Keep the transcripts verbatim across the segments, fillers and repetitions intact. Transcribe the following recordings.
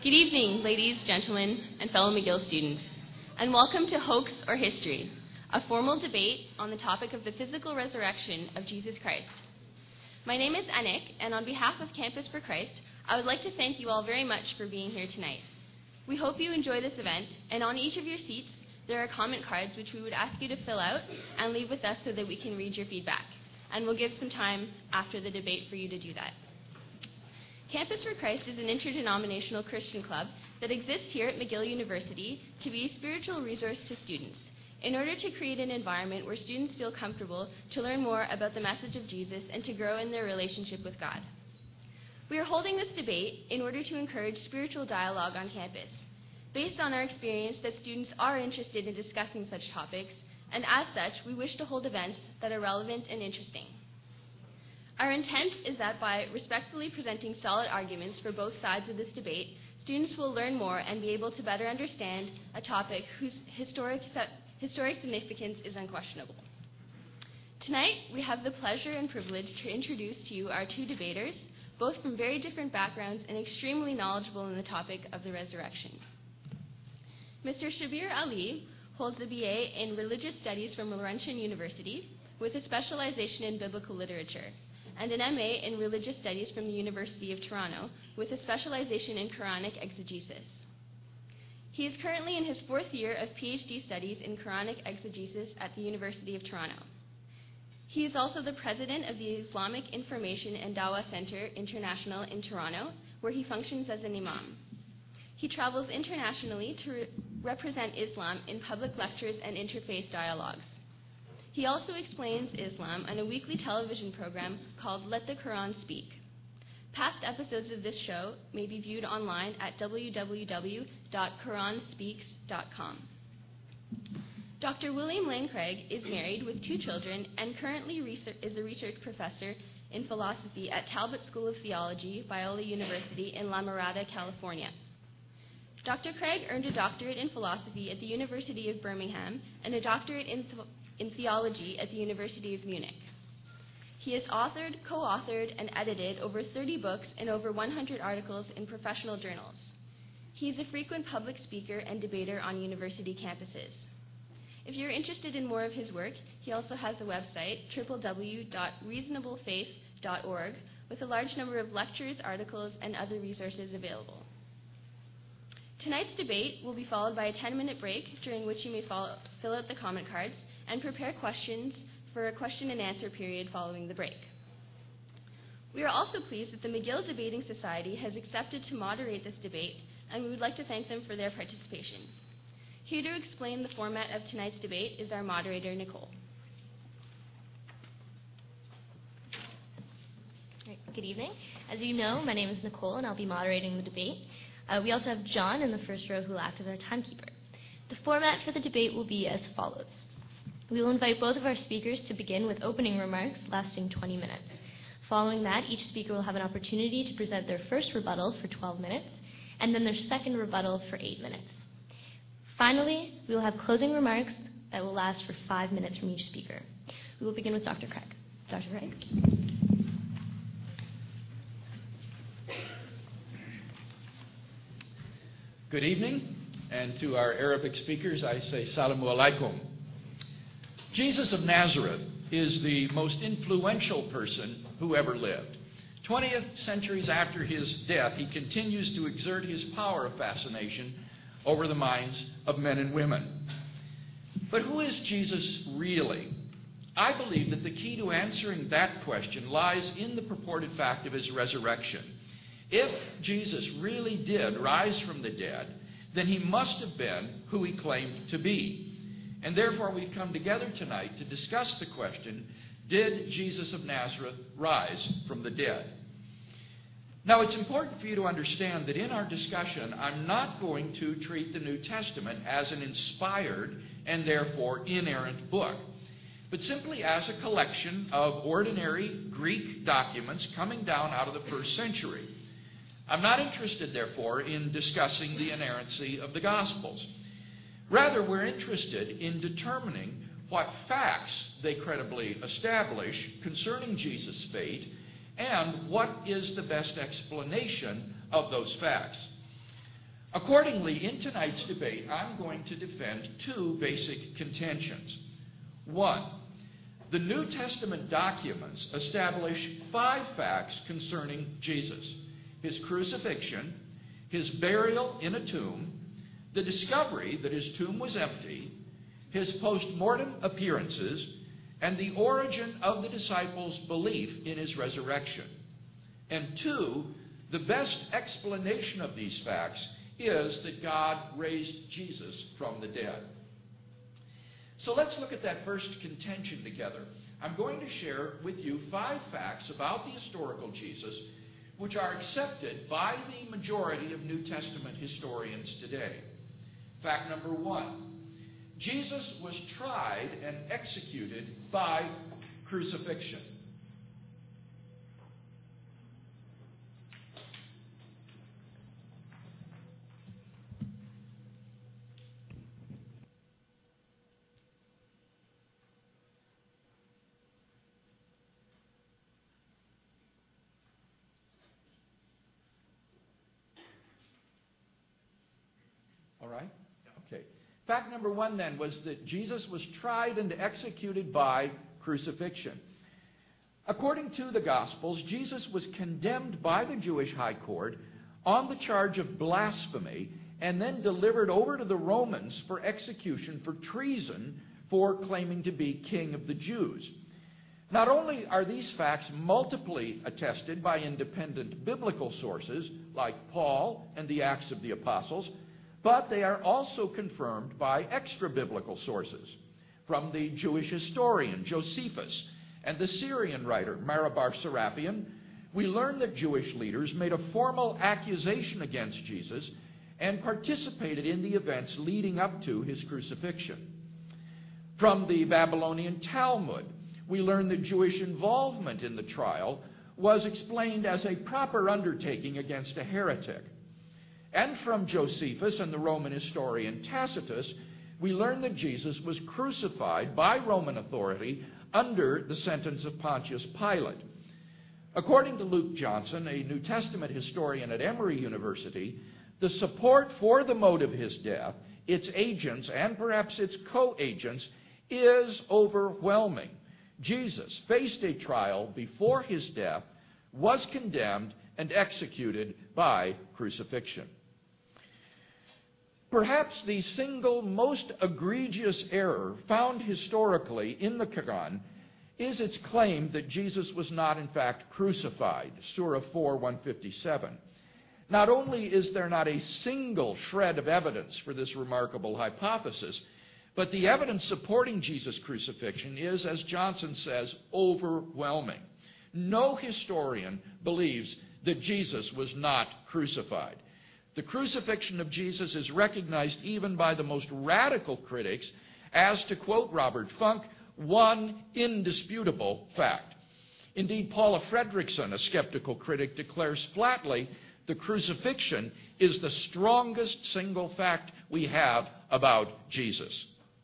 Good evening, ladies, gentlemen, and fellow McGill students, and welcome to Hoax or History, a formal debate on the topic of the physical resurrection of Jesus Christ. My name is Anik, and on behalf of Campus for Christ, I would like to thank you all very much for being here tonight. We hope you enjoy this event, and on each of your seats, there are comment cards which we would ask you to fill out and leave with us so that we can read your feedback, and we'll give some time after the debate for you to do that. Campus for Christ is an interdenominational Christian club that exists here at McGill University to be a spiritual resource to students in order to create an environment where students feel comfortable to learn more about the message of Jesus and to grow in their relationship with God. We are holding this debate in order to encourage spiritual dialogue on campus, based on our experience that students are interested in discussing such topics, and as such, we wish to hold events that are relevant and interesting. Our intent is that by respectfully presenting solid arguments for both sides of this debate, students will learn more and be able to better understand a topic whose historic, historic significance is unquestionable. Tonight, we have the pleasure and privilege to introduce to you our two debaters, both from very different backgrounds and extremely knowledgeable in the topic of the resurrection. Mister Shabir Ali holds a B A in Religious Studies from Laurentian University with a specialization in biblical literature, and an M A in Religious Studies from the University of Toronto with a specialization in Quranic exegesis. He is currently in his fourth year of PhD studies in Quranic exegesis at the University of Toronto. He is also the president of the Islamic Information and Dawah Center International in Toronto, where he functions as an imam. He travels internationally to re- represent Islam in public lectures and interfaith dialogues. He also explains Islam on a weekly television program called Let the Quran Speak. Past episodes of this show may be viewed online at w w w dot quran speaks dot com. Doctor William Lane Craig is married with two children and currently research, is a research professor in philosophy at Talbot School of Theology, Biola University in La Mirada, California. Doctor Craig earned a doctorate in philosophy at the University of Birmingham and a doctorate in, th- in theology at the University of Munich. He has authored, co-authored, and edited over thirty books and over one hundred articles in professional journals. He is a frequent public speaker and debater on university campuses. If you're interested in more of his work, he also has a website, w w w dot reasonable faith dot org, with a large number of lectures, articles, and other resources available. Tonight's debate will be followed by a ten-minute break, during which you may follow, fill out the comment cards and prepare questions for a question and answer period following the break. We are also pleased that the McGill Debating Society has accepted to moderate this debate, and we would like to thank them for their participation. Here to explain the format of tonight's debate is our moderator, Nicole. Right, good evening. As you know, my name is Nicole, and I'll be moderating the debate. Uh, we also have John in the first row who will act as our timekeeper. The format for the debate will be as follows. We will invite both of our speakers to begin with opening remarks lasting twenty minutes. Following that, each speaker will have an opportunity to present their first rebuttal for twelve minutes, and then their second rebuttal for eight minutes. Finally, we will have closing remarks that will last for five minutes from each speaker. We will begin with Doctor Craig. Doctor Craig? Good evening, and to our Arabic speakers, I say Salamu Alaikum. Jesus of Nazareth is the most influential person who ever lived. twentieth centuries after his death, he continues to exert his power of fascination over the minds of men and women. But who is Jesus really? I believe that the key to answering that question lies in the purported fact of his resurrection. If Jesus really did rise from the dead, then he must have been who he claimed to be. And therefore, we've come together tonight to discuss the question, did Jesus of Nazareth rise from the dead? Now, it's important for you to understand that in our discussion, I'm not going to treat the New Testament as an inspired and therefore inerrant book, but simply as a collection of ordinary Greek documents coming down out of the first century. I'm not interested, therefore, in discussing the inerrancy of the Gospels. Rather, we're interested in determining what facts they credibly establish concerning Jesus' fate and what is the best explanation of those facts. Accordingly, in tonight's debate, I'm going to defend two basic contentions. One, the New Testament documents establish five facts concerning Jesus: his crucifixion, his burial in a tomb, the discovery that his tomb was empty, his post-mortem appearances, and the origin of the disciples' belief in his resurrection. And two, the best explanation of these facts is that God raised Jesus from the dead. So let's look at that first contention together. I'm going to share with you five facts about the historical Jesus which are accepted by the majority of New Testament historians today. Fact number one, Jesus was tried and executed by crucifixion. All right? Okay. Fact number one, then, was that Jesus was tried and executed by crucifixion. According to the Gospels, Jesus was condemned by the Jewish high court on the charge of blasphemy and then delivered over to the Romans for execution for treason for claiming to be king of the Jews. Not only are these facts multiply attested by independent biblical sources like Paul and the Acts of the Apostles, but they are also confirmed by extra-biblical sources. From the Jewish historian Josephus and the Syrian writer Marabar Serapion, we learn that Jewish leaders made a formal accusation against Jesus and participated in the events leading up to his crucifixion. From the Babylonian Talmud, we learn that Jewish involvement in the trial was explained as a proper undertaking against a heretic. And from Josephus and the Roman historian Tacitus, we learn that Jesus was crucified by Roman authority under the sentence of Pontius Pilate. According to Luke Johnson, a New Testament historian at Emory University, the support for the mode of his death, its agents, and perhaps its co-agents, is overwhelming. Jesus faced a trial before his death, was condemned, and executed by crucifixion. Perhaps the single most egregious error found historically in the Quran is its claim that Jesus was not in fact crucified, Surah four, one fifty-seven. Not only is there not a single shred of evidence for this remarkable hypothesis, but the evidence supporting Jesus' crucifixion is, as Johnson says, overwhelming. No historian believes that Jesus was not crucified. The crucifixion of Jesus is recognized even by the most radical critics as, to quote Robert Funk, one indisputable fact. Indeed, Paula Fredrickson, a skeptical critic, declares flatly the crucifixion is the strongest single fact we have about Jesus.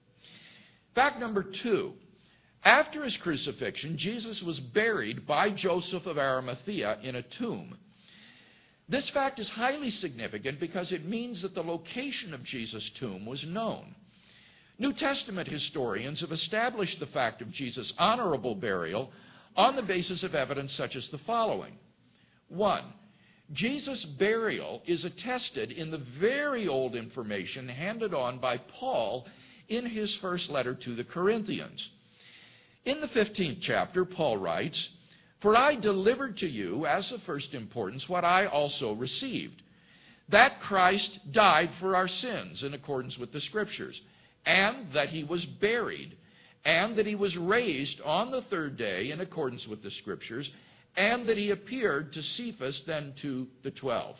Fact number two. After his crucifixion, Jesus was buried by Joseph of Arimathea in a tomb. This fact is highly significant because it means that the location of Jesus' tomb was known. New Testament historians have established the fact of Jesus' honorable burial on the basis of evidence such as the following. One, Jesus' burial is attested in the very old information handed on by Paul in his first letter to the Corinthians. In the fifteenth chapter, Paul writes, "For I delivered to you as of first importance what I also received, that Christ died for our sins in accordance with the Scriptures, and that he was buried, and that he was raised on the third day in accordance with the Scriptures, and that he appeared to Cephas, then to the twelve."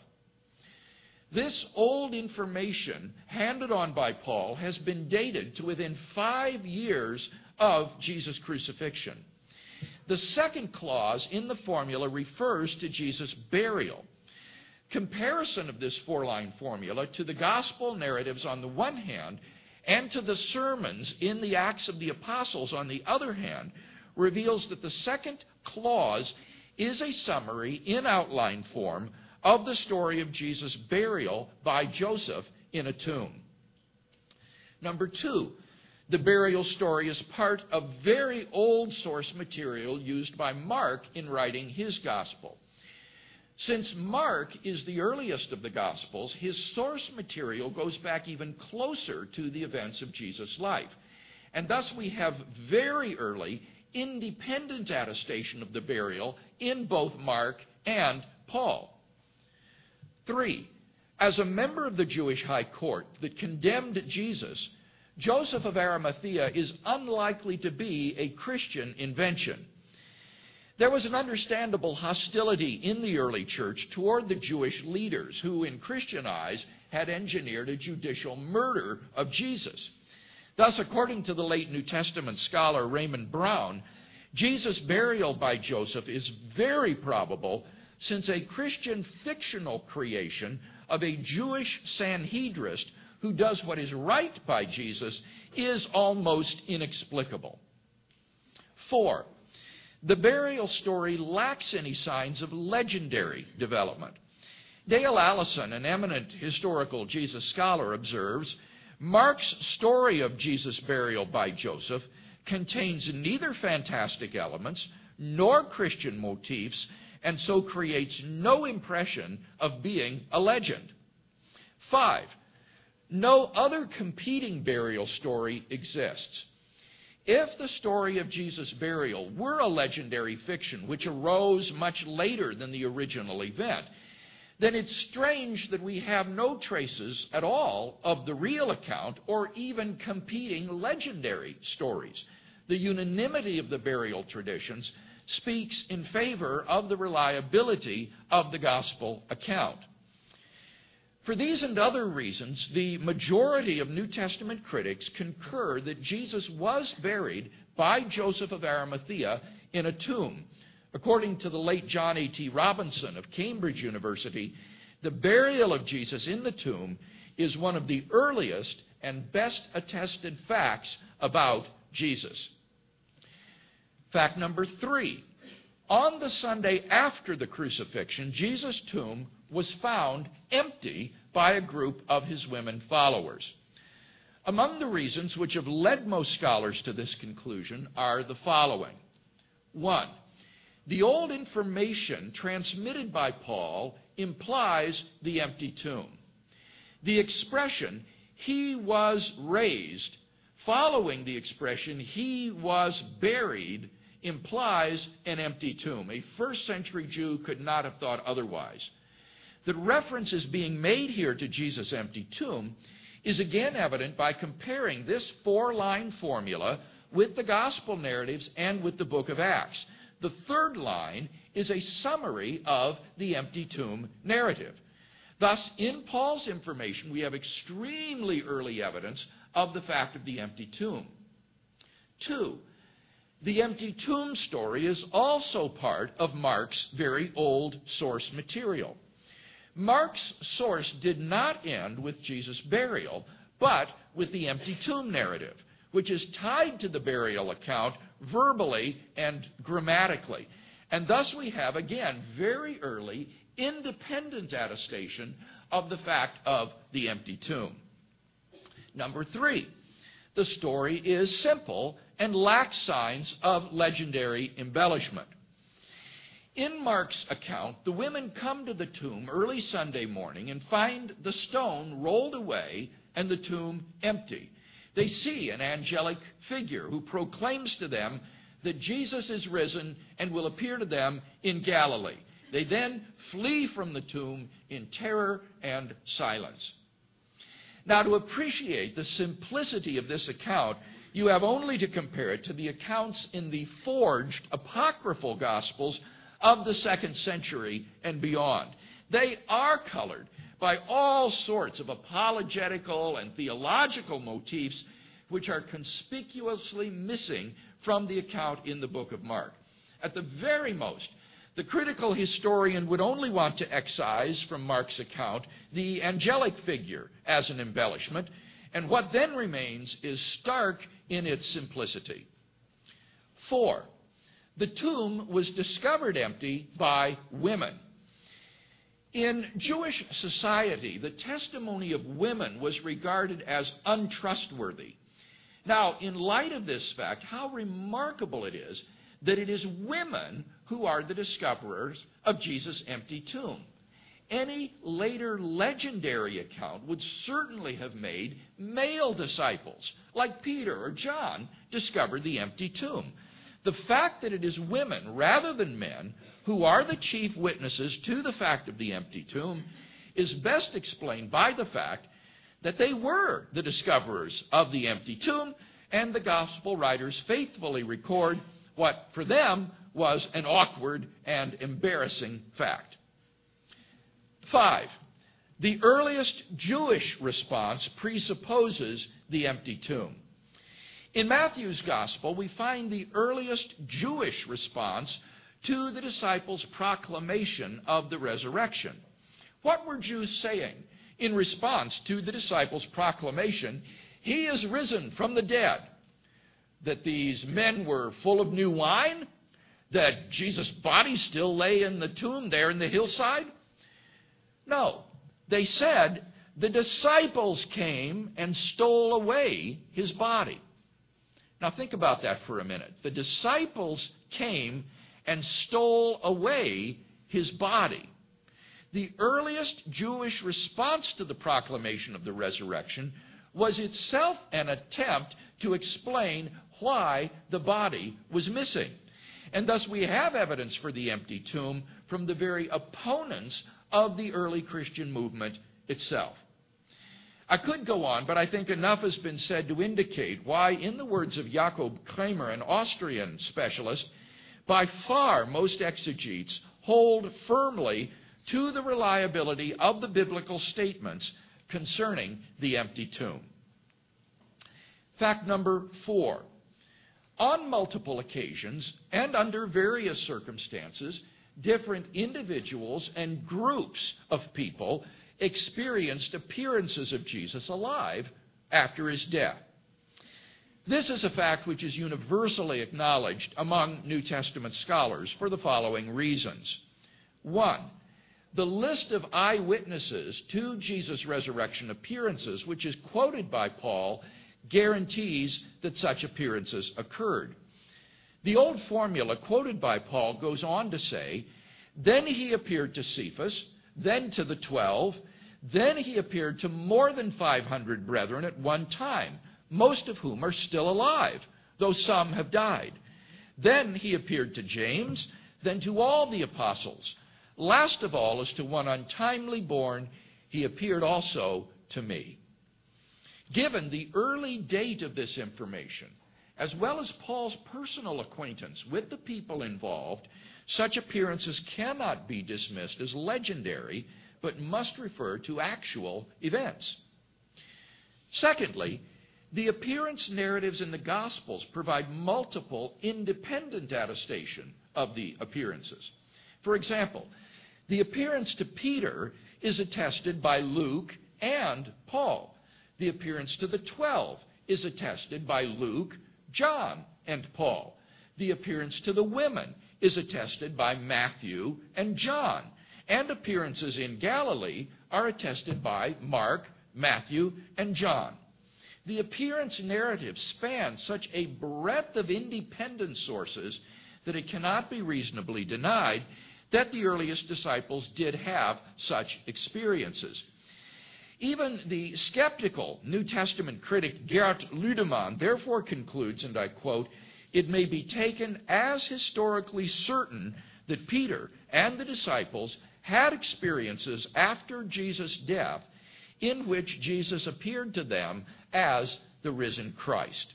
This old information handed on by Paul has been dated to within five years of Jesus' crucifixion. The second clause in the formula refers to Jesus' burial. Comparison of this four-line formula to the gospel narratives on the one hand and to the sermons in the Acts of the Apostles on the other hand reveals that the second clause is a summary in outline form of the story of Jesus' burial by Joseph in a tomb. Number two, the burial story is part of very old source material used by Mark in writing his gospel. Since Mark is the earliest of the Gospels, his source material goes back even closer to the events of Jesus' life. And thus we have very early, independent attestation of the burial in both Mark and Paul. Three, as a member of the Jewish high court that condemned Jesus, Joseph of Arimathea is unlikely to be a Christian invention. There was an understandable hostility in the early church toward the Jewish leaders who, in Christian eyes, had engineered a judicial murder of Jesus. Thus, according to the late New Testament scholar Raymond Brown, Jesus' burial by Joseph is very probable, since a Christian fictional creation of a Jewish Sanhedrist who does what is right by Jesus is almost inexplicable. Four, the burial story lacks any signs of legendary development. Dale Allison, an eminent historical Jesus scholar, observes, Mark's story of Jesus' burial by Joseph contains neither fantastic elements nor Christian motifs, and so creates no impression of being a legend. Five, no other competing burial story exists. If the story of Jesus' burial were a legendary fiction which arose much later than the original event, then it's strange that we have no traces at all of the real account or even competing legendary stories. The unanimity of the burial traditions speaks in favor of the reliability of the gospel account. For these and other reasons, the majority of New Testament critics concur that Jesus was buried by Joseph of Arimathea in a tomb. According to the late John A T Robinson of Cambridge University, the burial of Jesus in the tomb is one of the earliest and best attested facts about Jesus. Fact number three. On the Sunday after the crucifixion, Jesus' tomb was found empty by a group of his women followers. Among the reasons which have led most scholars to this conclusion are the following. One, the old information transmitted by Paul implies the empty tomb. The expression, he was raised, following the expression, he was buried, implies an empty tomb. A first century Jew could not have thought otherwise. The reference is being made here to Jesus' empty tomb is again evident by comparing this four-line formula with the gospel narratives and with the book of Acts. The third line is a summary of the empty tomb narrative. Thus, in Paul's information, we have extremely early evidence of the fact of the empty tomb. Two, the empty tomb story is also part of Mark's very old source material. Mark's source did not end with Jesus' burial, but with the empty tomb narrative, which is tied to the burial account verbally and grammatically. And thus we have, again, very early, independent attestation of the fact of the empty tomb. Number three, the story is simple and lacks signs of legendary embellishment. In Mark's account, the women come to the tomb early Sunday morning and find the stone rolled away and the tomb empty. They see an angelic figure who proclaims to them that Jesus is risen and will appear to them in Galilee. They then flee from the tomb in terror and silence. Now, to appreciate the simplicity of this account, you have only to compare it to the accounts in the forged apocryphal Gospels of the second century and beyond. They are colored by all sorts of apologetical and theological motifs which are conspicuously missing from the account in the book of Mark. At the very most, the critical historian would only want to excise from Mark's account the angelic figure as an embellishment, and what then remains is stark in its simplicity. Four, the tomb was discovered empty by women. In Jewish society, the testimony of women was regarded as untrustworthy. Now, in light of this fact, how remarkable it is that it is women who are the discoverers of Jesus' empty tomb. Any later legendary account would certainly have made male disciples, like Peter or John, discover the empty tomb. The fact that it is women rather than men who are the chief witnesses to the fact of the empty tomb is best explained by the fact that they were the discoverers of the empty tomb, and the gospel writers faithfully record what for them was an awkward and embarrassing fact. Five, the earliest Jewish response presupposes the empty tomb. In Matthew's gospel, we find the earliest Jewish response to the disciples' proclamation of the resurrection. What were Jews saying in response to the disciples' proclamation, "He is risen from the dead"? That these men were full of new wine? That Jesus' body still lay in the tomb there in the hillside? No. They said the disciples came and stole away his body. Now think about that for a minute. The disciples came and stole away his body. The earliest Jewish response to the proclamation of the resurrection was itself an attempt to explain why the body was missing. And thus we have evidence for the empty tomb from the very opponents of the early Christian movement itself. I could go on, but I think enough has been said to indicate why, in the words of Jakob Kramer, an Austrian specialist, by far most exegetes hold firmly to the reliability of the biblical statements concerning the empty tomb. Fact number four. On multiple occasions and under various circumstances, different individuals and groups of people experienced appearances of Jesus alive after his death. This is a fact which is universally acknowledged among New Testament scholars for the following reasons. One, the list of eyewitnesses to Jesus' resurrection appearances, which is quoted by Paul, guarantees that such appearances occurred. The old formula quoted by Paul goes on to say, "Then he appeared to Cephas, then to the twelve, then he appeared to more than five hundred brethren at one time, most of whom are still alive, though some have died. Then he appeared to James, then to all the apostles. Last of all, as to one untimely born, he appeared also to me." Given the early date of this information, as well as Paul's personal acquaintance with the people involved, such appearances cannot be dismissed as legendary, but must refer to actual events. Secondly, the appearance narratives in the Gospels provide multiple independent attestation of the appearances. For example, the appearance to Peter is attested by Luke and Paul. The appearance to the twelve is attested by Luke, John, and Paul. The appearance to the women is attested by Matthew and John. And appearances in Galilee are attested by Mark, Matthew, and John. The appearance narrative spans such a breadth of independent sources that it cannot be reasonably denied that the earliest disciples did have such experiences. Even the skeptical New Testament critic Gert Ludemann therefore concludes, and I quote, "It may be taken as historically certain that Peter and the disciples had experiences after Jesus' death in which Jesus appeared to them as the risen Christ."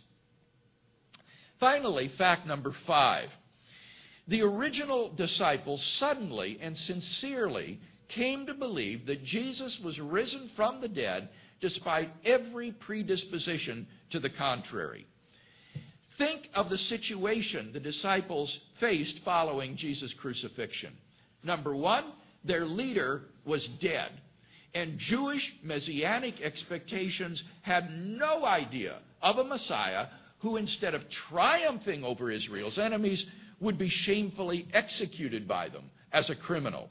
Finally, fact number five. The original disciples suddenly and sincerely came to believe that Jesus was risen from the dead despite every predisposition to the contrary. Think of the situation the disciples faced following Jesus' crucifixion. Number one, their leader was dead, and Jewish messianic expectations had no idea of a Messiah who, instead of triumphing over Israel's enemies, would be shamefully executed by them as a criminal.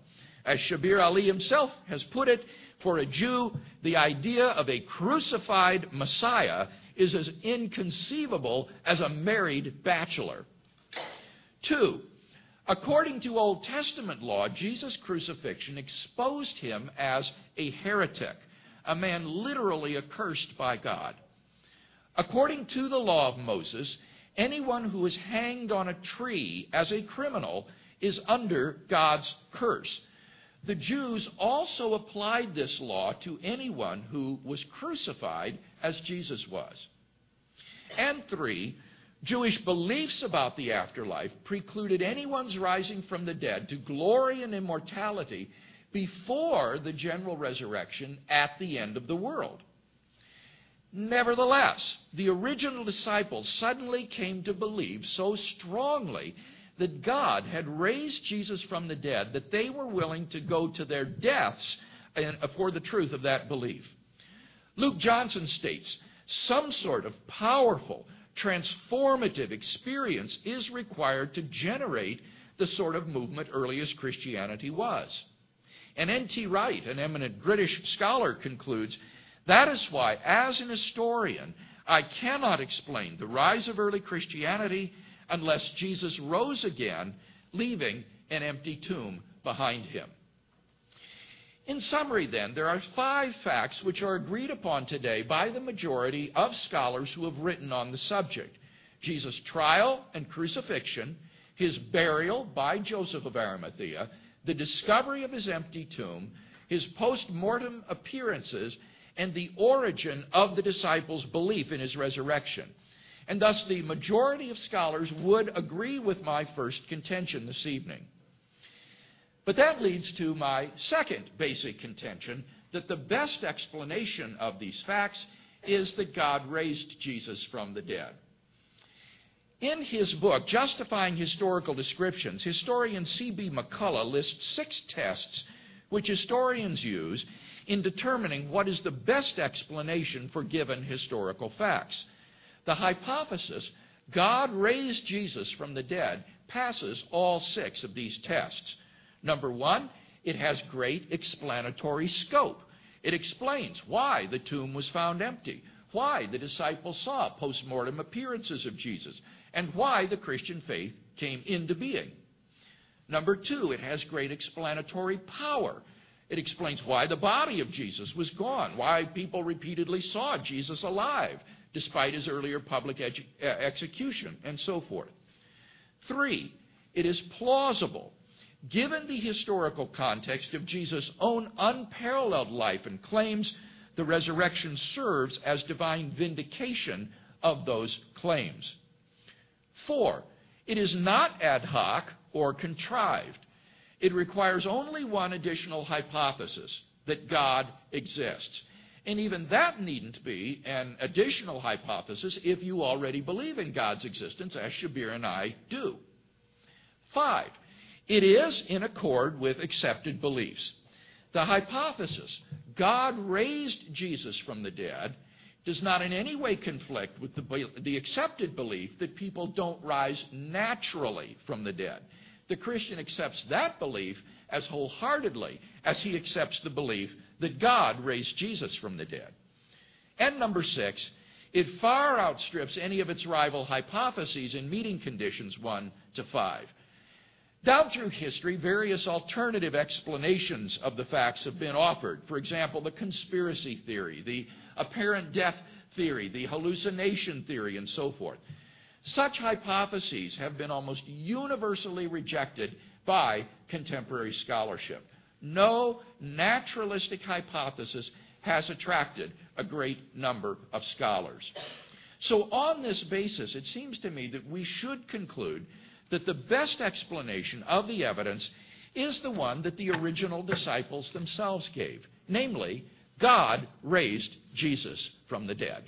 As Shabir Ali himself has put it, for a Jew, the idea of a crucified Messiah is as inconceivable as a married bachelor. Two, according to Old Testament law, Jesus' crucifixion exposed him as a heretic, a man literally accursed by God. According to the law of Moses, anyone who is hanged on a tree as a criminal is under God's curse. The Jews also applied this law to anyone who was crucified as Jesus was. And three, Jewish beliefs about the afterlife precluded anyone's rising from the dead to glory and immortality before the general resurrection at the end of the world. Nevertheless, the original disciples suddenly came to believe so strongly that God had raised Jesus from the dead that they were willing to go to their deaths for the truth of that belief. Luke Johnson states, some sort of powerful, transformative experience is required to generate the sort of movement earliest Christianity was. And N T Wright, an eminent British scholar, concludes, that is why, as an historian, I cannot explain the rise of early Christianity unless Jesus rose again, leaving an empty tomb behind him. In summary, then, there are five facts which are agreed upon today by the majority of scholars who have written on the subject. Jesus' trial and crucifixion, his burial by Joseph of Arimathea, the discovery of his empty tomb, his post-mortem appearances, and the origin of the disciples' belief in his resurrection. And thus the majority of scholars would agree with my first contention this evening. But that leads to my second basic contention, that the best explanation of these facts is that God raised Jesus from the dead. In his book, Justifying Historical Descriptions, historian C B McCullough lists six tests which historians use in determining what is the best explanation for given historical facts. The hypothesis, God raised Jesus from the dead, passes all six of these tests. Number one, it has great explanatory scope. It explains why the tomb was found empty, why the disciples saw post-mortem appearances of Jesus, and why the Christian faith came into being. Number two, it has great explanatory power. It explains why the body of Jesus was gone, why people repeatedly saw Jesus alive, despite his earlier public edu- uh, execution, and so forth. Three, it is plausible, given the historical context of Jesus' own unparalleled life and claims. The resurrection serves as divine vindication of those claims. Four, it is not ad hoc or contrived. It requires only one additional hypothesis, that God exists. And even that needn't be an additional hypothesis if you already believe in God's existence, as Shabir and I do. Five, it is in accord with accepted beliefs. The hypothesis, God raised Jesus from the dead, does not in any way conflict with the, the accepted belief that people don't rise naturally from the dead. The Christian accepts that belief as wholeheartedly as he accepts the belief that God raised Jesus from the dead. And number six, it far outstrips any of its rival hypotheses in meeting conditions one to five. Down through history, various alternative explanations of the facts have been offered. For example, the conspiracy theory, the apparent death theory, the hallucination theory, and so forth. Such hypotheses have been almost universally rejected by contemporary scholarship. No naturalistic hypothesis has attracted a great number of scholars. So on this basis, it seems to me that we should conclude that the best explanation of the evidence is the one that the original disciples themselves gave, namely, God raised Jesus from the dead.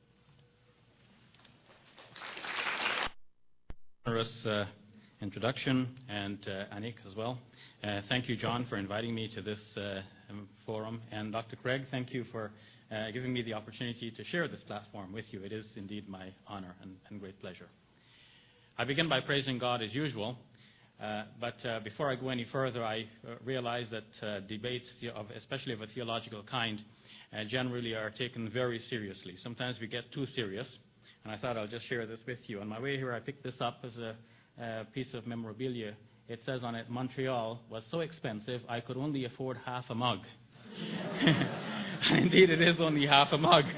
Generous uh, introduction, and uh, Anik as well. Uh, thank you, John, for inviting me to this uh, forum, and Doctor Craig, thank you for uh, giving me the opportunity to share this platform with you. It is indeed my honor and, and great pleasure. I begin by praising God as usual Uh, but uh, before I go any further, I uh, realize that uh, debates, of, especially of a theological kind, uh, generally are taken very seriously. Sometimes we get too serious, and I thought I'll just share this with you. On my way here, I picked this up as a uh, piece of memorabilia. It says on it, Montreal was so expensive, I could only afford half a mug. Indeed, it is only half a mug.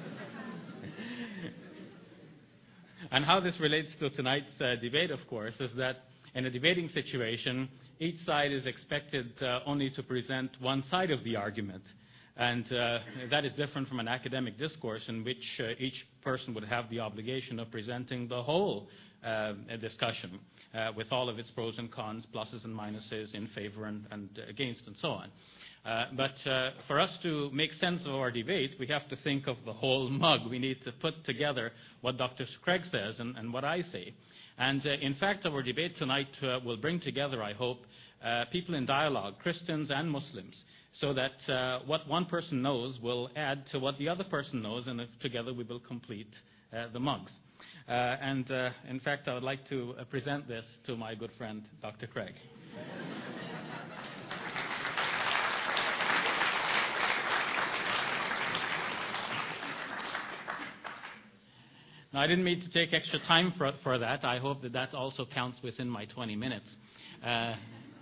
And how this relates to tonight's uh, debate, of course, is that in a debating situation, each side is expected uh, only to present one side of the argument. And uh, that is different from an academic discourse in which uh, each person would have the obligation of presenting the whole uh, discussion uh, with all of its pros and cons, pluses and minuses, in favor and, and against, and so on. Uh, but uh, for us to make sense of our debate, we have to think of the whole mug. We need to put together what Doctor Craig says and, and what I say. And uh, in fact, our debate tonight uh, will bring together, I hope, uh, people in dialogue, Christians and Muslims, so that uh, what one person knows will add to what the other person knows, and uh, together we will complete uh, the mugs. Uh, and uh, in fact, I would like to uh, present this to my good friend, Doctor Craig. Now, I didn't mean to take extra time for, for that. I hope that that also counts within my twenty minutes. Uh,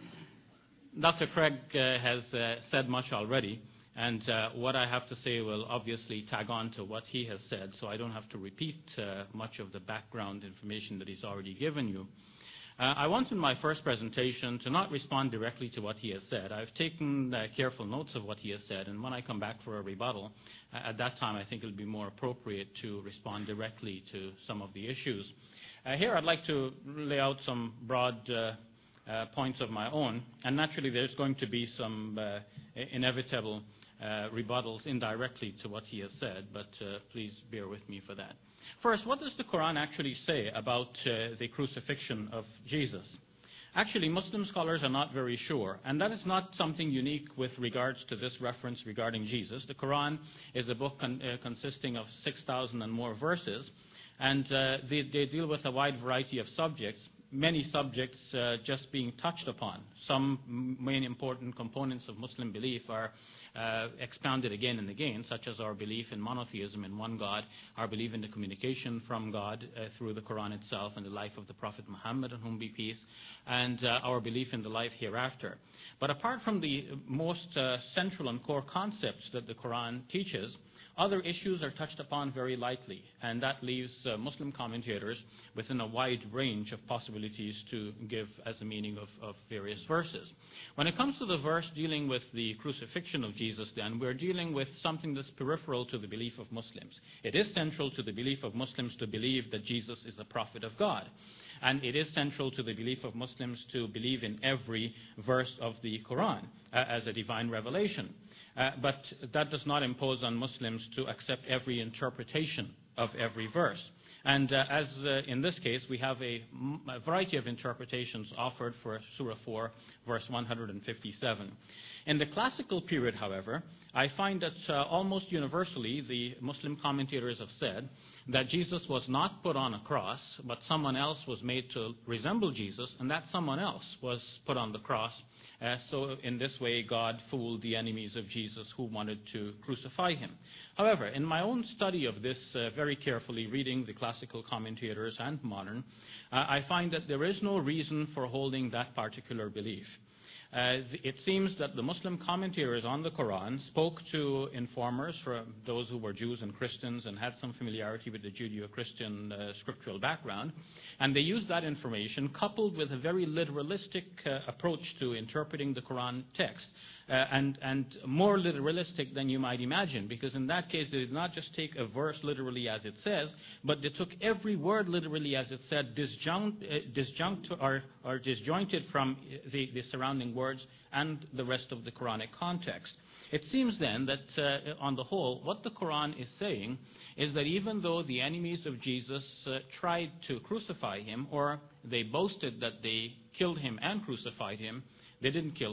Doctor Craig uh, has uh, said much already, and uh, what I have to say will obviously tag on to what he has said, so I don't have to repeat uh, much of the background information that he's already given you. Uh, I want in my first presentation to not respond directly to what he has said. I've taken uh, careful notes of what he has said, and when I come back for a rebuttal, uh, at that time I think it will be more appropriate to respond directly to some of the issues. Uh, here I'd like to lay out some broad uh, uh, points of my own, and naturally there's going to be some uh, inevitable uh, rebuttals indirectly to what he has said, but uh, please bear with me for that. First, what does the Quran actually say about uh, the crucifixion of Jesus? Actually, Muslim scholars are not very sure, and that is not something unique with regards to this reference regarding Jesus. The Quran is a book con uh, consisting of six thousand and more verses, and uh, they, they deal with a wide variety of subjects, many subjects uh, just being touched upon. Some main important components of Muslim belief are Uh, expounded again and again, such as our belief in monotheism in one God, our belief in the communication from God uh, through the Quran itself and the life of the Prophet Muhammad, on whom be peace, and uh, our belief in the life hereafter. But apart from the most uh, central and core concepts that the Quran teaches, other issues are touched upon very lightly, and that leaves uh, Muslim commentators within a wide range of possibilities to give as a meaning of, of various verses. When it comes to the verse dealing with the crucifixion of Jesus, then, we're dealing with something that's peripheral to the belief of Muslims. It is central to the belief of Muslims to believe that Jesus is a prophet of God. And it is central to the belief of Muslims to believe in every verse of the Quran uh, as a divine revelation. Uh, but that does not impose on Muslims to accept every interpretation of every verse. And uh, as uh, in this case, we have a, a variety of interpretations offered for Surah four, verse one hundred fifty-seven. In the classical period, however, I find that uh, almost universally the Muslim commentators have said that Jesus was not put on a cross, but someone else was made to resemble Jesus, and that someone else was put on the cross. Uh, so in this way, God fooled the enemies of Jesus who wanted to crucify him. However, in my own study of this uh, very carefully, reading the classical commentators and modern, uh, I find that there is no reason for holding that particular belief. Uh, it seems that the Muslim commentators on the Quran spoke to informers, for those who were Jews and Christians and had some familiarity with the Judeo-Christian uh, scriptural background, and they used that information coupled with a very literalistic uh, approach to interpreting the Quran text, uh, and, and more literalistic than you might imagine, because in that case they did not just take a verse literally as it says, but they took every word literally as it said, disjunct, uh, disjunct or, or disjointed from the, the surrounding words and the rest of the Quranic context. It seems then that uh, on the whole, what the Quran is saying is that even though the enemies of Jesus uh, tried to crucify him, or they boasted that they killed him and crucified him, they didn't kill him,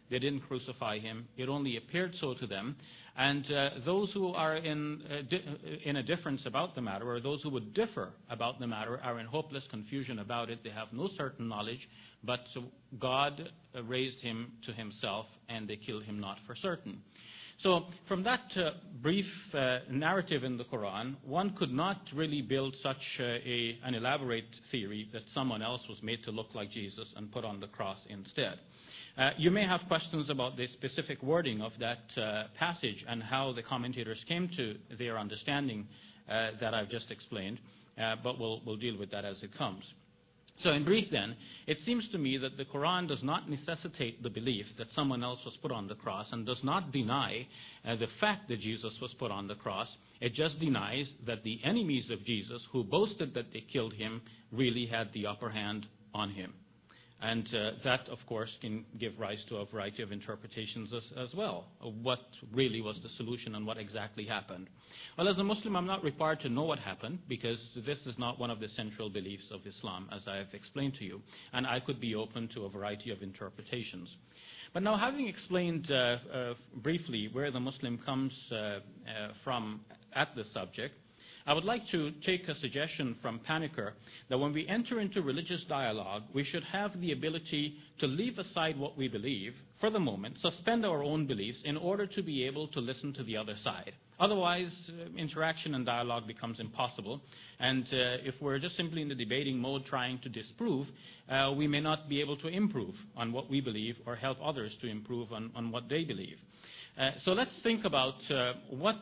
They didn't crucify him. It only appeared so to them. And uh, those who are in, uh, di- in a difference about the matter, or those who would differ about the matter, are in hopeless confusion about it. They have no certain knowledge, but God raised him to himself, and they killed him not for certain. So from that uh, brief uh, narrative in the Quran, one could not really build such uh, a, an elaborate theory that someone else was made to look like Jesus and put on the cross instead. Uh, you may have questions about the specific wording of that uh, passage and how the commentators came to their understanding uh, that I've just explained, uh, but we'll, we'll deal with that as it comes. So in brief then, it seems to me that the Quran does not necessitate the belief that someone else was put on the cross and does not deny uh, the fact that Jesus was put on the cross. It just denies that the enemies of Jesus, who boasted that they killed him, really had the upper hand on him. And uh, that, of course, can give rise to a variety of interpretations as, as well, of what really was the solution and what exactly happened. Well, as a Muslim, I'm not required to know what happened, because this is not one of the central beliefs of Islam, as I have explained to you, and I could be open to a variety of interpretations. But now, having explained uh, uh, briefly where the Muslim comes uh, uh, from at this subject, I would like to take a suggestion from Paniker that when we enter into religious dialogue, we should have the ability to leave aside what we believe for the moment, suspend our own beliefs in order to be able to listen to the other side. Otherwise, uh, interaction and dialogue becomes impossible. And uh, if we're just simply in the debating mode trying to disprove, uh, we may not be able to improve on what we believe or help others to improve on, on what they believe. Uh, so let's think about uh, what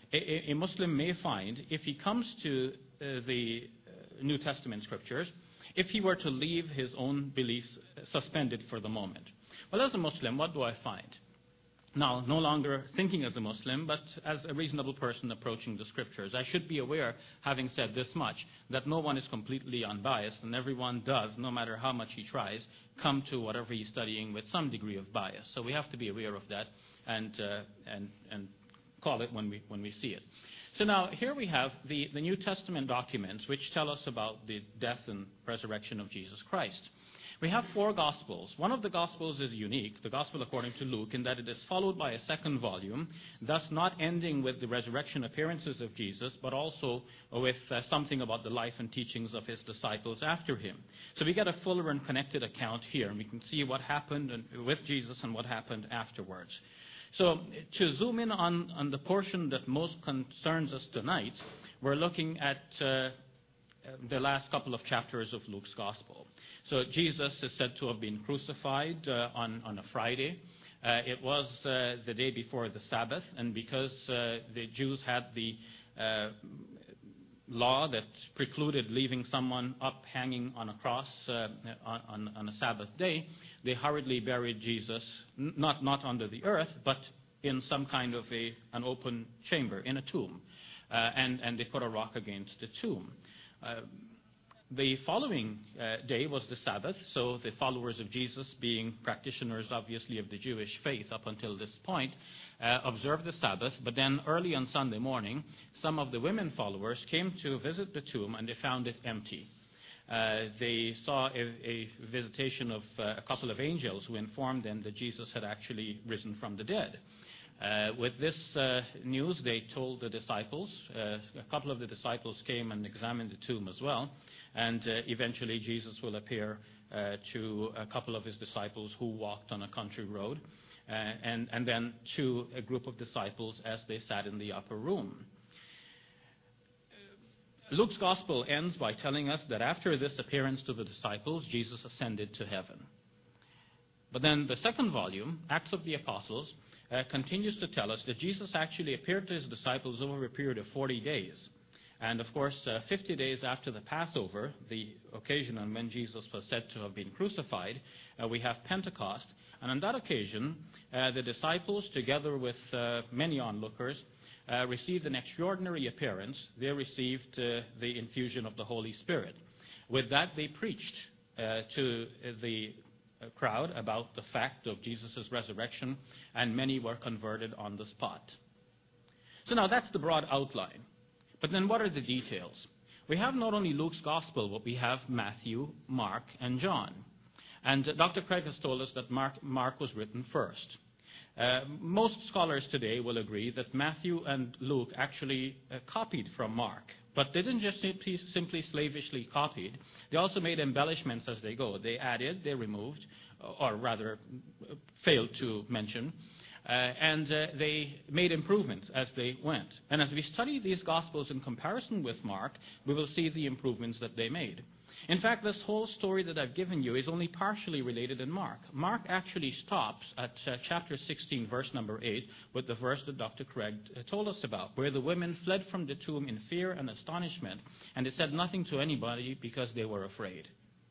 a Muslim may find if he comes to uh, the uh, New Testament scriptures, if he were to leave his own beliefs suspended for the moment. Well, as a Muslim, what do I find? Now, no longer thinking as a Muslim, but as a reasonable person approaching the scriptures, I should be aware, having said this much, that no one is completely unbiased, and everyone does, no matter how much he tries, come to whatever he's studying with some degree of bias. So we have to be aware of that and uh, and and call it when we when we see it. So now here we have the, the New Testament documents which tell us about the death and resurrection of Jesus Christ. We have four Gospels. One of the Gospels is unique, the Gospel according to Luke, in that it is followed by a second volume, thus not ending with the resurrection appearances of Jesus, but also with uh, something about the life and teachings of his disciples after him. So we get a fuller and connected account here, and we can see what happened with Jesus and what happened afterwards. So to zoom in on, on the portion that most concerns us tonight, we're looking at uh, the last couple of chapters of Luke's Gospel. So Jesus is said to have been crucified uh, on, on a Friday. Uh, it was uh, the day before the Sabbath, and because uh, the Jews had the uh, law that precluded leaving someone up hanging on a cross uh, on, on a Sabbath day, they hurriedly buried Jesus, n- not, not under the earth, but in some kind of a, an open chamber, in a tomb. Uh, and, and they put a rock against the tomb. Uh, the following uh, day was the Sabbath, so the followers of Jesus, being practitioners obviously of the Jewish faith up until this point, uh, observed the Sabbath. But then early on Sunday morning, some of the women followers came to visit the tomb, and they found it empty. Uh, they saw a, a visitation of uh, a couple of angels who informed them that Jesus had actually risen from the dead. Uh, with this uh, news, they told the disciples. Uh, a couple of the disciples came and examined the tomb as well, and uh, eventually Jesus will appear uh, to a couple of his disciples who walked on a country road, uh, and, and then to a group of disciples as they sat in the upper room. Luke's Gospel ends by telling us that after this appearance to the disciples, Jesus ascended to heaven. But then the second volume, Acts of the Apostles, uh, continues to tell us that Jesus actually appeared to his disciples over a period of forty days. And of course, uh, fifty days after the Passover, the occasion on when Jesus was said to have been crucified, uh, we have Pentecost. And on that occasion, uh, the disciples, together with uh, many onlookers, Uh, received an extraordinary appearance. They received uh, the infusion of the Holy Spirit. With that, they preached uh, to the uh, crowd about the fact of Jesus' resurrection, and many were converted on the spot. So now that's the broad outline. But then what are the details? We have not only Luke's Gospel, but we have Matthew, Mark, and John. And uh, Doctor Craig has told us that Mark, Mark was written first. Uh, most scholars today will agree that Matthew and Luke actually uh, copied from Mark. But they didn't just simply, simply slavishly copied. They also made embellishments as they go. They added, they removed, or rather uh, failed to mention, uh, and uh, they made improvements as they went. And as we study these Gospels in comparison with Mark, we will see the improvements that they made. In fact, this whole story that I've given you is only partially related in Mark. Mark actually stops at uh, chapter sixteen, verse number eight, with the verse that Doctor Craig uh, told us about, where the women fled from the tomb in fear and astonishment, and they said nothing to anybody because they were afraid.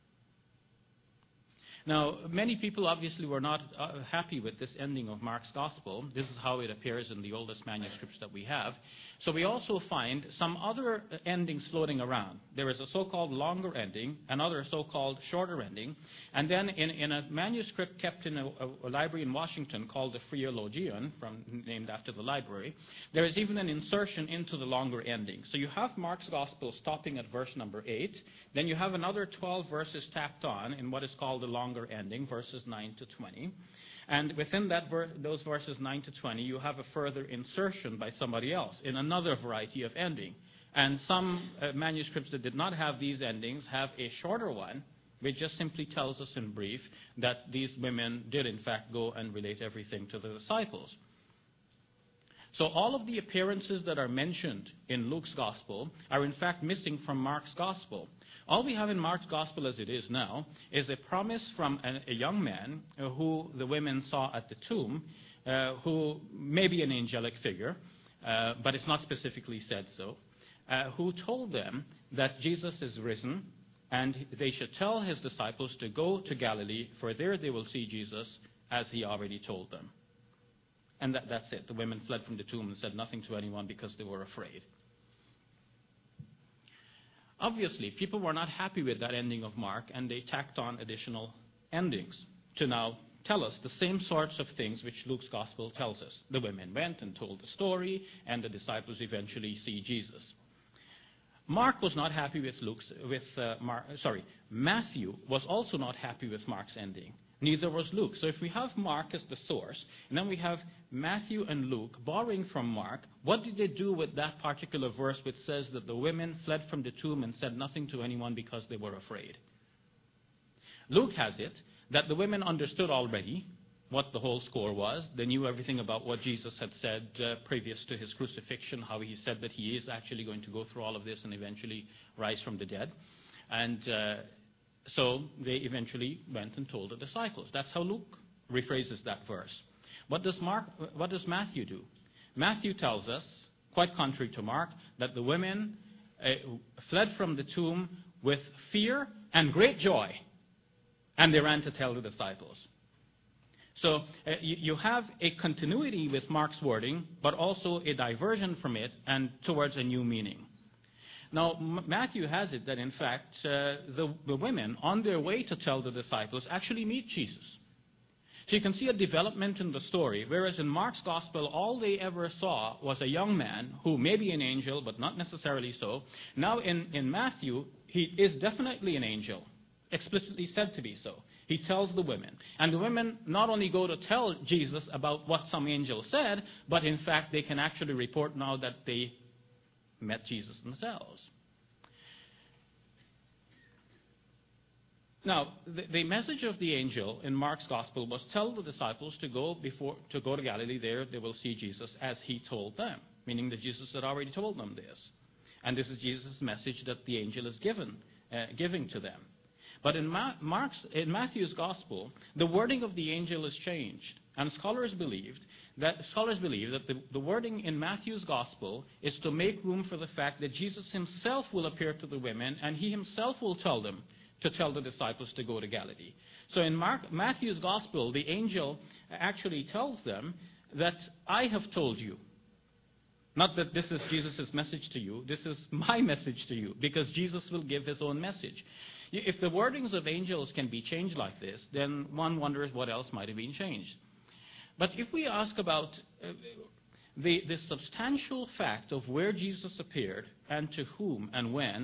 Now, many people obviously were not uh, happy with this ending of Mark's Gospel. This is how it appears in the oldest manuscripts that we have. So we also find some other endings floating around. There is a so-called longer ending, another so-called shorter ending, and then in, in a manuscript kept in a, a library in Washington called the Phreologion, from, named after the library, there is even an insertion into the longer ending. So you have Mark's Gospel stopping at verse number eight, then you have another twelve verses tacked on in what is called the longer ending, verses nine to twenty. And within that ver- those verses nine to twenty, you have a further insertion by somebody else in another variety of ending. And some uh, manuscripts that did not have these endings have a shorter one, which just simply tells us in brief that these women did in fact go and relate everything to the disciples. So all of the appearances that are mentioned in Luke's Gospel are in fact missing from Mark's Gospel. All we have in Mark's Gospel as it is now is a promise from a, a young man uh, who the women saw at the tomb, uh, who may be an angelic figure, uh, but it's not specifically said so, uh, who told them that Jesus is risen and they should tell his disciples to go to Galilee, for there they will see Jesus as he already told them. And that, that's it. The women fled from the tomb and said nothing to anyone because they were afraid. Obviously, people were not happy with that ending of Mark, and they tacked on additional endings to now tell us the same sorts of things which Luke's Gospel tells us. The women went and told the story, and the disciples eventually see Jesus. Mark was not happy with Luke's, with uh, Mark, sorry, Matthew was also not happy with Mark's ending. Neither was Luke. So if we have Mark as the source, and then we have Matthew and Luke borrowing from Mark, what did they do with that particular verse which says that the women fled from the tomb and said nothing to anyone because they were afraid? Luke has it that the women understood already what the whole score was. They knew everything about what Jesus had said uh, previous to his crucifixion, how he said that he is actually going to go through all of this and eventually rise from the dead. And uh, So they eventually went and told the disciples. That's how Luke rephrases that verse. What does Mark? What does Matthew do? Matthew tells us, quite contrary to Mark, that the women uh, fled from the tomb with fear and great joy, and they ran to tell the disciples. So uh, you, you have a continuity with Mark's wording, but also a diversion from it and towards a new meaning. Now, M- Matthew has it that, in fact, uh, the, the women, on their way to tell the disciples, actually meet Jesus. So you can see a development in the story, whereas in Mark's Gospel, all they ever saw was a young man who may be an angel, but not necessarily so. Now, in, in Matthew, he is definitely an angel, explicitly said to be so. He tells the women. And the women not only go to tell Jesus about what some angel said, but in fact, they can actually report now that they met Jesus themselves. Now, the, the message of the angel in Mark's Gospel was tell the disciples to go before to go to Galilee. There they will see Jesus as he told them, meaning that Jesus had already told them this. And this is Jesus' message that the angel is given, uh, giving to them. But in, Ma- Mark's, in Matthew's Gospel, the wording of the angel is changed. And scholars believed that scholars believe that the, the wording in Matthew's Gospel is to make room for the fact that Jesus himself will appear to the women, and he himself will tell them to tell the disciples to go to Galilee. So in Mark, Matthew's Gospel, the angel actually tells them that I have told you. Not that this is Jesus' message to you, this is my message to you, because Jesus will give his own message. If the wordings of angels can be changed like this, then one wonders what else might have been changed. But if we ask about uh, the, the substantial fact of where Jesus appeared and to whom and when,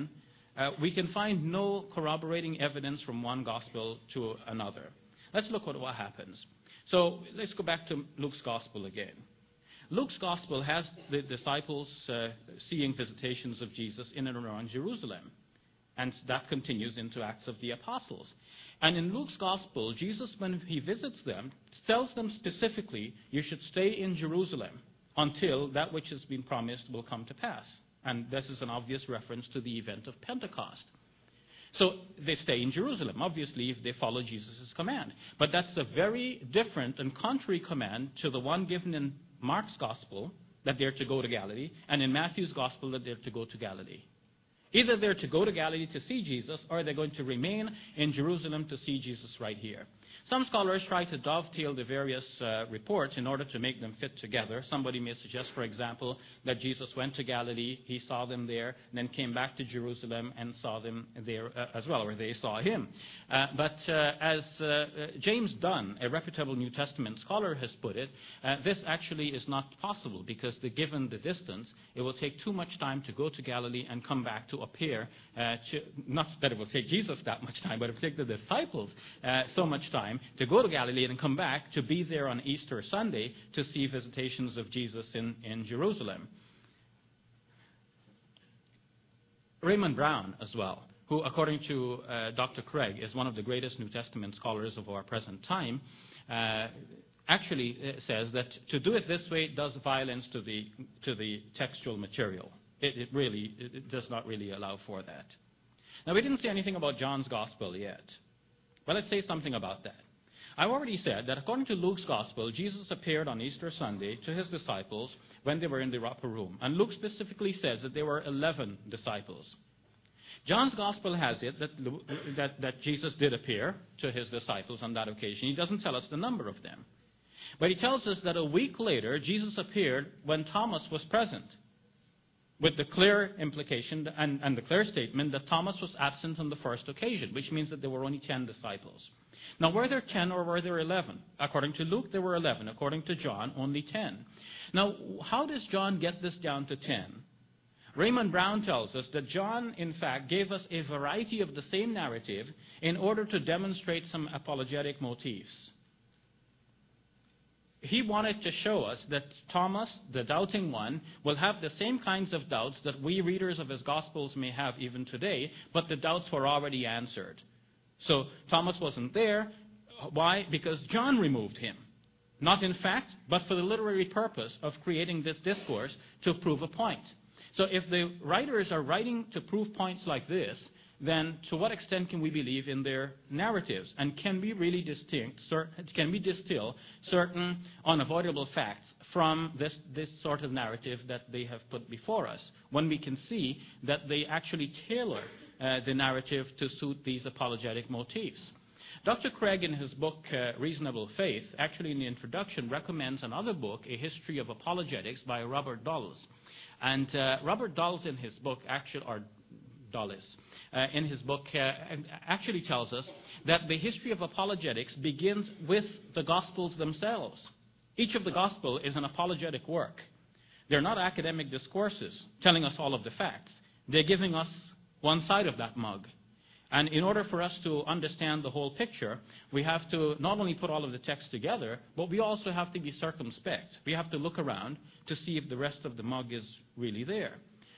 uh, we can find no corroborating evidence from one gospel to another. Let's look at what happens. So let's go back to Luke's gospel again. Luke's gospel has the disciples uh, seeing visitations of Jesus in and around Jerusalem. And that continues into Acts of the Apostles. And in Luke's gospel, Jesus, when he visits them, tells them specifically, you should stay in Jerusalem until that which has been promised will come to pass. And this is an obvious reference to the event of Pentecost. So they stay in Jerusalem, obviously, if they follow Jesus' command. But that's a very different and contrary command to the one given in Mark's gospel, that they're to go to Galilee, and in Matthew's gospel, that they're to go to Galilee. Either they're to go to Galilee to see Jesus, or they're going to remain in Jerusalem to see Jesus right here. Some scholars try to dovetail the various uh, reports in order to make them fit together. Somebody may suggest, for example, that Jesus went to Galilee, he saw them there, and then came back to Jerusalem and saw them there uh, as well, or they saw him. Uh, but uh, as uh, James Dunn, a reputable New Testament scholar, has put it, uh, this actually is not possible because the, given the distance, it will take too much time to go to Galilee and come back to appear. Uh, to, not that it will take Jesus that much time, but it will take the disciples uh, so much time to go to Galilee and come back to be there on Easter Sunday to see visitations of Jesus in, in Jerusalem. Raymond Brown as well, who according to uh, Doctor Craig is one of the greatest New Testament scholars of our present time, uh, actually uh, says that to do it this way does violence to the, to the textual material. It, it really it, it does not really allow for that. Now, we didn't say anything about John's Gospel yet, but let's say something about that. I've already said that according to Luke's Gospel, Jesus appeared on Easter Sunday to his disciples when they were in the upper room. And Luke specifically says that there were eleven disciples. John's Gospel has it that, that, that Jesus did appear to his disciples on that occasion. He doesn't tell us the number of them. But he tells us that a week later, Jesus appeared when Thomas was present, with the clear implication and, and the clear statement that Thomas was absent on the first occasion, which means that there were only ten disciples. Now, were there ten or were there eleven? According to Luke, there were eleven. According to John, only ten. Now, how does John get this down to ten? Raymond Brown tells us that John, in fact, gave us a variety of the same narrative in order to demonstrate some apologetic motifs. He wanted to show us that Thomas, the doubting one, will have the same kinds of doubts that we readers of his Gospels may have even today, but the doubts were already answered. So Thomas wasn't there. Why? Because John removed him. Not in fact, but for the literary purpose of creating this discourse to prove a point. So if the writers are writing to prove points like this, then to what extent can we believe in their narratives? And can we really distinct, can we distill certain unavoidable facts from this, this sort of narrative that they have put before us, when we can see that they actually tailor uh, the narrative to suit these apologetic motifs? Doctor Craig, in his book, uh, Reasonable Faith, actually in the introduction, recommends another book, A History of Apologetics by Robert Dulles. And uh, Robert Dulles in his book, actually, or Dulles, Uh, in his book, uh, actually tells us that the history of apologetics begins with the Gospels themselves. Each of the Gospel is an apologetic work. They're not academic discourses telling us all of the facts. They're giving us one side of that mug. And in order for us to understand the whole picture, we have to not only put all of the text together, but we also have to be circumspect. We have to look around to see if the rest of the mug is really there.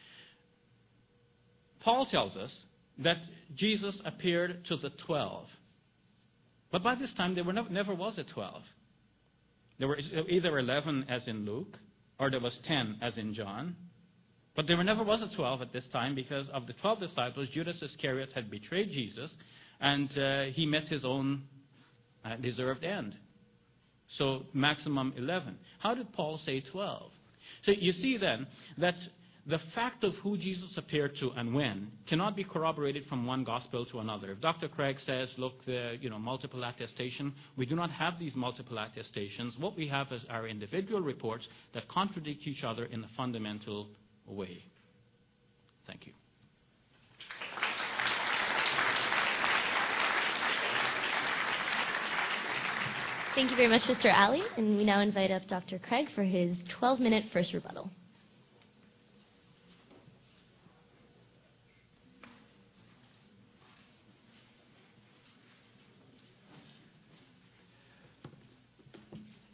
Paul tells us that Jesus appeared to the twelve. But by this time, there were no, never was a twelve. There were either eleven, as in Luke, or there was ten, as in John. But there never was a twelve at this time, because of the twelve disciples, Judas Iscariot had betrayed Jesus, and uh, he met his own uh, deserved end. So maximum eleven. How did Paul say twelve? So you see then that the fact of who Jesus appeared to and when cannot be corroborated from one gospel to another. If Doctor Craig says, look, the, you know, multiple attestation, we do not have these multiple attestations. What we have is our individual reports that contradict each other in a fundamental way. Thank you. Thank you very much, Mister Alley. And we now invite up Doctor Craig for his twelve-minute first rebuttal.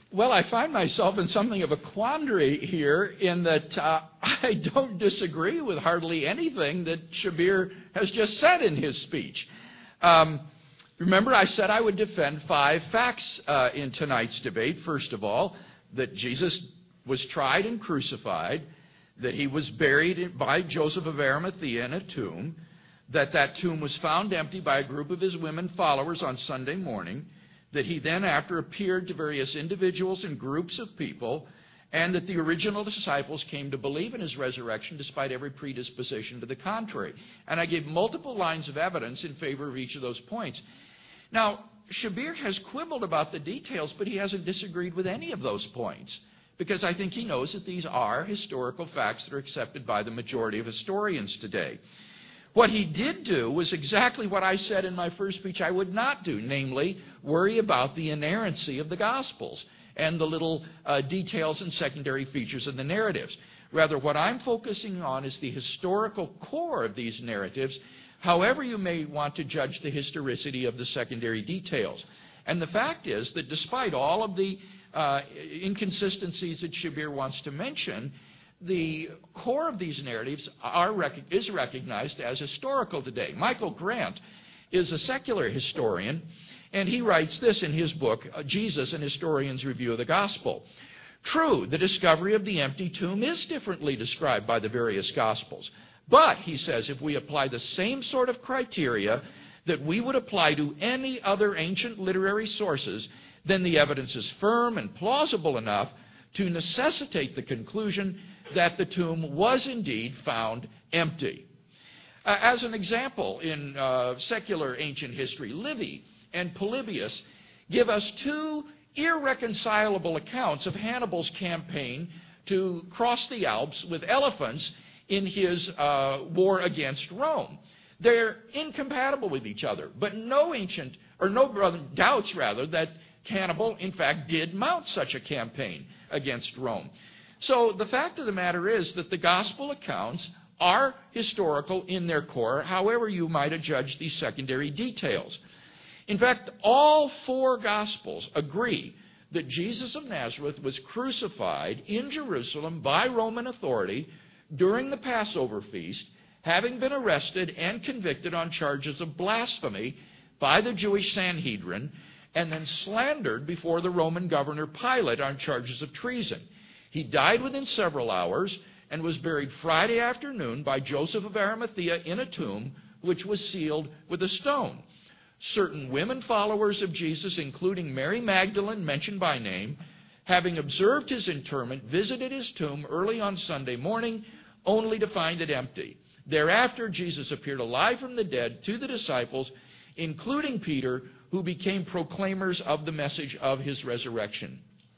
Well, I find myself in something of a quandary here in that uh, I don't disagree with hardly anything that Shabir has just said in his speech. Um, remember, I said I would defend five facts uh, in tonight's debate. First of all, that Jesus was tried and crucified, that he was buried by Joseph of Arimathea in a tomb, that that tomb was found empty by a group of his women followers on Sunday morning, that he then after appeared to various individuals and groups of people, and that the original disciples came to believe in his resurrection despite every predisposition to the contrary. And I gave multiple lines of evidence in favor of each of those points. Now, Shabir has quibbled about the details, but he hasn't disagreed with any of those points, because I think he knows that these are historical facts that are accepted by the majority of historians today. What he did do was exactly what I said in my first speech I would not do, namely worry about the inerrancy of the Gospels and the little uh, details and secondary features of the narratives. Rather, what I'm focusing on is the historical core of these narratives, however you may want to judge the historicity of the secondary details. And the fact is that despite all of the uh, inconsistencies that Shabir wants to mention, the core of these narratives are rec- is recognized as historical today. Michael Grant is a secular historian, and he writes this in his book, Jesus, an Historian's Review of the Gospel. True, the discovery of the empty tomb is differently described by the various Gospels. But, he says, if we apply the same sort of criteria that we would apply to any other ancient literary sources, then the evidence is firm and plausible enough to necessitate the conclusion that the tomb was indeed found empty. Uh, as an example, in uh, secular ancient history, Livy and Polybius give us two irreconcilable accounts of Hannibal's campaign to cross the Alps with elephants in his uh, war against Rome. They're incompatible with each other, but no ancient, or no doubts rather, that Hannibal in fact did mount such a campaign against Rome. So the fact of the matter is that the gospel accounts are historical in their core, however you might adjudge these secondary details. In fact, all four gospels agree that Jesus of Nazareth was crucified in Jerusalem by Roman authority during the Passover feast, having been arrested and convicted on charges of blasphemy by the Jewish Sanhedrin, and then slandered before the Roman governor Pilate on charges of treason. He died within several hours and was buried Friday afternoon by Joseph of Arimathea in a tomb which was sealed with a stone. Certain women followers of Jesus, including Mary Magdalene, mentioned by name, having observed his interment, visited his tomb early on Sunday morning, only to find it empty. Thereafter, Jesus appeared alive from the dead to the disciples, including Peter, who became proclaimers of the message of his resurrection.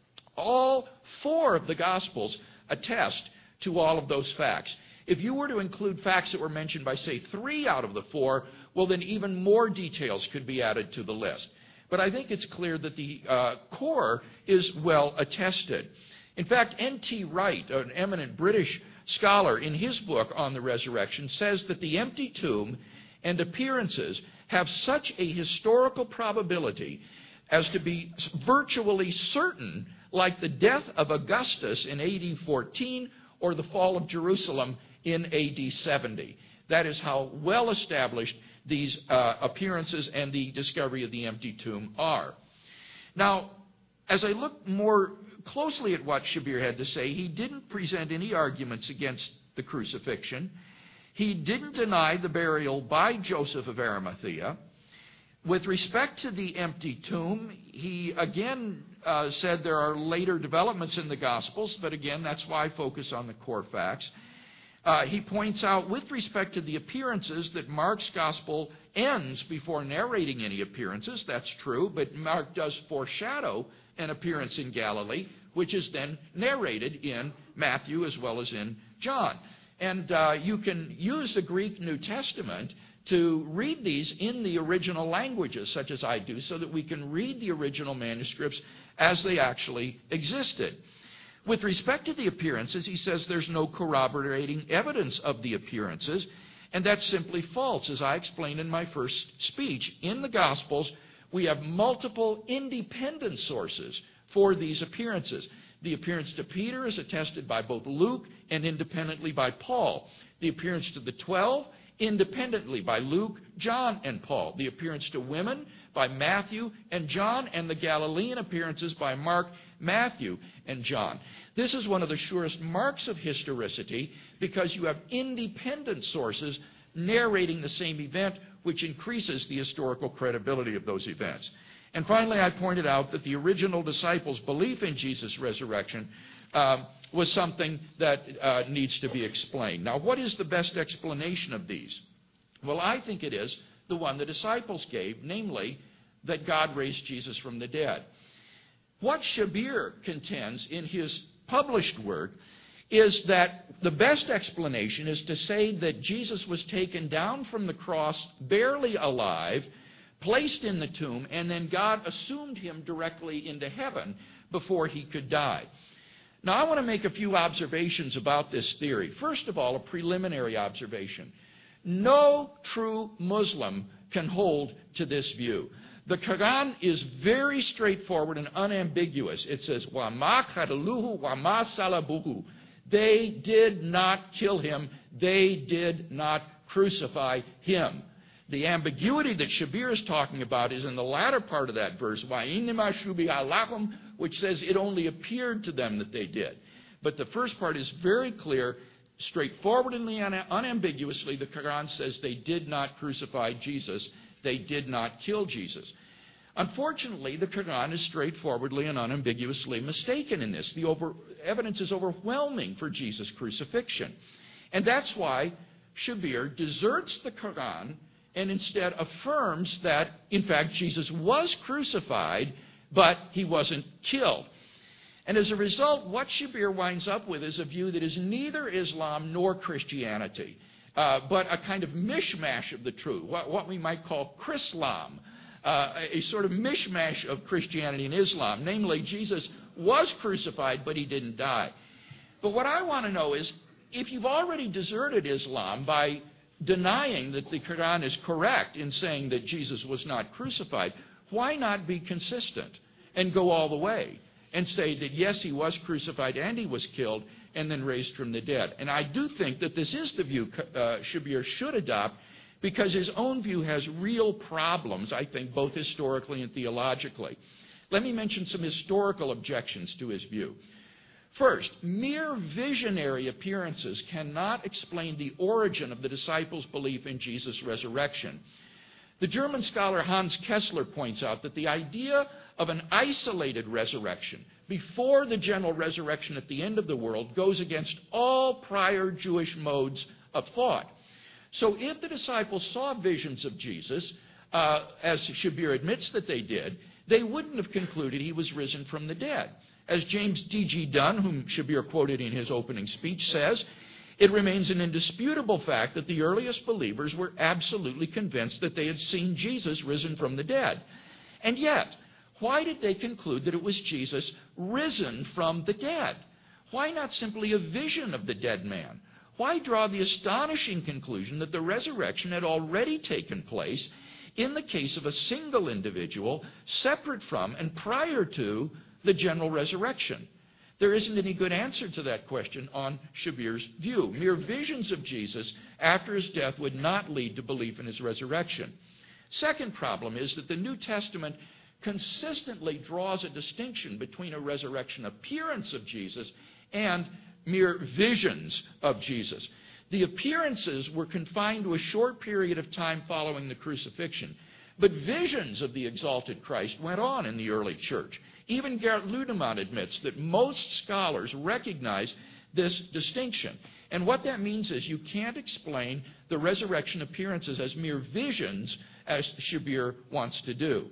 All four of the Gospels attest to all of those facts. If you were to include facts that were mentioned by, say, three out of the four, well, then even more details could be added to the list. But I think it's clear that the uh, core is well attested. In fact, N T Wright, an eminent British scholar, in his book on the resurrection, says that the empty tomb and appearances have such a historical probability as to be virtually certain, like the death of Augustus in A D fourteen or the fall of Jerusalem in A D seventy. That is how well established these uh, appearances and the discovery of the empty tomb are. Now, as I look more closely at what Shabir had to say, he didn't present any arguments against the crucifixion. He didn't deny the burial by Joseph of Arimathea. With respect to the empty tomb, he again uh, said there are later developments in the Gospels, but again, that's why I focus on the core facts. Uh, he points out, with respect to the appearances, that Mark's Gospel ends before narrating any appearances. That's true, but Mark does foreshadow an appearance in Galilee, which is then narrated in Matthew as well as in John. And uh, you can use the Greek New Testament to read these in the original languages, such as I do, so that we can read the original manuscripts as they actually existed. With respect to the appearances, he says there's no corroborating evidence of the appearances, and that's simply false, as I explained in my first speech. In the Gospels, we have multiple independent sources for these appearances. The appearance to Peter is attested by both Luke and independently by Paul. The appearance to the twelve, independently by Luke, John, and Paul. The appearance to women by Matthew and John, and the Galilean appearances by Mark, Matthew, and John. This is one of the surest marks of historicity because you have independent sources narrating the same event, which increases the historical credibility of those events. And finally, I pointed out that the original disciples' belief in Jesus' resurrection um, was something that uh, needs to be explained. Now, what is the best explanation of these? Well, I think it is the one the disciples gave, namely that God raised Jesus from the dead. What Shabir contends in his published work is that the best explanation is to say that Jesus was taken down from the cross barely alive, placed in the tomb, and then God assumed him directly into heaven before he could die. Now, I want to make a few observations about this theory. First of all, a preliminary observation. No true Muslim can hold to this view. The Quran is very straightforward and unambiguous. It says, وَمَا قَتَلُوهُ وَمَا صَلَبُوهُ. They did not kill him. They did not crucify him. The ambiguity that Shabir is talking about is in the latter part of that verse, وَإِنَّمَا شُبِهَ لَهُمْ, which says it only appeared to them that they did. But the first part is very clear. Straightforwardly and unambiguously, the Quran says they did not crucify Jesus. They did not kill Jesus. Unfortunately, the Quran is straightforwardly and unambiguously mistaken in this. The over, evidence is overwhelming for Jesus' crucifixion. And that's why Shabir deserts the Quran and instead affirms that, in fact, Jesus was crucified, but he wasn't killed. And as a result, what Shabir winds up with is a view that is neither Islam nor Christianity, uh, but a kind of mishmash of the truth, what, what we might call Chrislam, uh, a sort of mishmash of Christianity and Islam. Namely, Jesus was crucified, but he didn't die. But what I want to know is, if you've already deserted Islam by denying that the Quran is correct in saying that Jesus was not crucified, why not be consistent and go all the way and say that, yes, he was crucified and he was killed and then raised from the dead? And I do think that this is the view uh, Shabir should adopt, because his own view has real problems, I think, both historically and theologically. Let me mention some historical objections to his view. First, mere visionary appearances cannot explain the origin of the disciples' belief in Jesus' resurrection. The German scholar Hans Kessler points out that the idea of an isolated resurrection before the general resurrection at the end of the world goes against all prior Jewish modes of thought. So if the disciples saw visions of Jesus, uh, as Shabir admits that they did, they wouldn't have concluded he was risen from the dead. As James D G Dunn, whom Shabir quoted in his opening speech, says, it remains an indisputable fact that the earliest believers were absolutely convinced that they had seen Jesus risen from the dead. And yet, why did they conclude that it was Jesus risen from the dead? Why not simply a vision of the dead man? Why draw the astonishing conclusion that the resurrection had already taken place in the case of a single individual, separate from and prior to the general resurrection? There isn't any good answer to that question on Shabir's view. Mere visions of Jesus after his death would not lead to belief in his resurrection. Second problem is that the New Testament consistently draws a distinction between a resurrection appearance of Jesus and mere visions of Jesus. The appearances were confined to a short period of time following the crucifixion, but visions of the exalted Christ went on in the early church. Even Gerhard Ludemann admits that most scholars recognize this distinction. And what that means is you can't explain the resurrection appearances as mere visions, as Shabir wants to do.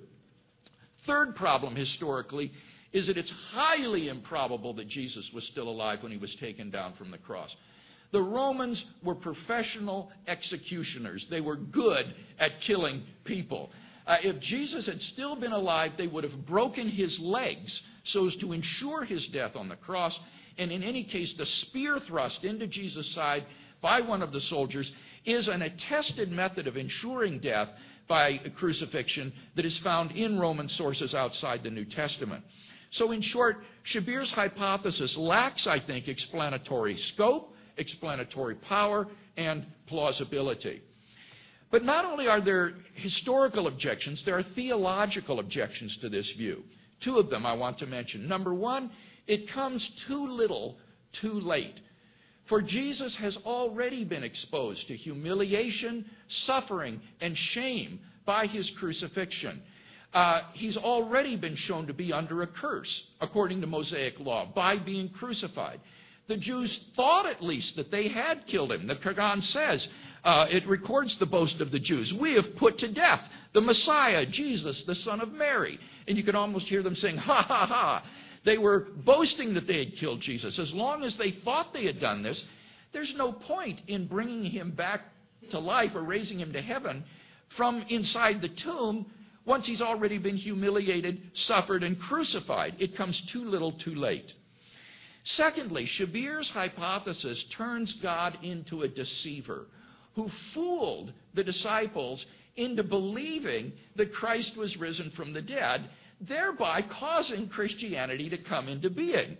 Third problem historically is that it's highly improbable that Jesus was still alive when he was taken down from the cross. The Romans were professional executioners. They were good at killing people. Uh, if Jesus had still been alive, they would have broken his legs so as to ensure his death on the cross. And in any case, the spear thrust into Jesus' side by one of the soldiers is an attested method of ensuring death by crucifixion that is found in Roman sources outside the New Testament. So in short, Shabir's hypothesis lacks, I think, explanatory scope, explanatory power, and plausibility. But not only are there historical objections, there are theological objections to this view. Two of them I want to mention. Number one, it comes too little, too late. For Jesus has already been exposed to humiliation, suffering, and shame by his crucifixion. Uh, he's already been shown to be under a curse, according to Mosaic law, by being crucified. The Jews thought at least that they had killed him. The Quran says, uh, it records the boast of the Jews. We have put to death the Messiah, Jesus, the son of Mary. And you can almost hear them saying, ha, ha, ha. They were boasting that they had killed Jesus. As long as they thought they had done this, there's no point in bringing him back to life or raising him to heaven from inside the tomb once he's already been humiliated, suffered, and crucified. It comes too little, too late. Secondly, Shabir's hypothesis turns God into a deceiver who fooled the disciples into believing that Christ was risen from the dead, thereby causing Christianity to come into being.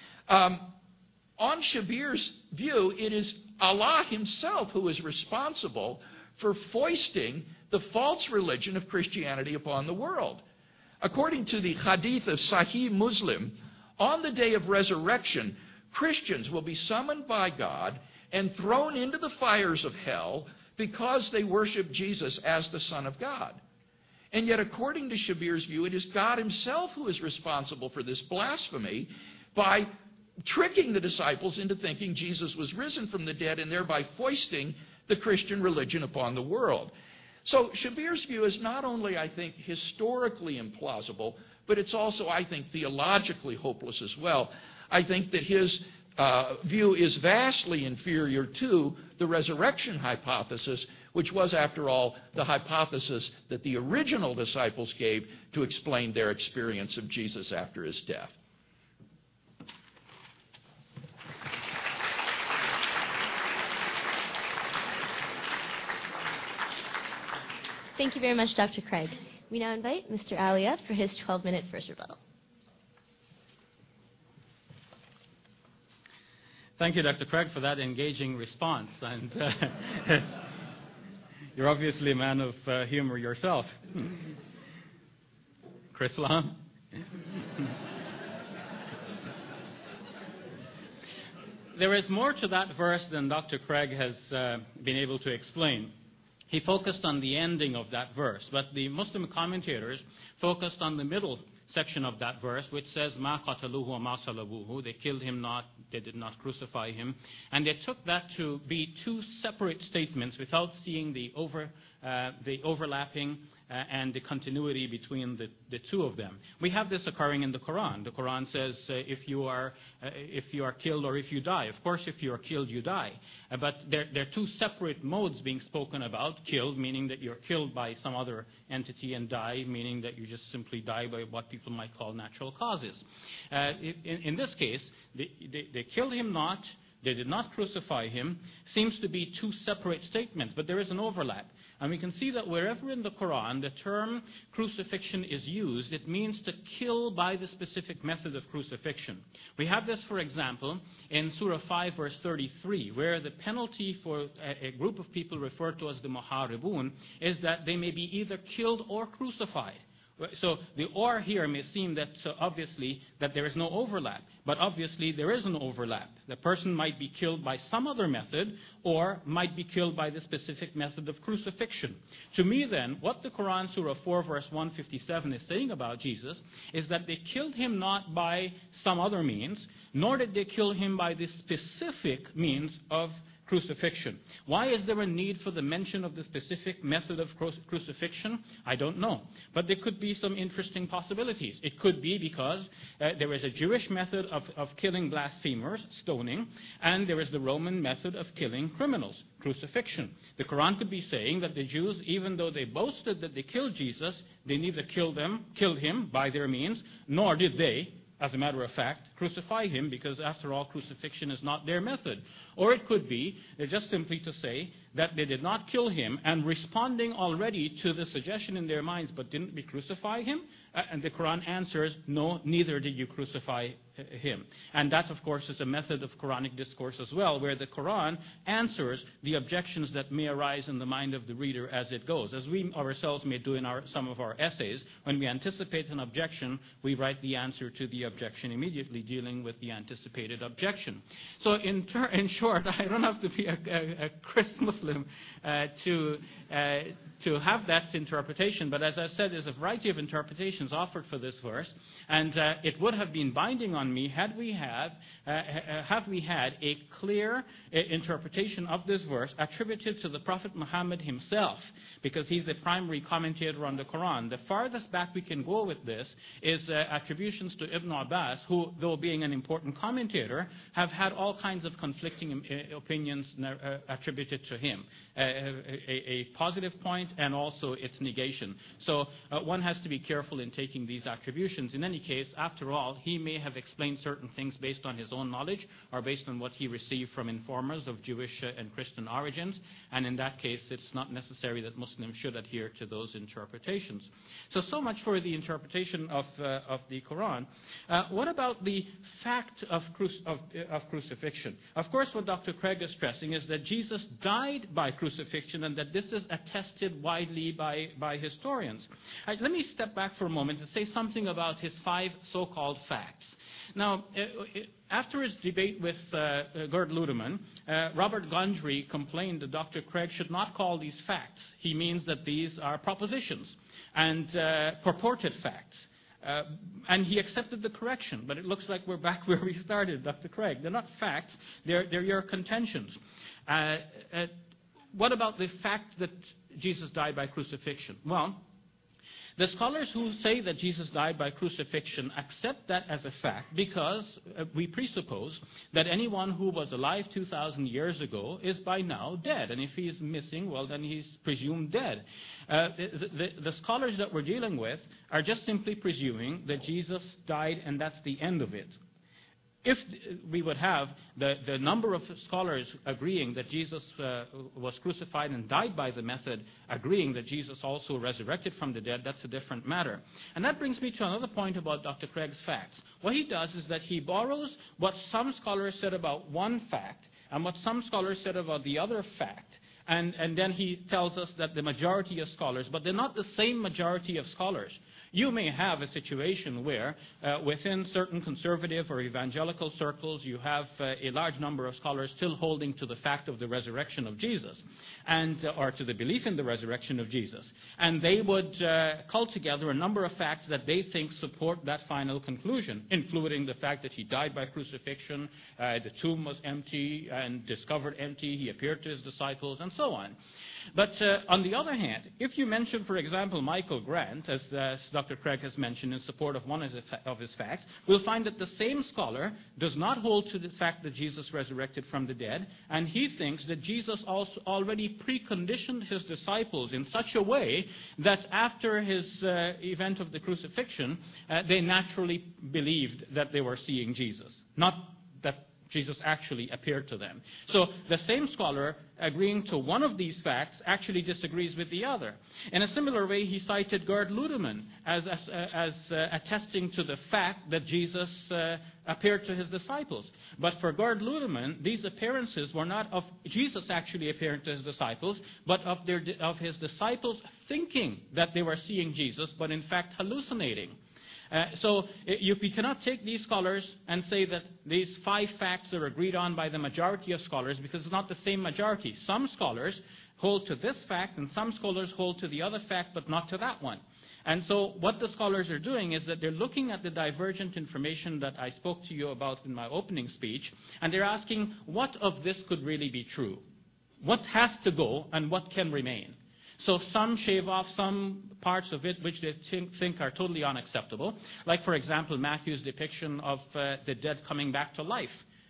Um, on Shabir's view, it is Allah himself who is responsible for foisting the false religion of Christianity upon the world. According to the hadith of Sahih Muslim, on the day of resurrection, Christians will be summoned by God and thrown into the fires of hell because they worship Jesus as the Son of God. And yet, according to Shabir's view, it is God himself who is responsible for this blasphemy by tricking the disciples into thinking Jesus was risen from the dead and thereby foisting the Christian religion upon the world. So Shabir's view is not only, I think, historically implausible, but it's also, I think, theologically hopeless as well. I think that his uh, view is vastly inferior to the resurrection hypothesis, which was, after all, the hypothesis that the original disciples gave to explain their experience of Jesus after his death. Thank you very much, Doctor Craig. We now invite Mister Ali up for his twelve-minute first rebuttal. Thank you, Doctor Craig, for that engaging response. And uh, you're obviously a man of uh, humor yourself. Chris Lam? There is more to that verse than Doctor Craig has uh, been able to explain. He focused on the ending of that verse, but the Muslim commentators focused on the middle section of that verse, which says, "Ma qataluhu wa ma salabuhu." They killed him not, they did not crucify him. And they took that to be two separate statements without seeing the over, uh, the overlapping uh, and the continuity between the, the two of them. We have this occurring in the Quran. The Quran says, uh, if you are uh, if you are killed or if you die. Of course, if you are killed, you die. Uh, but there, there are two separate modes being spoken about. Killed, meaning that you're killed by some other entity, and die, meaning that you just simply die by what people might call natural causes. Uh, in, in this case, they, they, they killed him not, they did not crucify him, seems to be two separate statements, but there is an overlap. And we can see that wherever in the Quran the term crucifixion is used, it means to kill by the specific method of crucifixion. We have this, for example, in Surah five, verse thirty-three, where the penalty for a, a group of people referred to as the muharibun is that they may be either killed or crucified. So the or here may seem that so obviously that there is no overlap, but obviously there is an overlap. The person might be killed by some other method or might be killed by the specific method of crucifixion. To me then, what the Quran Surah four verse one fifty-seven is saying about Jesus is that they killed him not by some other means, nor did they kill him by the specific means of crucifixion. Why is there a need for the mention of the specific method of cru- crucifixion? I don't know. But there could be some interesting possibilities. It could be because uh, there is a Jewish method of, of killing blasphemers, stoning, and there is the Roman method of killing criminals, crucifixion. The Quran could be saying that the Jews, even though they boasted that they killed Jesus, they neither killed them, killed him by their means, nor did they, as a matter of fact, crucify him, because after all, crucifixion is not their method. Or it could be uh, just simply to say that they did not kill him, and responding already to the suggestion in their minds, but didn't we crucify him? Uh, and the Quran answers, no, neither did you crucify uh, him. And that, of course, is a method of Quranic discourse as well, where the Quran answers the objections that may arise in the mind of the reader as it goes. As we ourselves may do in our, some of our essays, when we anticipate an objection, we write the answer to the objection immediately, dealing with the anticipated objection. So in, ter- in short, I don't have to be a, a, a Christian Muslim uh, to, uh, to have that interpretation, but as I said, there's a variety of interpretations offered for this verse, and uh, it would have been binding on me had we have, uh, have we had a clear uh, interpretation of this verse attributed to the Prophet Muhammad himself, because he's the primary commentator on the Quran. The farthest back we can go with this is uh, attributions to Ibn Abbas, who, though being an important commentator, have had all kinds of conflicting uh, opinions uh, attributed to him. Uh, a, a positive point and also its negation. So uh, one has to be careful in taking these attributions. In any case, after all, he may have explained certain things based on his own knowledge or based on what he received from informers of Jewish uh, and Christian origins, and in that case, it's not necessary that Muslims should adhere to those interpretations. So, so much for the interpretation of, uh, of the Quran. Uh, what about the fact of, cru- of, uh, of crucifixion? Of course, what Doctor Craig is stressing is that Jesus died by crucifixion, Crucifixion, and that this is attested widely by, by historians. Right, let me step back for a moment and say something about his five so-called facts. Now, after his debate with uh, Gerd Ludemann, uh, Robert Gondry complained that Doctor Craig should not call these facts. He means that these are propositions and uh, purported facts. Uh, and he accepted the correction, but it looks like we're back where we started, Doctor Craig. They're not facts, they're, they're your contentions. Uh, uh, What about the fact that Jesus died by crucifixion? Well, the scholars who say that Jesus died by crucifixion accept that as a fact because uh, we presuppose that anyone who was alive two thousand years ago is by now dead. And if he is missing, well, then he's presumed dead. Uh, the, the, the scholars that we're dealing with are just simply presuming that Jesus died and that's the end of it. If we would have the, the number of scholars agreeing that Jesus uh, was crucified and died by the method, agreeing that Jesus also resurrected from the dead, that's a different matter. And that brings me to another point about Doctor Craig's facts. What he does is that he borrows what some scholars said about one fact and what some scholars said about the other fact. And, and then he tells us that the majority of scholars, but they're not the same majority of scholars. You may have a situation where uh, within certain conservative or evangelical circles you have uh, a large number of scholars still holding to the fact of the resurrection of Jesus, and uh, or to the belief in the resurrection of Jesus. And they would uh, cull together a number of facts that they think support that final conclusion, including the fact that he died by crucifixion, uh, the tomb was empty and discovered empty, he appeared to his disciples, and so on. But uh, on the other hand, if you mention, for example, Michael Grant, as uh, Doctor Craig has mentioned in support of one of his, of his facts, we'll find that the same scholar does not hold to the fact that Jesus resurrected from the dead, and he thinks that Jesus also already preconditioned his disciples in such a way that after his uh, event of the crucifixion, uh, they naturally believed that they were seeing Jesus, not that Jesus actually appeared to them. So the same scholar, agreeing to one of these facts, actually disagrees with the other. In a similar way, he cited Gerd Ludemann as, as, uh, as uh, attesting to the fact that Jesus uh, appeared to his disciples. But for Gerd Ludemann, these appearances were not of Jesus actually appearing to his disciples, but of, their, of his disciples thinking that they were seeing Jesus, but in fact hallucinating. Uh, so you, we cannot take these scholars and say that these five facts are agreed on by the majority of scholars, because it's not the same majority. Some scholars hold to this fact and some scholars hold to the other fact, but not to that one. And so what the scholars are doing is that they're looking at the divergent information that I spoke to you about in my opening speech, and they're asking what of this could really be true? What has to go and what can remain? So some shave off some parts of it which they think, think are totally unacceptable. Like, for example, Matthew's depiction of uh, the dead coming back to life.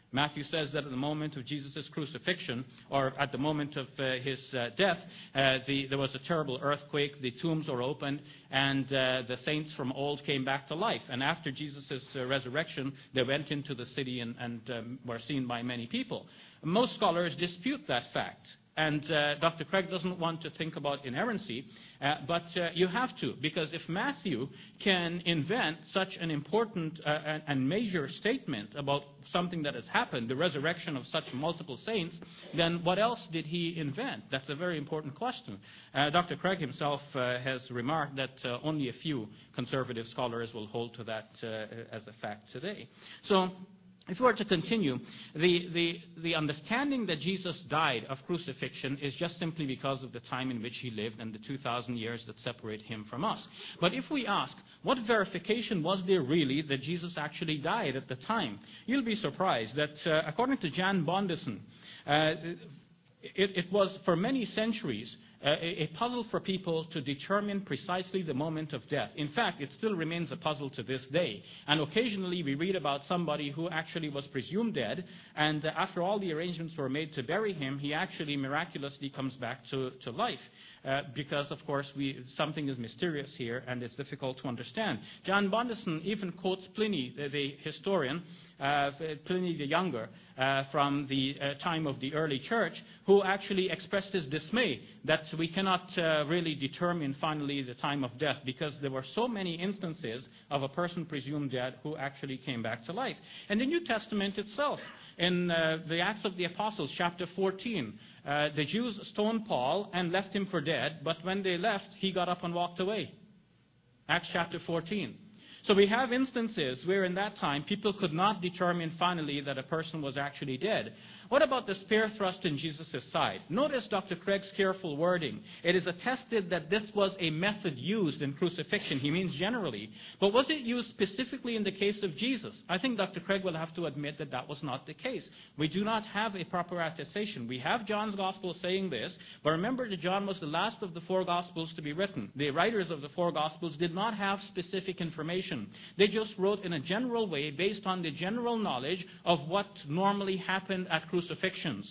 Matthew says that at the moment of Jesus' crucifixion, or at the moment of uh, his uh, death, uh, the, there was a terrible earthquake, the tombs were opened, and uh, the saints from old came back to life. And after Jesus' uh, resurrection, they went into the city and, and um, were seen by many people. Most scholars dispute that fact. And uh, Doctor Craig doesn't want to think about inerrancy, uh, but uh, you have to, because if Matthew can invent such an important uh, and, and major statement about something that has happened, the resurrection of such multiple saints, then what else did he invent? That's a very important question. Uh, Doctor Craig himself uh, has remarked that uh, only a few conservative scholars will hold to that uh, as a fact today. So, if we were to continue, the, the, the understanding that Jesus died of crucifixion is just simply because of the time in which he lived and the two thousand years that separate him from us. But if we ask, what verification was there really that Jesus actually died at the time? You'll be surprised that uh, according to Jan Bondison, uh, it, it was for many centuries Uh, a, a puzzle for people to determine precisely the moment of death. In fact, it still remains a puzzle to this day. And occasionally we read about somebody who actually was presumed dead, and uh, after all the arrangements were made to bury him, he actually miraculously comes back to, to life. Uh, because, of course, we, something is mysterious here, and it's difficult to understand. John Bondison even quotes Pliny, the, the historian, uh, Pliny the Younger, uh, from the uh, time of the early church, who actually expressed his dismay that we cannot uh, really determine finally the time of death, because there were so many instances of a person presumed dead who actually came back to life. And the New Testament itself, in uh, the Acts of the Apostles, chapter fourteen, uh, the Jews stoned Paul and left him for dead, but when they left, he got up and walked away. Acts chapter fourteen. So we have instances where in that time people could not determine finally that a person was actually dead. What about the spear thrust in Jesus' side? Notice Doctor Craig's careful wording. It is attested that this was a method used in crucifixion. He means generally. But was it used specifically in the case of Jesus? I think Doctor Craig will have to admit that that was not the case. We do not have a proper attestation. We have John's Gospel saying this, but remember that John was the last of the four Gospels to be written. The writers of the four Gospels did not have specific information. They just wrote in a general way based on the general knowledge of what normally happened at crucifixion. Crucifixions.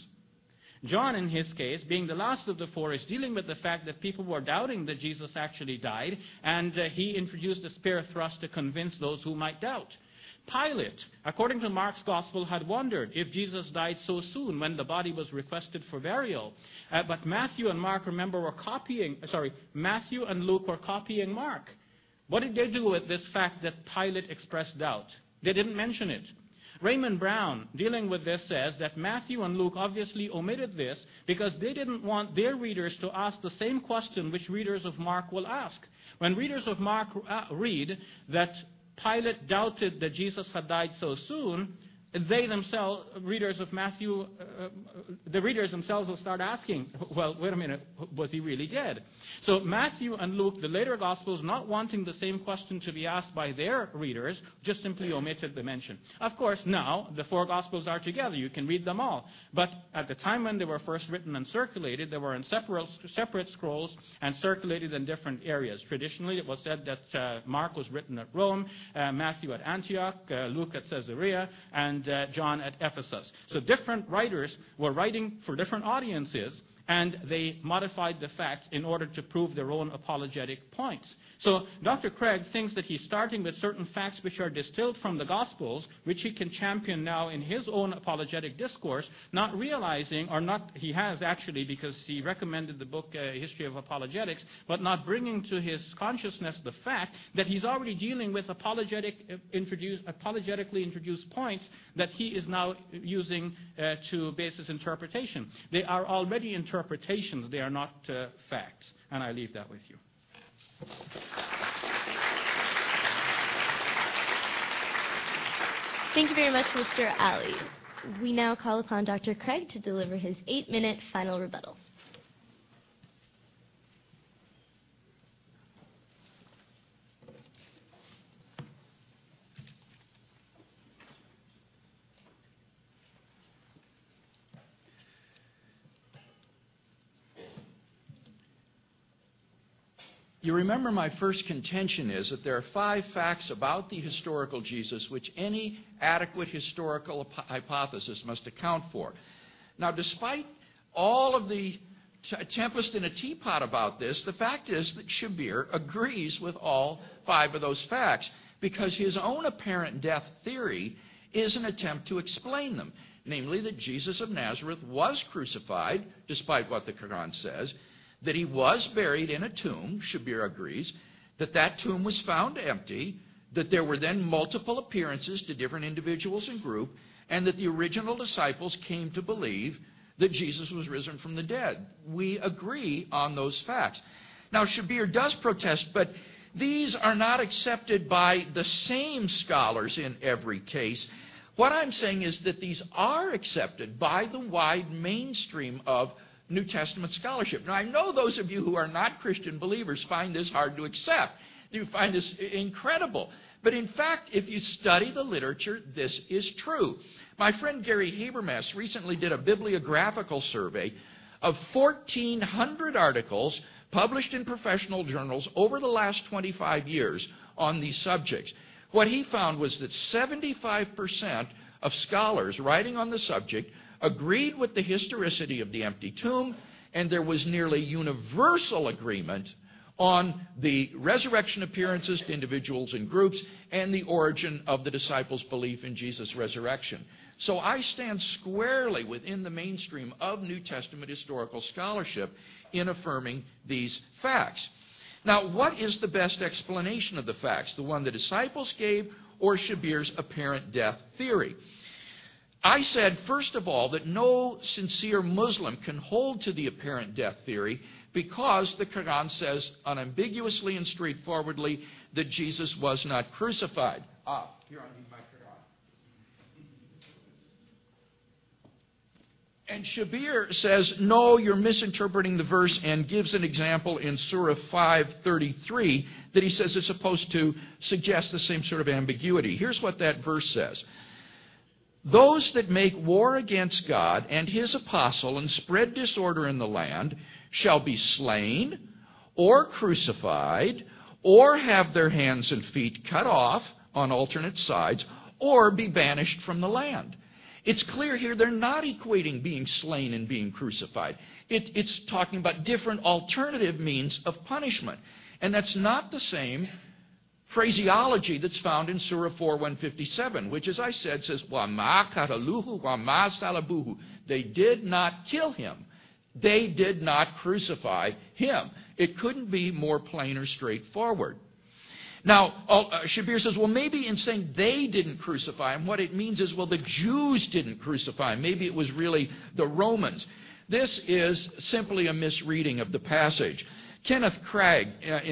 John, in his case, being the last of the four, is dealing with the fact that people were doubting that Jesus actually died, and uh, he introduced a spear thrust to convince those who might doubt. Pilate, according to Mark's Gospel, had wondered if Jesus died so soon when the body was requested for burial. Uh, but Matthew and Mark, remember, were copying, sorry, Matthew and Luke were copying Mark. What did they do with this fact that Pilate expressed doubt? They didn't mention it. Raymond Brown, dealing with this, says that Matthew and Luke obviously omitted this because they didn't want their readers to ask the same question which readers of Mark will ask. When readers of Mark read that Pilate doubted that Jesus had died so soon, they themselves, readers of Matthew, uh, the readers themselves will start asking, well, wait a minute, was he really dead? So Matthew and Luke, the later Gospels, not wanting the same question to be asked by their readers, just simply omitted the mention. Of course, now the four Gospels are together. You can read them all. But at the time when they were first written and circulated, they were in separate, separate scrolls and circulated in different areas. Traditionally, it was said that uh, Mark was written at Rome, uh, Matthew at Antioch, uh, Luke at Caesarea, and And uh, John at Ephesus. So different writers were writing for different audiences, and they modified the facts in order to prove their own apologetic points. So Doctor Craig thinks that he's starting with certain facts which are distilled from the Gospels, which he can champion now in his own apologetic discourse, not realizing, or not, he has actually, because he recommended the book uh, History of Apologetics, but not bringing to his consciousness the fact that he's already dealing with apologetic, uh, introduce, apologetically introduced points that he is now using uh, to base his interpretation. They are already interpretations, they are not uh, facts. And I leave that with you. Thank you very much, Mister Alley. We now call upon Doctor Craig to deliver his eight-minute final rebuttal. You remember my first contention is that there are five facts about the historical Jesus which any adequate historical hypothesis must account for. Now, despite all of the t- tempest in a teapot about this, the fact is that Shabir agrees with all five of those facts because his own apparent death theory is an attempt to explain them, namely that Jesus of Nazareth was crucified, despite what the Quran says, that he was buried in a tomb, Shabir agrees, that that tomb was found empty, that there were then multiple appearances to different individuals and groups, and that the original disciples came to believe that Jesus was risen from the dead. We agree on those facts. Now, Shabir does protest, but these are not accepted by the same scholars in every case. What I'm saying is that these are accepted by the wide mainstream of New Testament scholarship. Now, I know those of you who are not Christian believers find this hard to accept. You find this incredible. But in fact, if you study the literature, this is true. My friend Gary Habermas recently did a bibliographical survey of fourteen hundred articles published in professional journals over the last twenty-five years on these subjects. What he found was that seventy-five percent of scholars writing on the subject agreed with the historicity of the empty tomb, and there was nearly universal agreement on the resurrection appearances to individuals and groups and the origin of the disciples' belief in Jesus' resurrection. So I stand squarely within the mainstream of New Testament historical scholarship in affirming these facts. Now, what is the best explanation of the facts? The one the disciples gave or Shabir's apparent death theory? I said, first of all, that no sincere Muslim can hold to the apparent death theory because the Quran says unambiguously and straightforwardly that Jesus was not crucified. Ah, here I need my Quran. And Shabir says, no, you're misinterpreting the verse, and gives an example in Surah five thirty-three that he says is supposed to suggest the same sort of ambiguity. Here's what that verse says. Those that make war against God and his apostle and spread disorder in the land shall be slain or crucified or have their hands and feet cut off on alternate sides or be banished from the land. It's clear here they're not equating being slain and being crucified. It, it's talking about different alternative means of punishment. And that's not the same phraseology that's found in Surah four one fifty-seven, which, as I said, says, وَمَا قَتَلُوهُ وَمَا صَلَبُوهُ. They did not kill him. They did not crucify him. It couldn't be more plain or straightforward. Now, uh, Shabir says, well, maybe in saying they didn't crucify him, what it means is, well, the Jews didn't crucify him. Maybe it was really the Romans. This is simply a misreading of the passage. Kenneth Craig,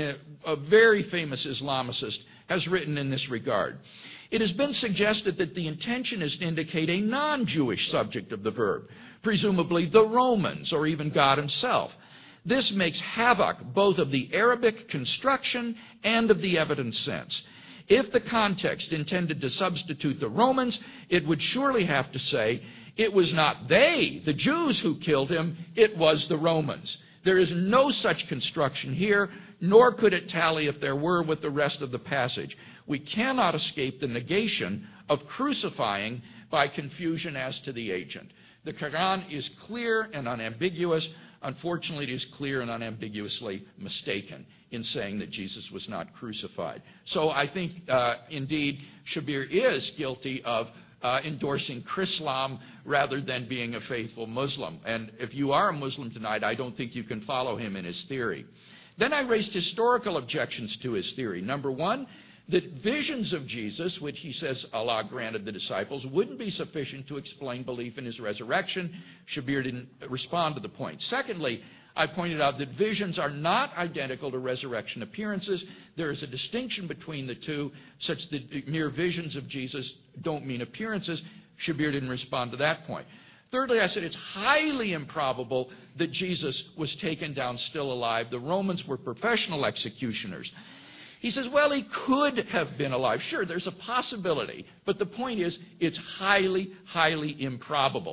a very famous Islamicist, has written in this regard. It has been suggested that the intention is to indicate a non-Jewish subject of the verb, presumably the Romans or even God himself. This makes havoc both of the Arabic construction and of the evidence sense. If the context intended to substitute the Romans, it would surely have to say, it was not they, the Jews, who killed him, it was the Romans. There is no such construction here, nor could it tally if there were with the rest of the passage. We cannot escape the negation of crucifying by confusion as to the agent. The Quran is clear and unambiguous. Unfortunately, it is clear and unambiguously mistaken in saying that Jesus was not crucified. So I think, uh, indeed, Shabir is guilty of uh, endorsing Chrislam rather than being a faithful Muslim. And if you are a Muslim tonight, I don't think you can follow him in his theory. Then I raised historical objections to his theory. Number one, that visions of Jesus, which he says Allah granted the disciples, wouldn't be sufficient to explain belief in his resurrection. Shabir didn't respond to the point. Secondly, I pointed out that visions are not identical to resurrection appearances. There is a distinction between the two, such that mere visions of Jesus don't mean appearances. Shabir didn't respond to that point. Thirdly, I said it's highly improbable that Jesus was taken down still alive. The Romans were professional executioners. He says, well, he could have been alive. Sure, there's a possibility. But the point is, it's highly, highly improbable.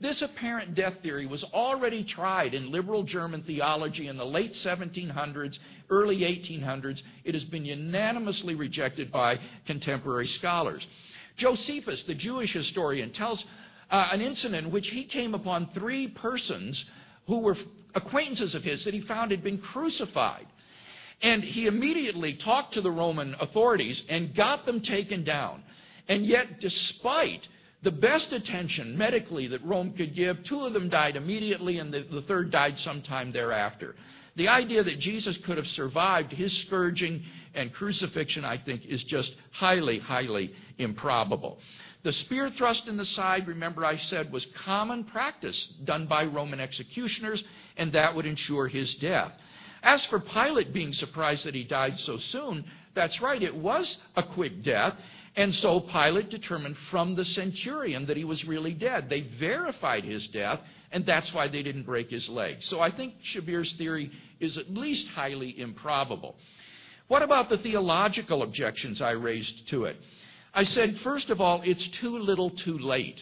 This apparent death theory was already tried in liberal German theology in the late seventeen hundreds, early eighteen hundreds. It has been unanimously rejected by contemporary scholars. Josephus, the Jewish historian, tells uh, an incident in which he came upon three persons who were acquaintances of his that he found had been crucified. And he immediately talked to the Roman authorities and got them taken down. And yet, despite the best attention medically that Rome could give, two of them died immediately and the, the third died sometime thereafter. The idea that Jesus could have survived his scourging and crucifixion, I think, is just highly, highly improbable. The spear thrust in the side, remember I said, was common practice done by Roman executioners, and that would ensure his death. As for Pilate being surprised that he died so soon, that's right, it was a quick death, and so Pilate determined from the centurion that he was really dead. They verified his death, and that's why they didn't break his leg. So I think Shabir's theory is at least highly improbable. What about the theological objections I raised to it? I said, first of all, it's too little too late.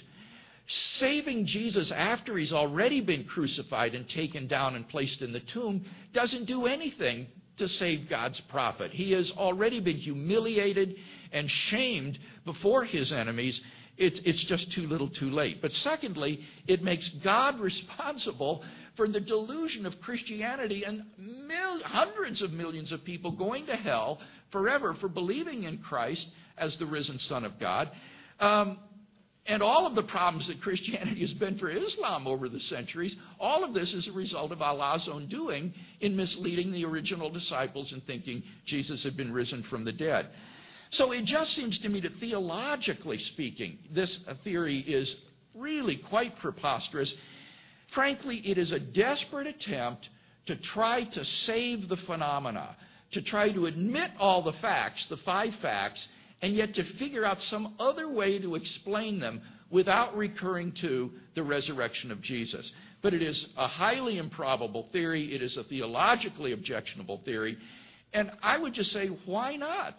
Saving Jesus after he's already been crucified and taken down and placed in the tomb doesn't do anything to save God's prophet. He has already been humiliated and shamed before his enemies. It's, it's just too little too late. But secondly, it makes God responsible for the delusion of Christianity and mil- hundreds of millions of people going to hell forever for believing in Christ as the risen Son of God. Um, and all of the problems that Christianity has been for Islam over the centuries, all of this is a result of Allah's own doing in misleading the original disciples and thinking Jesus had been risen from the dead. So it just seems to me that theologically speaking, this theory is really quite preposterous. Frankly, it is a desperate attempt to try to save the phenomena, to try to admit all the facts, the five facts, and yet to figure out some other way to explain them without recurring to the resurrection of Jesus. But it is a highly improbable theory. It is a theologically objectionable theory. And I would just say, why not?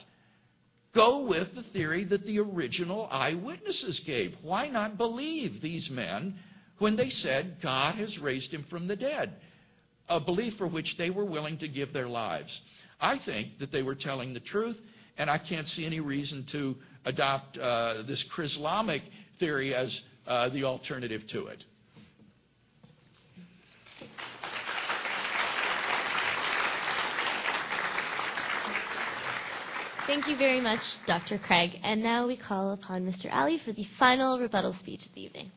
Go with the theory that the original eyewitnesses gave. Why not believe these men when they said God has raised him from the dead? A belief for which they were willing to give their lives. I think that they were telling the truth, and I can't see any reason to adopt uh, this Chrislamic theory as uh, the alternative to it. Thank you very much, Doctor Craig. And now we call upon Mister Alley for the final rebuttal speech of the evening.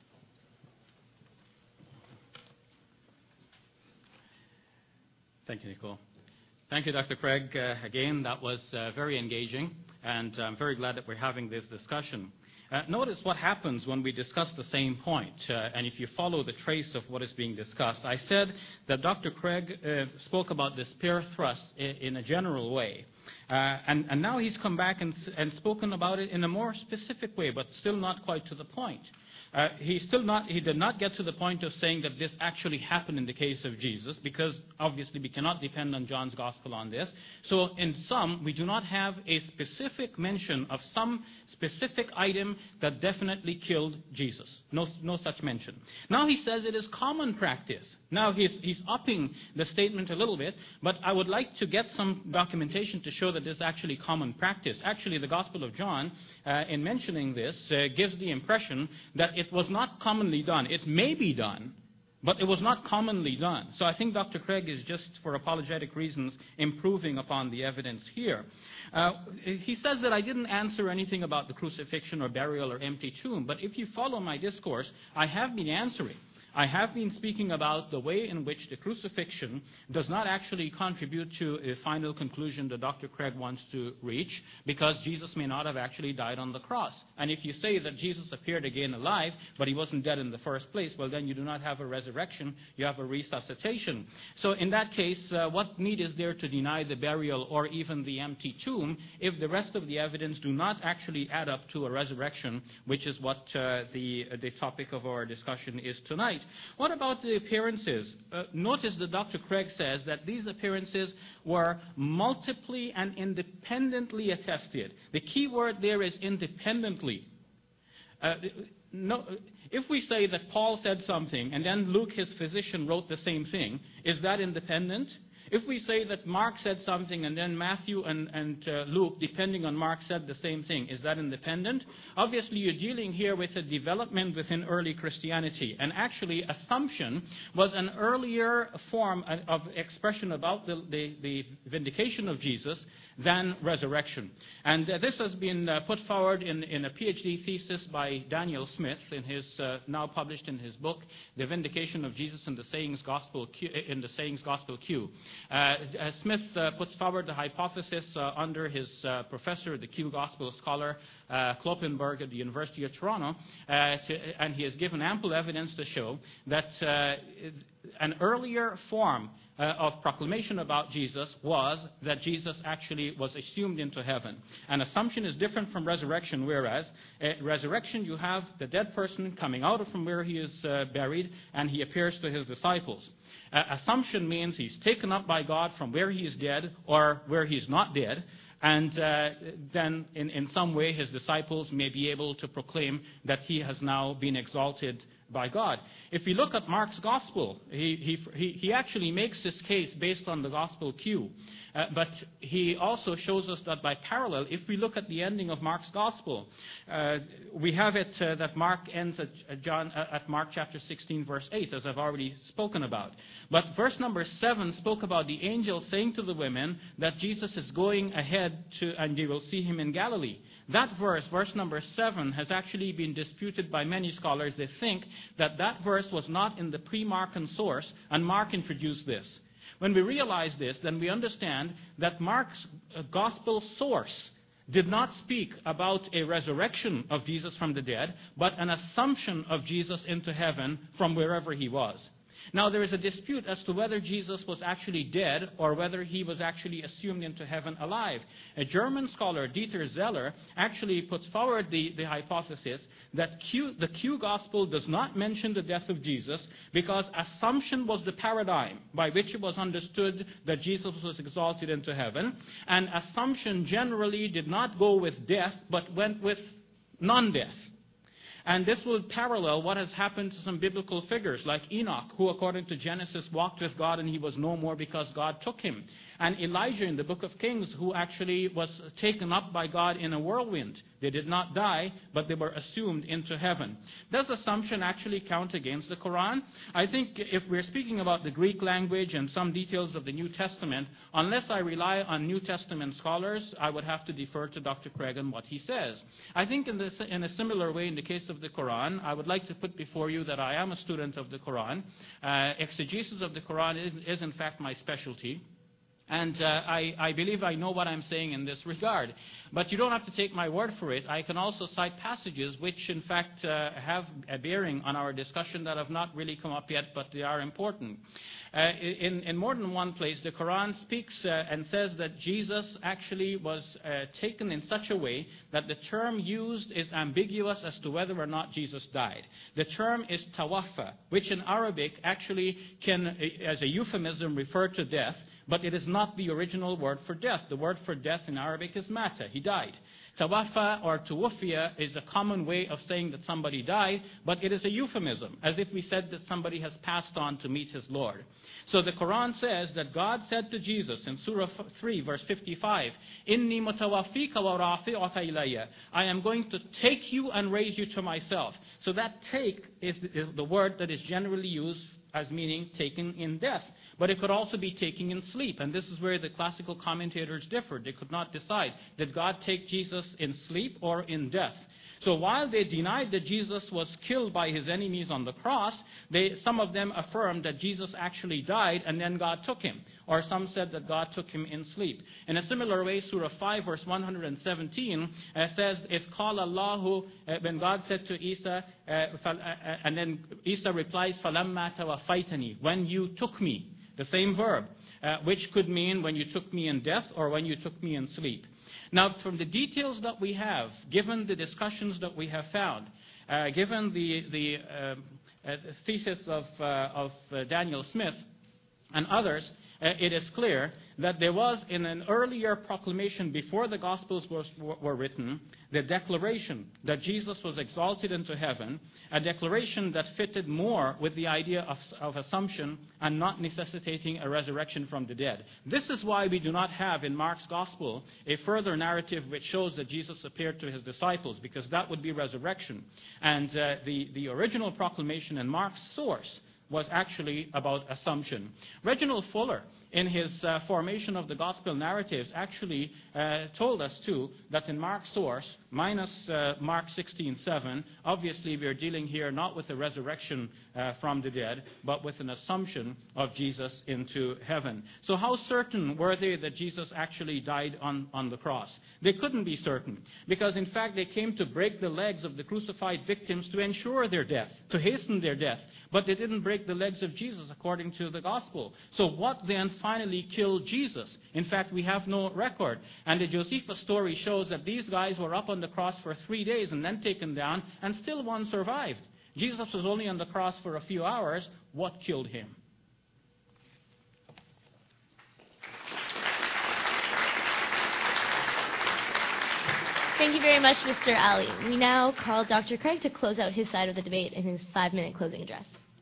Thank you, Nicole. Thank you, Doctor Craig. Uh, again, that was uh, very engaging, and I'm very glad that we're having this discussion. Uh, notice what happens when we discuss the same point, uh, and if you follow the trace of what is being discussed. I said that Doctor Craig uh, spoke about the spear thrust in, in a general way, uh, and, and now he's come back and, and spoken about it in a more specific way, but still not quite to the point. Uh, he still not, he did not get to the point of saying that this actually happened in the case of Jesus, because obviously we cannot depend on John's Gospel on this. So in some, we do not have a specific mention of some specific item that definitely killed Jesus. No, no such mention. Now he says it is common practice. Now he's, he's upping the statement a little bit, but I would like to get some documentation to show that this is actually common practice. Actually, the Gospel of John, uh, in mentioning this, uh, gives the impression that it was not commonly done. It may be done, but it was not commonly done. So I think Doctor Craig is just, for apologetic reasons, improving upon the evidence here. Uh, he says that I didn't answer anything about the crucifixion or burial or empty tomb, but if you follow my discourse, I have been answering. I have been speaking about the way in which the crucifixion does not actually contribute to a final conclusion that Doctor Craig wants to reach, because Jesus may not have actually died on the cross. And if you say that Jesus appeared again alive, but he wasn't dead in the first place, well, then you do not have a resurrection, you have a resuscitation. So in that case, uh, what need is there to deny the burial or even the empty tomb if the rest of the evidence do not actually add up to a resurrection, which is what uh, the, uh, the topic of our discussion is tonight. What about the appearances? Uh, notice that Doctor Craig says that these appearances were multiply and independently attested. The key word there is independently. Uh, no, if we say that Paul said something and then Luke, his physician, wrote the same thing, is that independent? If we say that Mark said something and then Matthew and, and uh, Luke, depending on Mark, said the same thing, is that independent? Obviously, you're dealing here with a development within early Christianity. And actually, assumption was an earlier form of expression about the, the, the vindication of Jesus than resurrection. And uh, this has been uh, put forward in, in a PhD thesis by Daniel Smith, in his uh, now published in his book, The Vindication of Jesus in the Sayings Gospel Q, in the Sayings Gospel Q. Uh, uh, Smith uh, puts forward the hypothesis uh, under his uh, professor, the Q Gospel scholar, uh, Kloppenberg at the University of Toronto, uh, to, and he has given ample evidence to show that uh, an earlier form Uh, of proclamation about Jesus was that Jesus actually was assumed into heaven. An assumption is different from resurrection, whereas uh, resurrection, you have the dead person coming out from where he is uh, buried, and he appears to his disciples. Uh, assumption means he's taken up by God from where he is dead or where he's not dead, and uh, then in, in some way his disciples may be able to proclaim that he has now been exalted by God. If we look at Mark's Gospel, he, he, he actually makes this case based on the Gospel Q. Uh, but he also shows us that by parallel, if we look at the ending of Mark's Gospel, uh, we have it uh, that Mark ends at, at, John, uh, at Mark chapter sixteen, verse eight, as I've already spoken about. But verse number seven spoke about the angel saying to the women that Jesus is going ahead to, and you will see him in Galilee. That verse, verse number seven, has actually been disputed by many scholars. They think that that verse was not in the pre-Markan source, and Mark introduced this. When we realize this, then we understand that Mark's uh, gospel source did not speak about a resurrection of Jesus from the dead, but an assumption of Jesus into heaven from wherever he was. Now, there is a dispute as to whether Jesus was actually dead or whether he was actually assumed into heaven alive. A German scholar, Dieter Zeller, actually puts forward the, the hypothesis that Q, the Q Gospel does not mention the death of Jesus because assumption was the paradigm by which it was understood that Jesus was exalted into heaven, and assumption generally did not go with death but went with non-death. And this will parallel what has happened to some biblical figures like Enoch, who according to Genesis walked with God and he was no more because God took him. And Elijah in the book of Kings, who actually was taken up by God in a whirlwind. They did not die, but they were assumed into heaven. Does assumption actually count against the Quran? I think if we're speaking about the Greek language and some details of the New Testament, unless I rely on New Testament scholars, I would have to defer to Doctor Craig on what he says. I think in, this, in a similar way in the case of the Quran, I would like to put before you that I am a student of the Quran. Uh, exegesis of the Quran is, is in fact my specialty. And uh, I, I believe I know what I'm saying in this regard. But you don't have to take my word for it. I can also cite passages which, in fact, uh, have a bearing on our discussion that have not really come up yet, but they are important. Uh, in, in more than one place, the Quran speaks uh, and says that Jesus actually was uh, taken in such a way that the term used is ambiguous as to whether or not Jesus died. The term is tawaffa, which in Arabic actually can, as a euphemism, refer to death. But it is not the original word for death. The word for death in Arabic is mata. He died. Tawafa or tuwafia is a common way of saying that somebody died, but it is a euphemism, as if we said that somebody has passed on to meet his Lord. So the Quran says that God said to Jesus in Surah three, verse fifty-five, Inni mutawafika wa rafi'uka ilayya. I am going to take you and raise you to myself. So that take is the word that is generally used as meaning taken in death. But it could also be taken in sleep. And this is where the classical commentators differed. They could not decide, did God take Jesus in sleep or in death? So while they denied that Jesus was killed by his enemies on the cross, they, some of them affirmed that Jesus actually died and then God took him. Or some said that God took him in sleep. In a similar way, Surah five, verse one hundred seventeen uh, says, if qala Allahu, uh, when God said to Isa, uh, uh, and then Isa replies, falamma tawaffaytani, when you took me. The same verb, uh, which could mean when you took me in death or when you took me in sleep. Now, from the details that we have, given the discussions that we have found, uh, given the, the uh, uh, thesis of, uh, of uh, Daniel Smith and others, uh, it is clear that there was, in an earlier proclamation before the Gospels was, were written, the declaration that Jesus was exalted into heaven, a declaration that fitted more with the idea of, of assumption and not necessitating a resurrection from the dead. This is why we do not have in Mark's Gospel a further narrative which shows that Jesus appeared to his disciples, because that would be resurrection. And uh, the, the original proclamation in Mark's source was actually about assumption. Reginald Fuller, in his uh, formation of the gospel narratives, actually uh, told us too that in Mark's source, minus uh, Mark sixteen seven, obviously we are dealing here not with a resurrection uh, from the dead, but with an assumption of Jesus into heaven. So how certain were they that Jesus actually died on, on the cross? They couldn't be certain, because in fact they came to break the legs of the crucified victims to ensure their death, to hasten their death. But they didn't break the legs of Jesus according to the gospel. So what then finally killed Jesus? In fact, we have no record. And the Josephus story shows that these guys were up on the cross for three days and then taken down, and still one survived. Jesus was only on the cross for a few hours. What killed him? Thank you very much, Mister Ali. We now call Doctor Craig to close out his side of the debate in his five-minute closing address.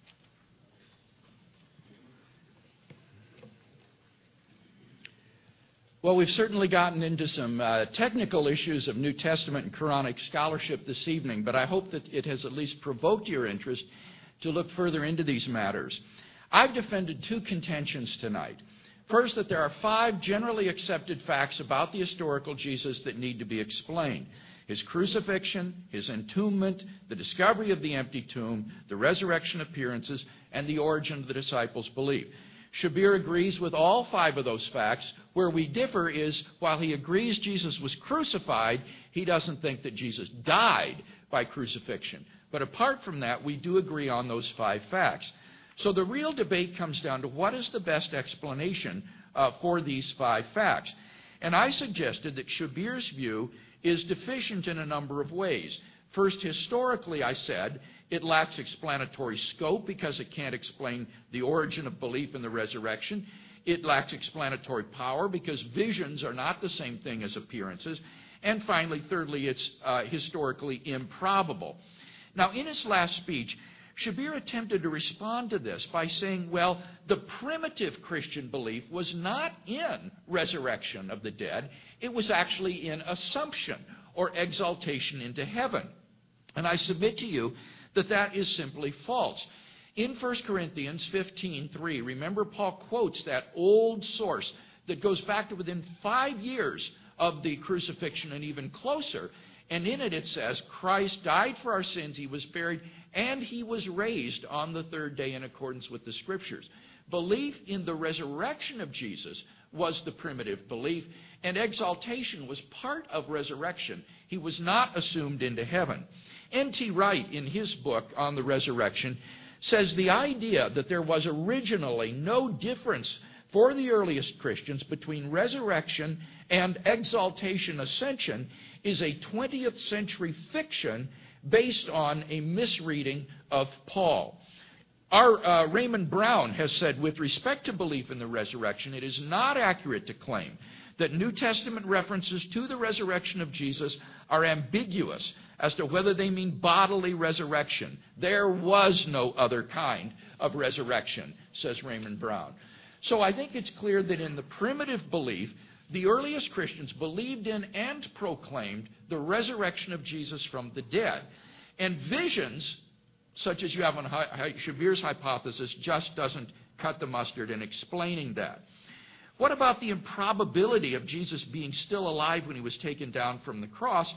Well, we've certainly gotten into some uh, technical issues of New Testament and Quranic scholarship this evening, but I hope that it has at least provoked your interest to look further into these matters. I've defended two contentions tonight. First, that there are five generally accepted facts about the historical Jesus that need to be explained: his crucifixion, his entombment, the discovery of the empty tomb, the resurrection appearances, and the origin of the disciples' belief. Shabir agrees with all five of those facts. Where we differ is, while he agrees Jesus was crucified, he doesn't think that Jesus died by crucifixion. But apart from that, we do agree on those five facts. So the real debate comes down to what is the best explanation uh, for these five facts. And I suggested that Shabir's view is deficient in a number of ways. First, historically, I said, it lacks explanatory scope because it can't explain the origin of belief in the resurrection. It lacks explanatory power because visions are not the same thing as appearances. And finally, thirdly, it's uh, historically improbable. Now, in his last speech, Shabir attempted to respond to this by saying, well, the primitive Christian belief was not in resurrection of the dead. It was actually in assumption or exaltation into heaven. And I submit to you that that is simply false. In First Corinthians fifteen three, remember Paul quotes that old source that goes back to within five years of the crucifixion and even closer. And in it it says, Christ died for our sins, he was buried, and he was raised on the third day in accordance with the Scriptures. Belief in the resurrection of Jesus was the primitive belief, and exaltation was part of resurrection. He was not assumed into heaven. N T Wright, in his book on the resurrection, says the idea that there was originally no difference for the earliest Christians between resurrection and exaltation ascension is a twentieth century fiction based on a misreading of Paul. Our uh, Raymond Brown has said, with respect to belief in the resurrection, it is not accurate to claim that New Testament references to the resurrection of Jesus are ambiguous as to whether they mean bodily resurrection. There was no other kind of resurrection, says Raymond Brown. So I think it's clear that in the primitive belief, the earliest Christians believed in and proclaimed the resurrection of Jesus from the dead. And visions, such as you have on Shabir's hypothesis, just doesn't cut the mustard in explaining that. What about the improbability of Jesus being still alive when he was taken down from the cross?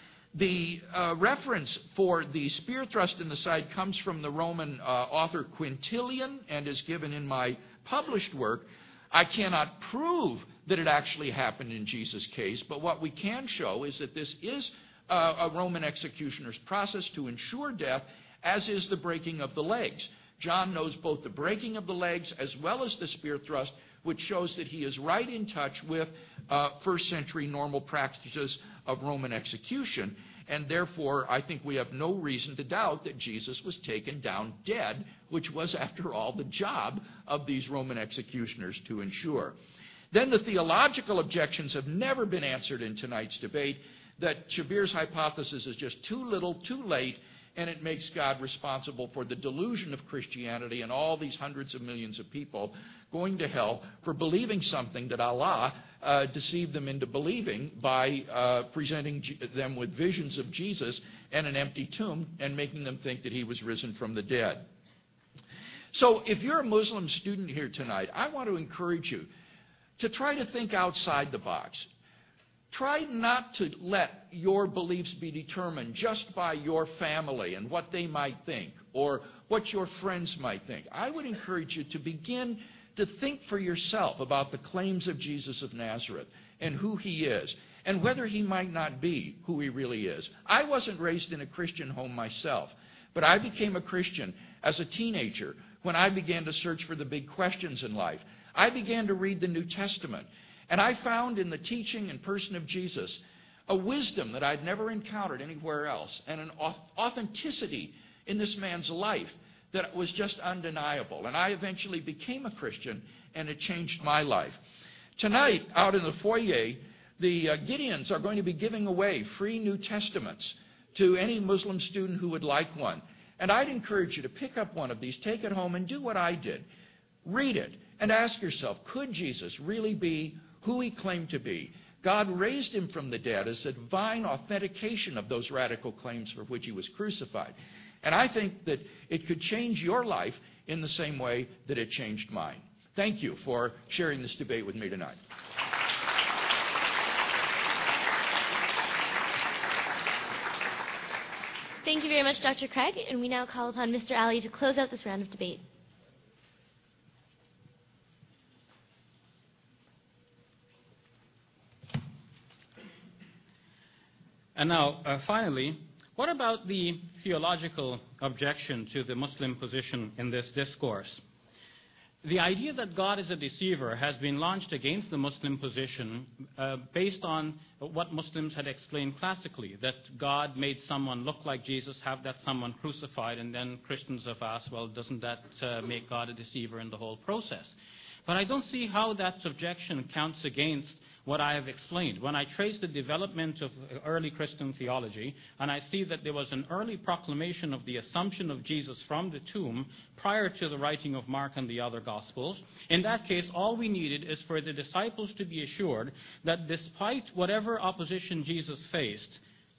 The uh, reference for the spear thrust in the side comes from the Roman uh, author Quintilian and is given in my published work. I cannot prove that it actually happened in Jesus' case, but what we can show is that this is uh, a Roman executioner's process to ensure death, as is the breaking of the legs. John knows both the breaking of the legs as well as the spear thrust, which shows that he is right in touch with uh, first century normal practices of Roman execution. and therefore I think we have no reason to doubt that Jesus was taken down dead, which was, after all, the job of these Roman executioners to ensure. Then the theological objections have never been answered in tonight's debate, that Shabir's hypothesis is just too little, too late, and it makes God responsible for the delusion of Christianity and all these hundreds of millions of people going to hell for believing something that Allah uh, deceived them into believing by uh, presenting G- them with visions of Jesus and an empty tomb and making them think that he was risen from the dead. So if you're a Muslim student here tonight, I want to encourage you to try to think outside the box. Try not to let your beliefs be determined just by your family and what they might think or what your friends might think. I would encourage you to begin to think for yourself about the claims of Jesus of Nazareth and who he is and whether he might not be who he really is. I wasn't raised in a Christian home myself, but I became a Christian as a teenager when I began to search for the big questions in life. I began to read the New Testament. And I found in the teaching and person of Jesus a wisdom that I'd never encountered anywhere else and an authenticity in this man's life that was just undeniable. And I eventually became a Christian, and it changed my life. Tonight, out in the foyer, the uh, Gideons are going to be giving away free New Testaments to any Muslim student who would like one. And I'd encourage you to pick up one of these, take it home, and do what I did. Read it and ask yourself, could Jesus really be who he claimed to be? God raised him from the dead as a divine authentication of those radical claims for which he was crucified. And I think that it could change your life in the same way that it changed mine. Thank you for sharing this debate with me tonight. Thank you very much, Doctor Craig, and we now call upon Mister Ali to close out this round of debate. And now, uh, finally, what about the theological objection to the Muslim position in this discourse? The idea that God is a deceiver has been launched against the Muslim position uh, based on what Muslims had explained classically, that God made someone look like Jesus, have that someone crucified, and then Christians have asked, well, doesn't that uh, make God a deceiver in the whole process? But I don't see how that objection counts against what I have explained. When I trace the development of early Christian theology, and I see that there was an early proclamation of the assumption of Jesus from the tomb prior to the writing of Mark and the other Gospels, in that case, all we needed is for the disciples to be assured that despite whatever opposition Jesus faced,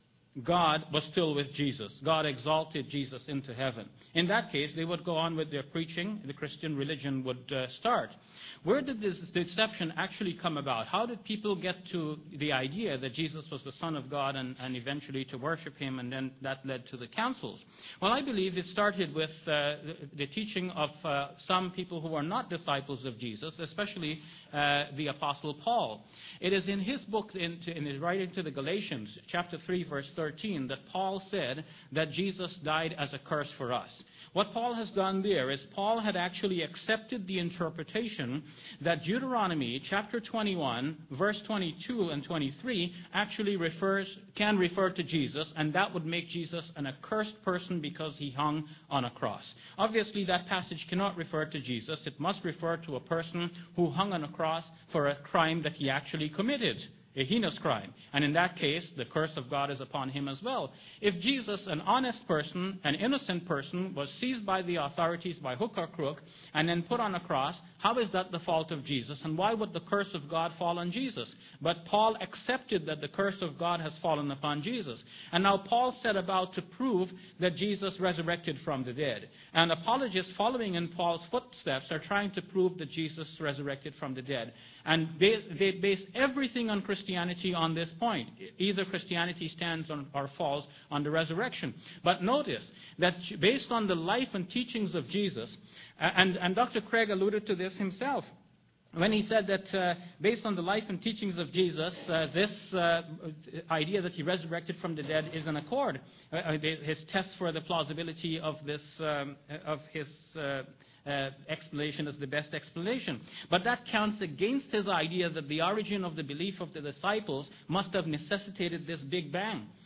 God was still with Jesus. God exalted Jesus into heaven. In that case, they would go on with their preaching. The Christian religion would uh, start. Where did this deception actually come about? How did people get to the idea that Jesus was the Son of God and, and eventually to worship him, and then that led to the councils? Well, I believe it started with uh, the, the teaching of uh, some people who are not disciples of Jesus, especially uh, the Apostle Paul. It is in his book, in, in his writing to the Galatians, chapter three, verse thirteen, that Paul said that Jesus died as a curse for us. What Paul has done there is Paul had actually accepted the interpretation that Deuteronomy chapter twenty-one, verse twenty-two and twenty-three actually refers, can refer to Jesus, and that would make Jesus an accursed person because he hung on a cross. Obviously, that passage cannot refer to Jesus. It must refer to a person who hung on a cross for a crime that he actually committed. A heinous crime. And in that case, the curse of God is upon him as well. If Jesus, an honest person, an innocent person, was seized by the authorities by hook or crook and then put on a cross, how is that the fault of Jesus? And why would the curse of God fall on Jesus? But Paul accepted that the curse of God has fallen upon Jesus. And now Paul set about to prove that Jesus resurrected from the dead. And apologists following in Paul's footsteps are trying to prove that Jesus resurrected from the dead. And they, they base everything on Christianity on this point. Either Christianity stands on, or falls on the resurrection. But notice that based on the life and teachings of Jesus, and, and Doctor Craig alluded to this himself, when he said that uh, based on the life and teachings of Jesus, uh, this uh, idea that he resurrected from the dead is in accord. Uh, his test for the plausibility of this, um, of his uh, Uh, explanation is the best explanation. But that counts against his idea that the origin of the belief of the disciples must have necessitated this Big Bang.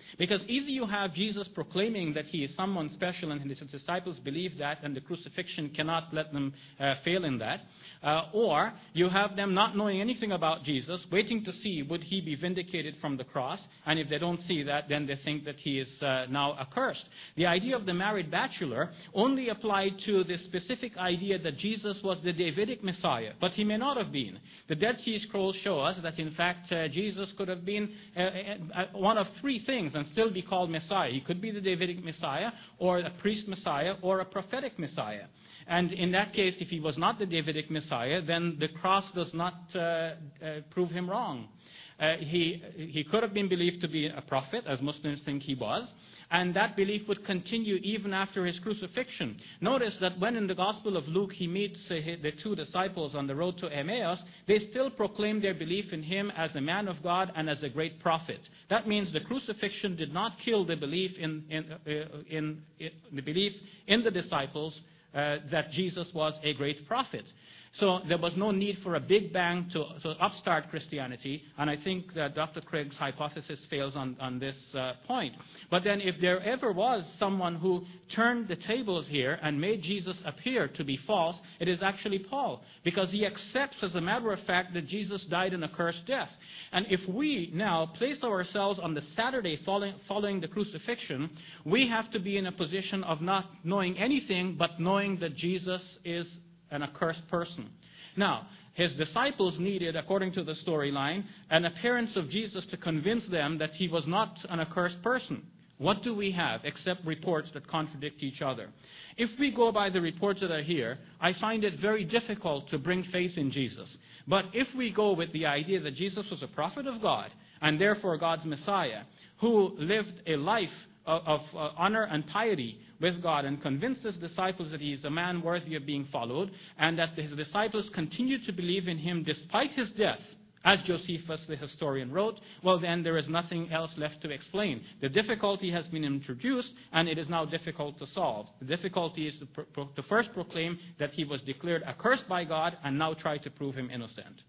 Because either you have Jesus proclaiming that he is someone special and his disciples believe that, and the crucifixion cannot let them uh, fail in that, uh, or you have them not knowing anything about Jesus, waiting to see would he be vindicated from the cross, and if they don't see that, then they think that he is uh, now accursed. The idea of the married bachelor only applied to the specific idea that Jesus was the Davidic Messiah, but he may not have been. The Dead Sea Scrolls show us that in fact uh, Jesus could have been uh, uh, one of three things and still be called Messiah. He could be the Davidic Messiah, or a priest Messiah, or a prophetic Messiah. And in that case, if he was not the Davidic Messiah, then the cross does not uh, uh, prove him wrong. Uh, he, he could have been believed to be a prophet, as Muslims think he was, and that belief would continue even after his crucifixion. Notice that when in the Gospel of Luke he meets uh, the two disciples on the road to Emmaus, they still proclaim their belief in him as a man of God and as a great prophet. That means the crucifixion did not kill the belief in, in, uh, in, in the belief in the disciples uh, that Jesus was a great prophet. So there was no need for a big bang to, to upstart Christianity, and I think that Doctor Craig's hypothesis fails on, on this uh, point. But then if there ever was someone who turned the tables here and made Jesus appear to be false, it is actually Paul, because he accepts as a matter of fact that Jesus died an accursed death. And if we now place ourselves on the Saturday following, following the crucifixion, we have to be in a position of not knowing anything but knowing that Jesus is an accursed person. Now, his disciples needed, according to the storyline, an appearance of Jesus to convince them that he was not an accursed person. What do we have except reports that contradict each other? If we go by the reports that are here, I find it very difficult to bring faith in Jesus. But if we go with the idea that Jesus was a prophet of God, and therefore God's Messiah, who lived a life of, of uh, honor and piety with God and convinced his disciples that he is a man worthy of being followed, and that his disciples continued to believe in him despite his death, as Josephus the historian wrote, well then there is nothing else left to explain. The difficulty has been introduced, and it is now difficult to solve. The difficulty is to, pro- pro- to first proclaim that he was declared accursed by God, and now try to prove him innocent.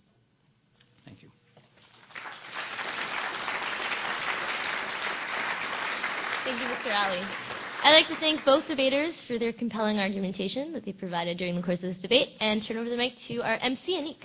Thank you. Thank you, Mister Ali. I'd like to thank both debaters for their compelling argumentation that they provided during the course of this debate, and turn over the mic to our M C, Anik.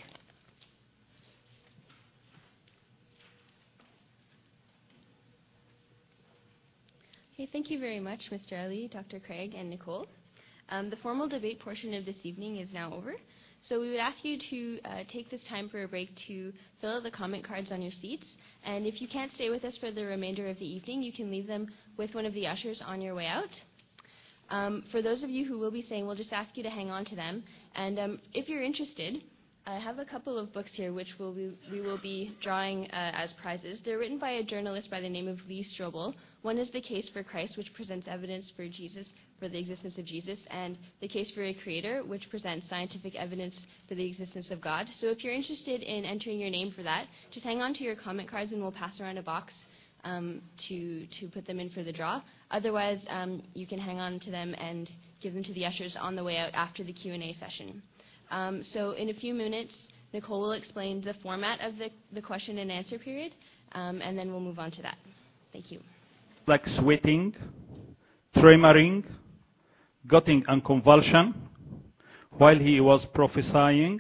Okay, thank you very much, Mister Ali, Doctor Craig, and Nicole. Um, the formal debate portion of this evening is now over, so we would ask you to uh, take this time for a break to fill out the comment cards on your seats, and if you can't stay with us for the remainder of the evening, you can leave them with one of the ushers on your way out. Um, for those of you who will be staying, we'll just ask you to hang on to them, and um, if you're interested, I have a couple of books here which we'll be, we will be drawing uh, as prizes. They're written by a journalist by the name of Lee Strobel. One is The Case for Christ, which presents evidence for Jesus, for the existence of Jesus, and The Case for a Creator, which presents scientific evidence for the existence of God. So if you're interested in entering your name for that, just hang on to your comment cards and we'll pass around a box um, to, to put them in for the draw. Otherwise, um, you can hang on to them and give them to the ushers on the way out after the Q and A session. Um, so in a few minutes, Nicole will explain the format of the, the question and answer period, um, and then we'll move on to that. Thank you. Like sweating, tremoring, getting a convulsion while he was prophesying,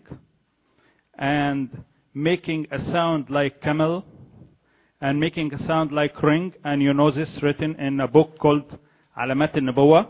and making a sound like camel, and making a sound like ring, and you know this written in a book called Alamat al-Nubuwah.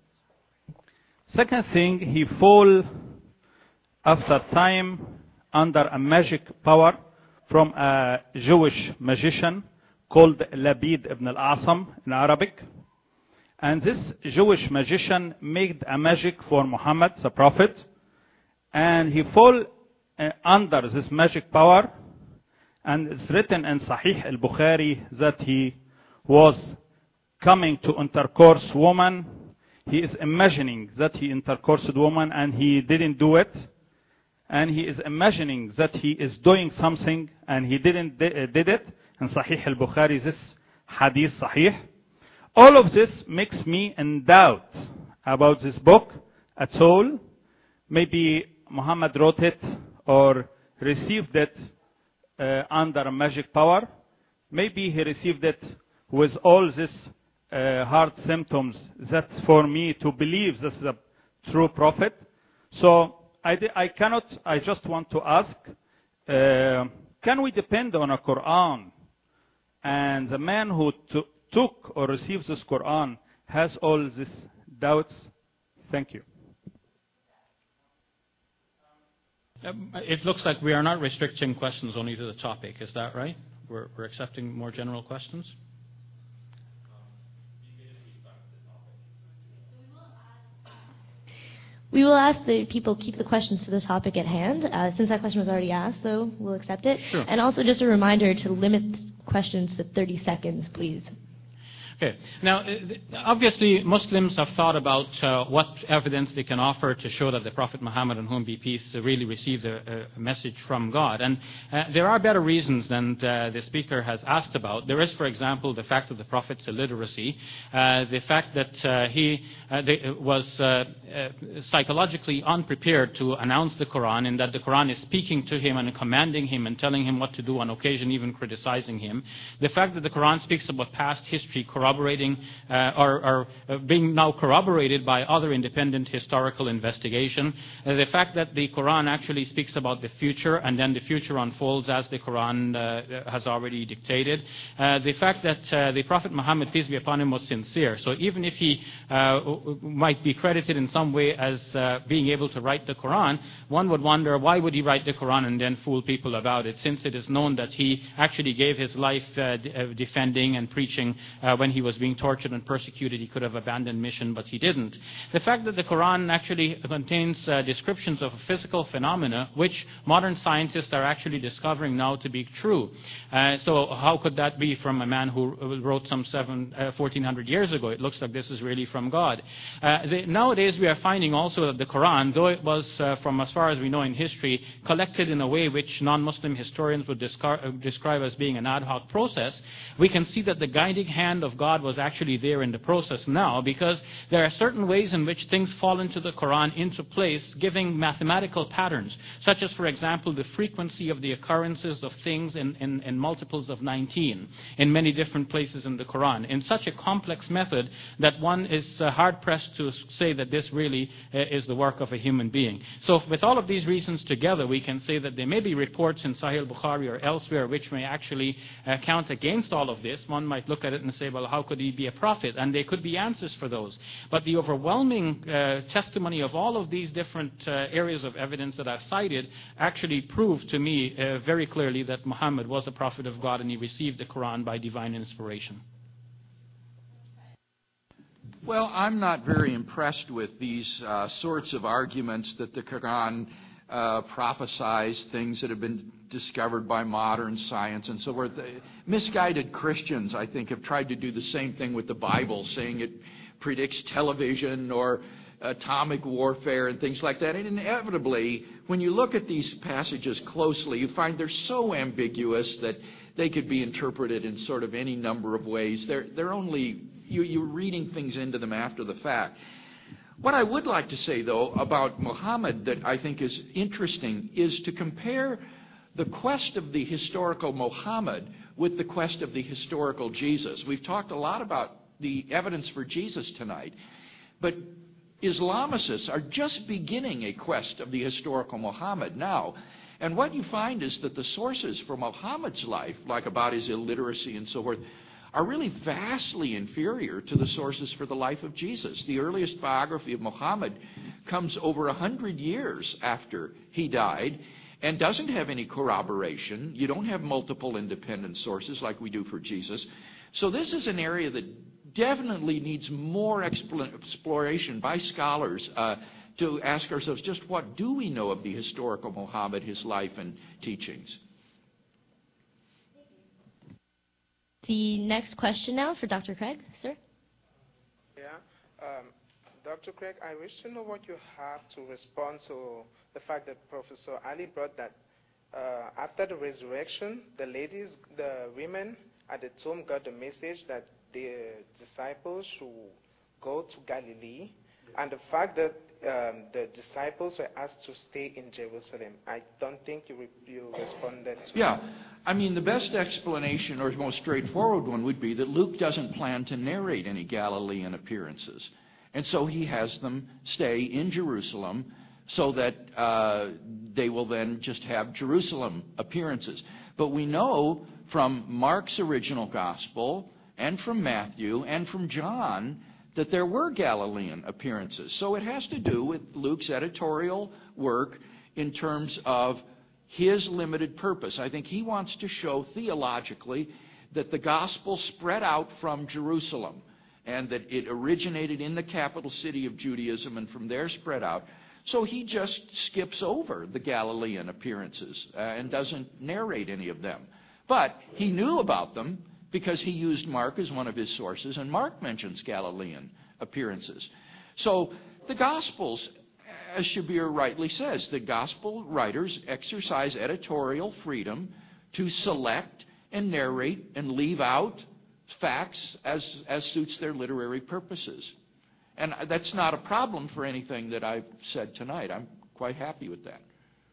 Second thing, he fall after time under a magic power from a Jewish magician called Labid ibn al-Asam in Arabic. And this Jewish magician made a magic for Muhammad, the prophet, and he fall uh, under this magic power, and it's written in Sahih al-Bukhari that he was coming to intercourse woman. He is imagining that he intercoursed with woman and he didn't do it. And he is imagining that he is doing something and he didn't uh, did it. In Sahih al-Bukhari, this hadith Sahih. All of this makes me in doubt about this book at all. Maybe Muhammad wrote it or received it uh, under a magic power. Maybe he received it with all these uh, heart symptoms, that's for me to believe this is a true prophet. So I, I cannot, I just want to ask, uh, can we depend on a Quran? And the man who t- took or received this Quran has all these doubts. Thank you. Um, it looks like we are not restricting questions only to the topic. Is that right? We're, we're accepting more general questions? We will ask that people keep the questions to the topic at hand. Uh, since that question was already asked, though, we'll accept it. Sure. And also just a reminder to limit questions to thirty seconds, please. Okay. Now, obviously, Muslims have thought about uh, what evidence they can offer to show that the Prophet Muhammad, on whom be peace, really received a, a message from God. And uh, there are better reasons than uh, the speaker has asked about. There is, for example, the fact of the Prophet's illiteracy, uh, the fact that uh, he uh, they, was uh, uh, psychologically unprepared to announce the Quran, and that the Quran is speaking to him and commanding him and telling him what to do, on occasion even criticizing him. The fact that the Quran speaks about past history, corroborating uh, or, or uh, being now corroborated by other independent historical investigation. Uh, the fact that the Quran actually speaks about the future, and then the future unfolds as the Quran uh, has already dictated. Uh, the fact that uh, the Prophet Muhammad, peace be upon him, was sincere. So even if he uh, might be credited in some way as uh, being able to write the Quran, one would wonder, why would he write the Quran and then fool people about it, since it is known that he actually gave his life uh, d- uh, defending and preaching uh, when he was being tortured and persecuted. He could have abandoned mission, but he didn't. The fact that the Quran actually contains uh, descriptions of physical phenomena which modern scientists are actually discovering now to be true. Uh, so how could that be from a man who wrote some seven, uh, fourteen hundred years ago? It looks like this is really from God. Uh, the, nowadays we are finding also that the Quran, though it was, uh, from as far as we know in history, collected in a way which non-Muslim historians would discar- uh, describe as being an ad hoc process, we can see that the guiding hand of God was actually there in the process now, because there are certain ways in which things fall into the Quran into place, giving mathematical patterns, such as, for example, the frequency of the occurrences of things in, in, in multiples of nineteen in many different places in the Quran, in such a complex method that one is uh, hard-pressed to say that this really uh, is the work of a human being. So with all of these reasons together, we can say that there may be reports in Sahih al-Bukhari or elsewhere which may actually uh, count against all of this. One might look at it and say, well, how could he be a prophet? And there could be answers for those. But the overwhelming uh, testimony of all of these different uh, areas of evidence that I've cited actually prove to me uh, very clearly that Muhammad was a prophet of God and he received the Quran by divine inspiration. Well, I'm not very impressed with these uh, sorts of arguments that the Quran uh, prophesies things that have been discovered by modern science and so forth. The misguided Christians, I think, have tried to do the same thing with the Bible, saying it predicts television or atomic warfare and things like that. And inevitably, when you look at these passages closely, you find they're so ambiguous that they could be interpreted in sort of any number of ways. They're, they're only, you, you're reading things into them after the fact. What I would like to say, though, about Muhammad that I think is interesting is to compare the quest of the historical Muhammad with the quest of the historical Jesus. We've talked a lot about the evidence for Jesus tonight, but Islamicists are just beginning a quest of the historical Muhammad now. And what you find is that the sources for Muhammad's life, like about his illiteracy and so forth, are really vastly inferior to the sources for the life of Jesus. The earliest biography of Muhammad comes over a hundred years after he died and doesn't have any corroboration. You don't have multiple independent sources like we do for Jesus. So this is an area that definitely needs more exploration by scholars uh, to ask ourselves, just what do we know of the historical Muhammad, his life and teachings? The next question now for Doctor Craig, sir. Yeah. Um, Doctor Craig, I wish to know what you have to respond to the fact that Professor Ali brought that uh, after the resurrection, the ladies, the women at the tomb got the message that the disciples should go to Galilee, and the fact that um, the disciples were asked to stay in Jerusalem. I don't think you, re- you responded to Yeah. I mean, the best explanation, or most straightforward one, would be that Luke doesn't plan to narrate any Galilean appearances. And so he has them stay in Jerusalem so that uh, they will then just have Jerusalem appearances. But we know from Mark's original gospel and from Matthew and from John that there were Galilean appearances. So it has to do with Luke's editorial work in terms of his limited purpose. I think he wants to show theologically that the gospel spread out from Jerusalem and that it originated in the capital city of Judaism and from there spread out. So he just skips over the Galilean appearances uh, and doesn't narrate any of them. But he knew about them because he used Mark as one of his sources, and Mark mentions Galilean appearances. So the Gospels, as Shabir rightly says, the Gospel writers exercise editorial freedom to select and narrate and leave out facts as, as suits their literary purposes. And that's not a problem for anything that I've said tonight. I'm quite happy with that.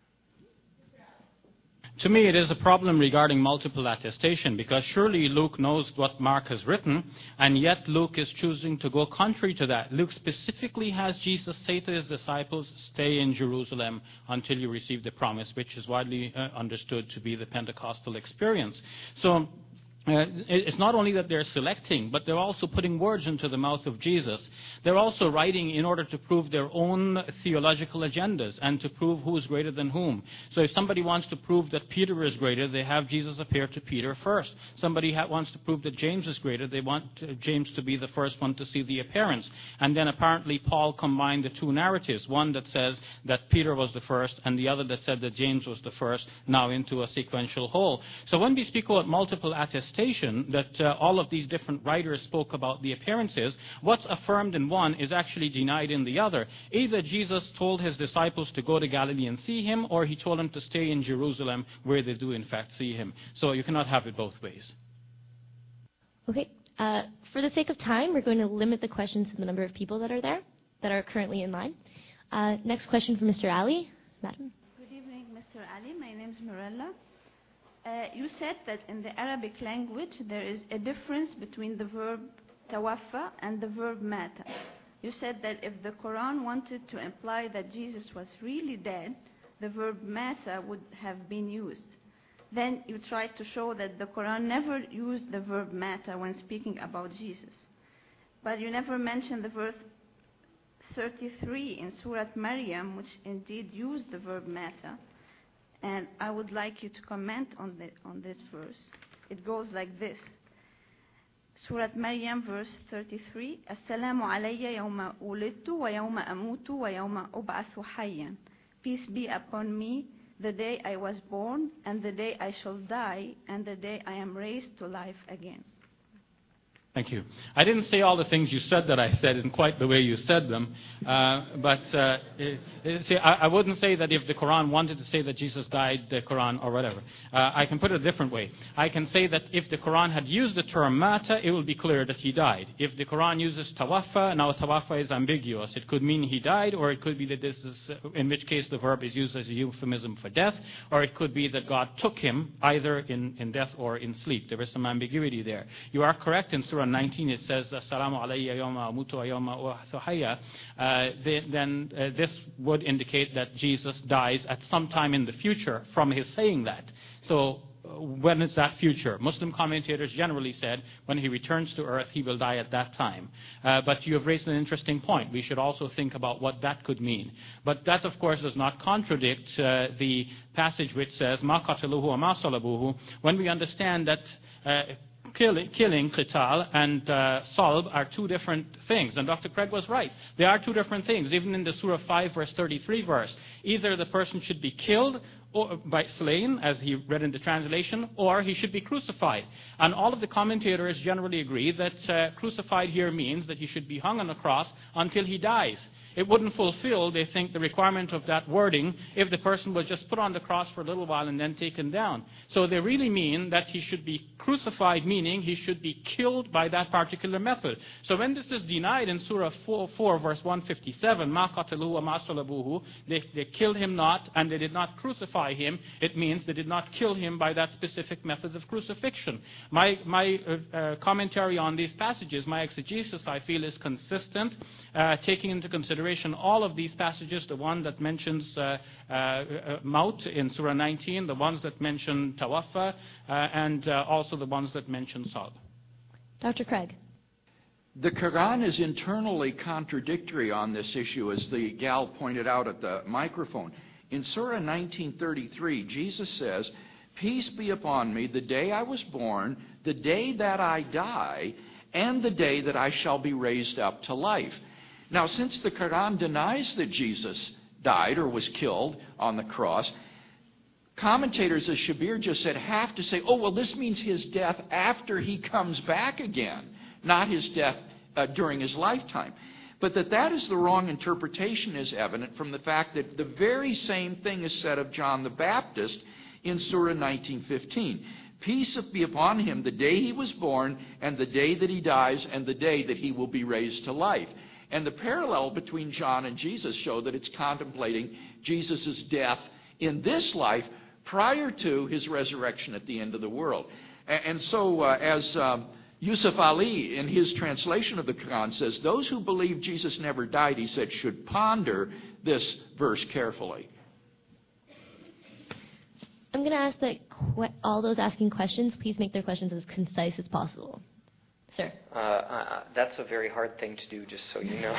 To me, it is a problem regarding multiple attestation, because surely Luke knows what Mark has written, and yet Luke is choosing to go contrary to that. Luke specifically has Jesus say to his disciples, stay in Jerusalem until you receive the promise, which is widely uh, understood to be the Pentecostal experience. So Uh, it's not only that they're selecting, but they're also putting words into the mouth of Jesus. They're also writing in order to prove their own theological agendas and to prove who is greater than whom. So if somebody wants to prove that Peter is greater, they have Jesus appear to Peter first. Somebody ha- wants to prove that James is greater, they want uh, James to be the first one to see the appearance. And then apparently Paul combined the two narratives, one that says that Peter was the first and the other that said that James was the first, now into a sequential whole. So when we speak about multiple attestations, that uh, all of these different writers spoke about the appearances, what's affirmed in one is actually denied in the other. Either Jesus told his disciples to go to Galilee and see him, or he told them to stay in Jerusalem where they do in fact see him. So you cannot have it both ways. Okay. Uh, for the sake of time, we're going to limit the questions to the number of people that are there, that are currently in line. Uh, next question from Mister Ali. Madam. Good evening, Mister Ali. My name is Mirella. Uh, you said that in the Arabic language there is a difference between the verb tawaffa and the verb mata. You said that if the Quran wanted to imply that Jesus was really dead, the verb mata would have been used. Then you tried to show that the Quran never used the verb mata when speaking about Jesus. But you never mentioned the verse thirty-three in Surah Maryam, which indeed used the verb mata. And I would like you to comment on, the, on this verse. It goes like this. Surah Maryam, verse thirty-three. Assalamu alayya yawma ulidtu wa yawma amutu wa yawma ub'athu hayyan. Peace be upon me the day I was born, and the day I shall die, and the day I am raised to life again. Thank you. I didn't say all the things you said that I said in quite the way you said them, uh, but uh, it, it, see, I, I wouldn't say that if the Quran wanted to say that Jesus died, the Quran or whatever. Uh, I can put it a different way. I can say that if the Quran had used the term mata, it will be clear that he died. If the Quran uses tawaffa, now tawaffa is ambiguous. It could mean he died, or it could be that this is, uh, in which case the verb is used as a euphemism for death, or it could be that God took him either in, in death or in sleep. There is some ambiguity there. You are correct in Surah nineteen, it says, Assalamu alayya yawma amutu wa yawma ub'athu hayya. Then uh, this would indicate that Jesus dies at some time in the future from his saying that. So uh, when is that future? Muslim commentators generally said when he returns to earth, he will die at that time. Uh, but you have raised an interesting point. We should also think about what that could mean. But that, of course, does not contradict uh, the passage which says, Ma qataluhu wa ma salabuhu, when we understand that uh, Killing, killing, qital, and uh, salb are two different things. And Doctor Craig was right. They are two different things. Even in the Surah five, verse thirty-three verse, either the person should be killed or by slain, as he read in the translation, or he should be crucified. And all of the commentators generally agree that uh, crucified here means that he should be hung on a cross until he dies. It wouldn't fulfill, they think, the requirement of that wording if the person was just put on the cross for a little while and then taken down. So they really mean that he should be crucified, meaning he should be killed by that particular method. So when this is denied in Surah four, four verse one fifty-seven, مَا قَتَلُوهُ وَمَا صَلَبُوهُ, they, they killed him not, and they did not crucify him, it means they did not kill him by that specific method of crucifixion. My, my uh, uh, commentary on these passages, my exegesis, I feel, is consistent, uh, taking into consideration all of these passages, the one that mentions uh, uh, uh, Maut in Surah nineteen, the ones that mention Tawaffa, uh, and uh, also the ones that mention Saud. Doctor Craig. The Quran is internally contradictory on this issue, as the gal pointed out at the microphone. In Surah nineteen thirty-three, Jesus says, "Peace be upon me the day I was born, the day that I die, and the day that I shall be raised up to life." Now, since the Quran denies that Jesus died or was killed on the cross, commentators, as Shabir just said, have to say, oh, well, this means his death after he comes back again, not his death uh, during his lifetime. But that that is the wrong interpretation is evident from the fact that the very same thing is said of John the Baptist in Surah nineteen fifteen. Peace be upon him the day he was born, and the day that he dies, and the day that he will be raised to life. And the parallel between John and Jesus show that it's contemplating Jesus' death in this life prior to his resurrection at the end of the world. And so, uh, as um, Yusuf Ali, in his translation of the Quran, says, those who believe Jesus never died, he said, should ponder this verse carefully. I'm going to ask that qu- all those asking questions, please make their questions as concise as possible. Sir. Uh, uh, that's a very hard thing to do, just so you know.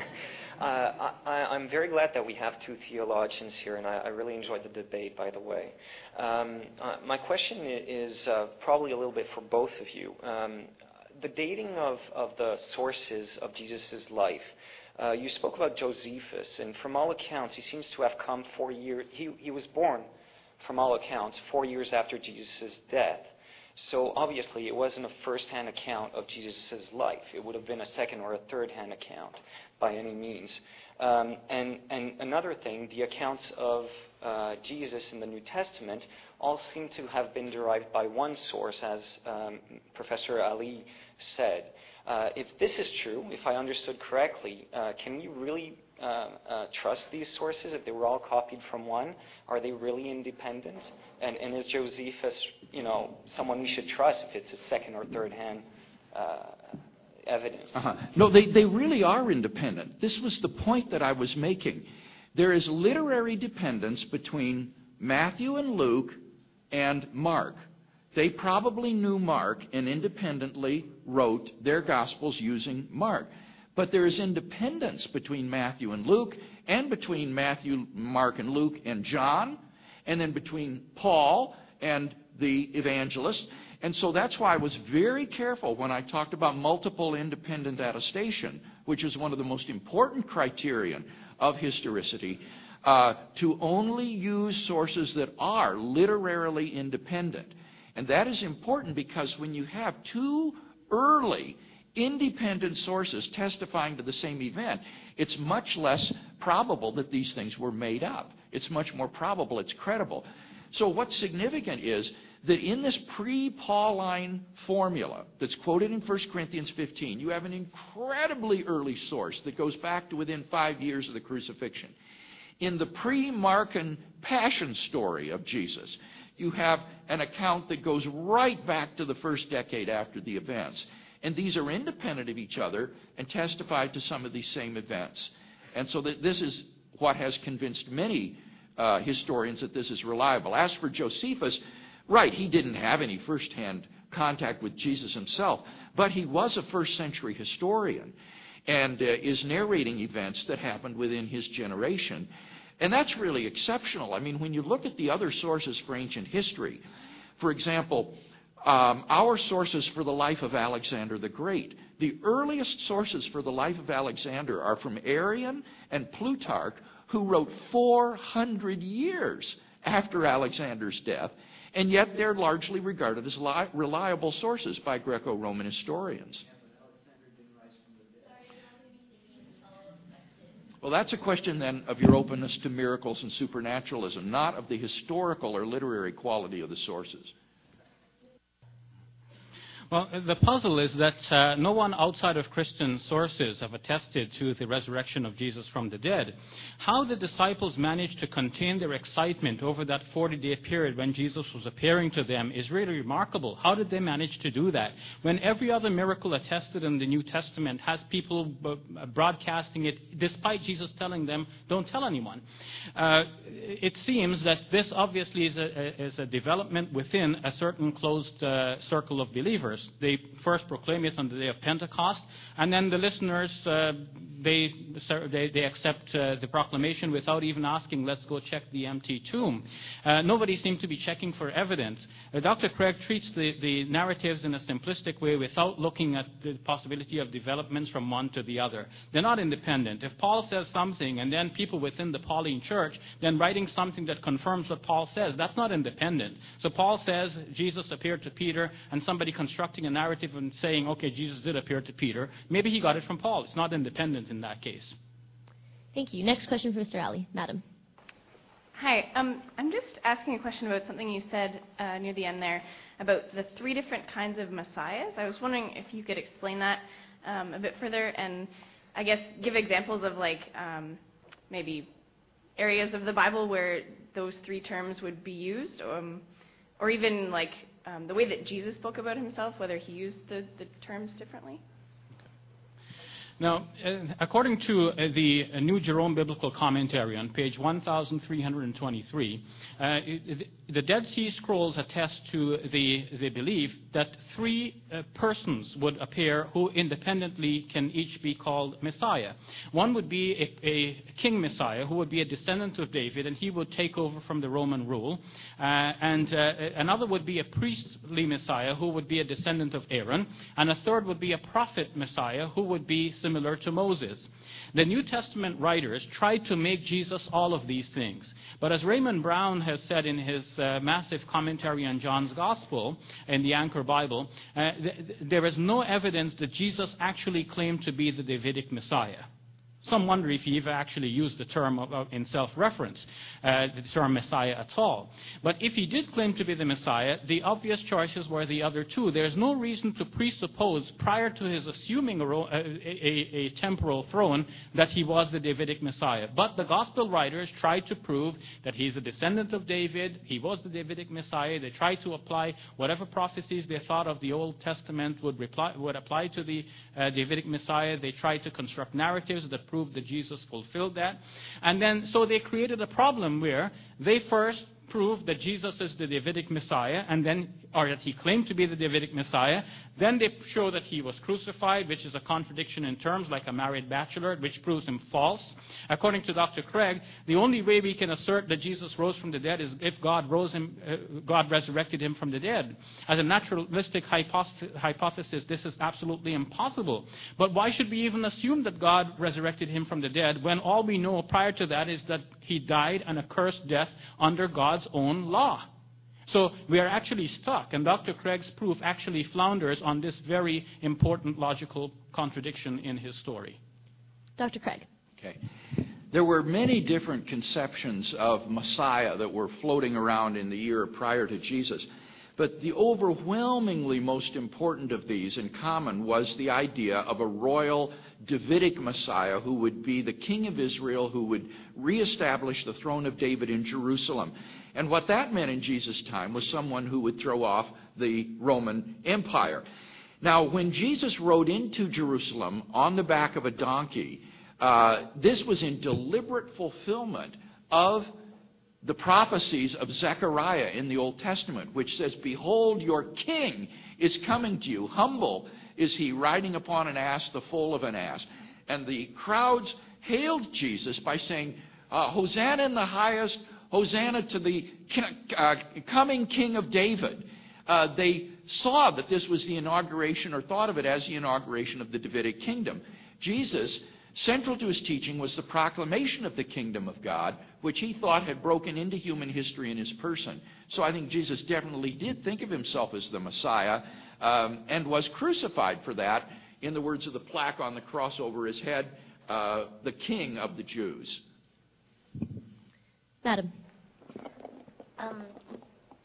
uh, I, I'm very glad that we have two theologians here, and I, I really enjoyed the debate, by the way. Um, uh, my question is uh, probably a little bit for both of you. Um, the dating of, of the sources of Jesus' life. Uh, you spoke about Josephus, and from all accounts, he seems to have come four years. He, he was born, from all accounts, four years after Jesus' death. So obviously, it wasn't a first-hand account of Jesus' life. It would have been a second or a third-hand account by any means. Um, and, and another thing, the accounts of uh, Jesus in the New Testament all seem to have been derived by one source, as um, Professor Ali said. Uh, if this is true, if I understood correctly, uh, can you really uh, uh, trust these sources if they were all copied from one? Are they really independent? And, and is Josephus, you know, someone we should trust if it's a second or third hand uh, evidence? Uh-huh. No, they, they really are independent. This was the point that I was making. There is literary dependence between Matthew and Luke and Mark. They probably knew Mark and independently wrote their Gospels using Mark. But there is independence between Matthew and Luke, and between Matthew, Mark, and Luke and John, and then between Paul and the evangelists. And so that's why I was very careful when I talked about multiple independent attestation, which is one of the most important criterion of historicity, uh, to only use sources that are literarily independent. And that is important because when you have two early independent sources testifying to the same event, it's much less probable that these things were made up. It's much more probable it's credible. So what's significant is that in this pre-Pauline formula that's quoted in First Corinthians fifteen, you have an incredibly early source that goes back to within five years of the crucifixion. In the pre-Markan Passion story of Jesus, you have an account that goes right back to the first decade after the events. And these are independent of each other and testify to some of these same events. And so that this is what has convinced many uh, historians that this is reliable. As for Josephus, right, he didn't have any first-hand contact with Jesus himself, but he was a first-century historian and uh, is narrating events that happened within his generation. And that's really exceptional. I mean, when you look at the other sources for ancient history, for example, um, our sources for the life of Alexander the Great, the earliest sources for the life of Alexander are from Arrian and Plutarch, who wrote four hundred years after Alexander's death, and yet they're largely regarded as li- reliable sources by Greco-Roman historians. Well, that's a question then of your openness to miracles and supernaturalism, not of the historical or literary quality of the sources. Well, the puzzle is that uh, no one outside of Christian sources have attested to the resurrection of Jesus from the dead. How the disciples managed to contain their excitement over that forty-day period when Jesus was appearing to them is really remarkable. How did they manage to do that? When every other miracle attested in the New Testament has people b- broadcasting it despite Jesus telling them, don't tell anyone. Uh, it seems that this obviously is a, is a development within a certain closed uh, circle of believers. They first proclaim it on the day of Pentecost, and then the listeners, uh, they, they, they accept uh, the proclamation without even asking, let's go check the empty tomb. Uh, nobody seemed to be checking for evidence. Uh, Doctor Craig treats the, the narratives in a simplistic way without looking at the possibility of developments from one to the other. They're not independent. If Paul says something, and then people within the Pauline church then writing something that confirms what Paul says, that's not independent. So Paul says Jesus appeared to Peter, and somebody constructing a narrative and saying, okay, Jesus did appear to Peter, maybe he got it from Paul. It's not independent in that case. Thank you. Next question for Mister Ali. Madam. Hi. Um, I'm just asking a question about something you said uh, near the end there about the three different kinds of messiahs. I was wondering if you could explain that um, a bit further and I guess give examples of like um, maybe areas of the Bible where those three terms would be used, um, or even like um, the way that Jesus spoke about himself, whether he used the, the terms differently. Now, uh, according to uh, the uh, New Jerome Biblical Commentary on page one thousand three hundred twenty-three, uh, it, the Dead Sea Scrolls attest to the, the belief that three uh, persons would appear who independently can each be called Messiah. One would be a, a king Messiah who would be a descendant of David, and he would take over from the Roman rule. Uh, and uh, another would be a priestly Messiah who would be a descendant of Aaron. And a third would be a prophet Messiah who would be similar to Moses. The New Testament writers tried to make Jesus all of these things. But as Raymond Brown has said in his uh, massive commentary on John's Gospel in the Anchor Bible, uh, th- there is no evidence that Jesus actually claimed to be the Davidic Messiah. Some wonder if he even actually used the term of, of, in self-reference, uh, the term Messiah at all. But if he did claim to be the Messiah, the obvious choices were the other two. There's no reason to presuppose, prior to his assuming a, ro- a, a, a temporal throne, that he was the Davidic Messiah. But the Gospel writers tried to prove that he's a descendant of David, he was the Davidic Messiah. They tried to apply whatever prophecies they thought of the Old Testament would, reply, would apply to the uh, Davidic Messiah. They tried to construct narratives that proved that Jesus fulfilled that. And then, so they created a problem where they first proved that Jesus is the Davidic Messiah, and then, or that he claimed to be the Davidic Messiah. Then they show that he was crucified, which is a contradiction in terms, like a married bachelor, which proves him false. According to Doctor Craig, the only way we can assert that Jesus rose from the dead is if God rose him, uh, God resurrected him from the dead. As a naturalistic hypothesis, hypothesis, this is absolutely impossible. But why should we even assume that God resurrected him from the dead when all we know prior to that is that he died an accursed death under God's own law? So we are actually stuck, and Doctor Craig's proof actually flounders on this very important logical contradiction in his story. Doctor Craig. Okay. There were many different conceptions of Messiah that were floating around in the year prior to Jesus. But the overwhelmingly most important of these in common was the idea of a royal Davidic Messiah who would be the king of Israel, who would reestablish the throne of David in Jerusalem. And what that meant in Jesus' time was someone who would throw off the Roman Empire. Now, when Jesus rode into Jerusalem on the back of a donkey, uh, this was in deliberate fulfillment of the prophecies of Zechariah in the Old Testament, which says, "Behold, your king is coming to you. Humble is he, riding upon an ass, the foal of an ass." And the crowds hailed Jesus by saying, uh, "Hosanna in the highest, Hosanna to the uh, coming King of David." Uh, they saw that this was the inauguration, or thought of it as the inauguration of the Davidic kingdom. Jesus, central to his teaching, was the proclamation of the kingdom of God, which he thought had broken into human history in his person. So I think Jesus definitely did think of himself as the Messiah, um, and was crucified for that. In the words of the plaque on the cross over his head, uh, the King of the Jews. Madam. Um,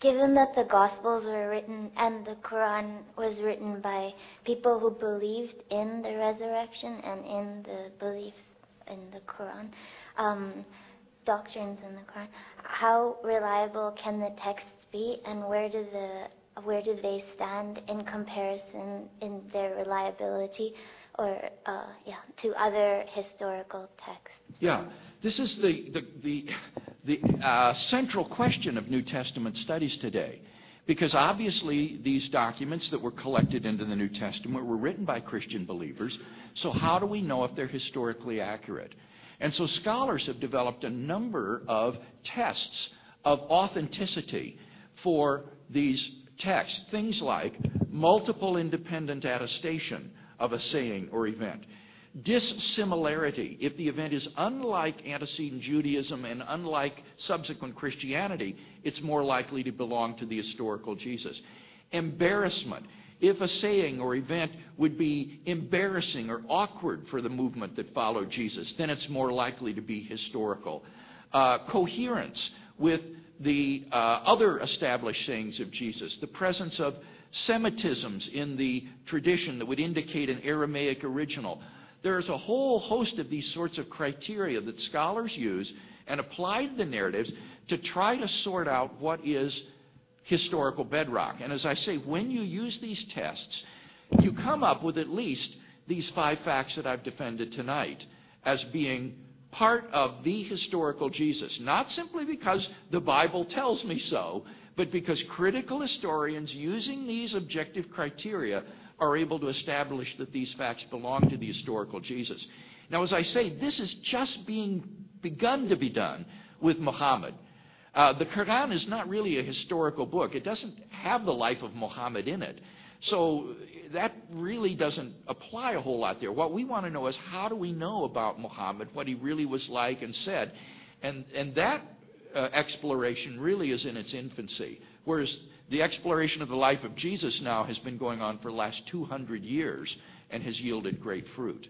given that the Gospels were written and the Quran was written by people who believed in the resurrection and in the beliefs in the Quran, um, doctrines in the Quran, how reliable can the texts be, and where do the where do they stand in comparison in their reliability, or uh, yeah, to other historical texts? Yeah, this is the the the, the uh, central question of New Testament studies today, because obviously these documents that were collected into the New Testament were written by Christian believers. So how do we know if they're historically accurate? And so scholars have developed a number of tests of authenticity for these texts, things like multiple independent attestation of a saying or event, dissimilarity. If the event is unlike antecedent Judaism and unlike subsequent Christianity, it's more likely to belong to the historical Jesus. Embarrassment. If a saying or event would be embarrassing or awkward for the movement that followed Jesus, then it's more likely to be historical. Uh, coherence with the uh, other established sayings of Jesus, the presence of Semitisms in the tradition that would indicate an Aramaic original. There's a whole host of these sorts of criteria that scholars use and apply to the narratives to try to sort out what is historical bedrock. And as I say, when you use these tests, you come up with at least these five facts that I've defended tonight as being part of the historical Jesus, not simply because the Bible tells me so, but because critical historians using these objective criteria are able to establish that these facts belong to the historical Jesus. Now, as I say, this is just being begun to be done with Muhammad. Uh, the Quran is not really a historical book. It doesn't have the life of Muhammad in it. So that really doesn't apply a whole lot there. What we want to know is, how do we know about Muhammad, what he really was like and said? And, and that uh, exploration really is in its infancy, whereas the exploration of the life of Jesus now has been going on for the last two hundred years and has yielded great fruit.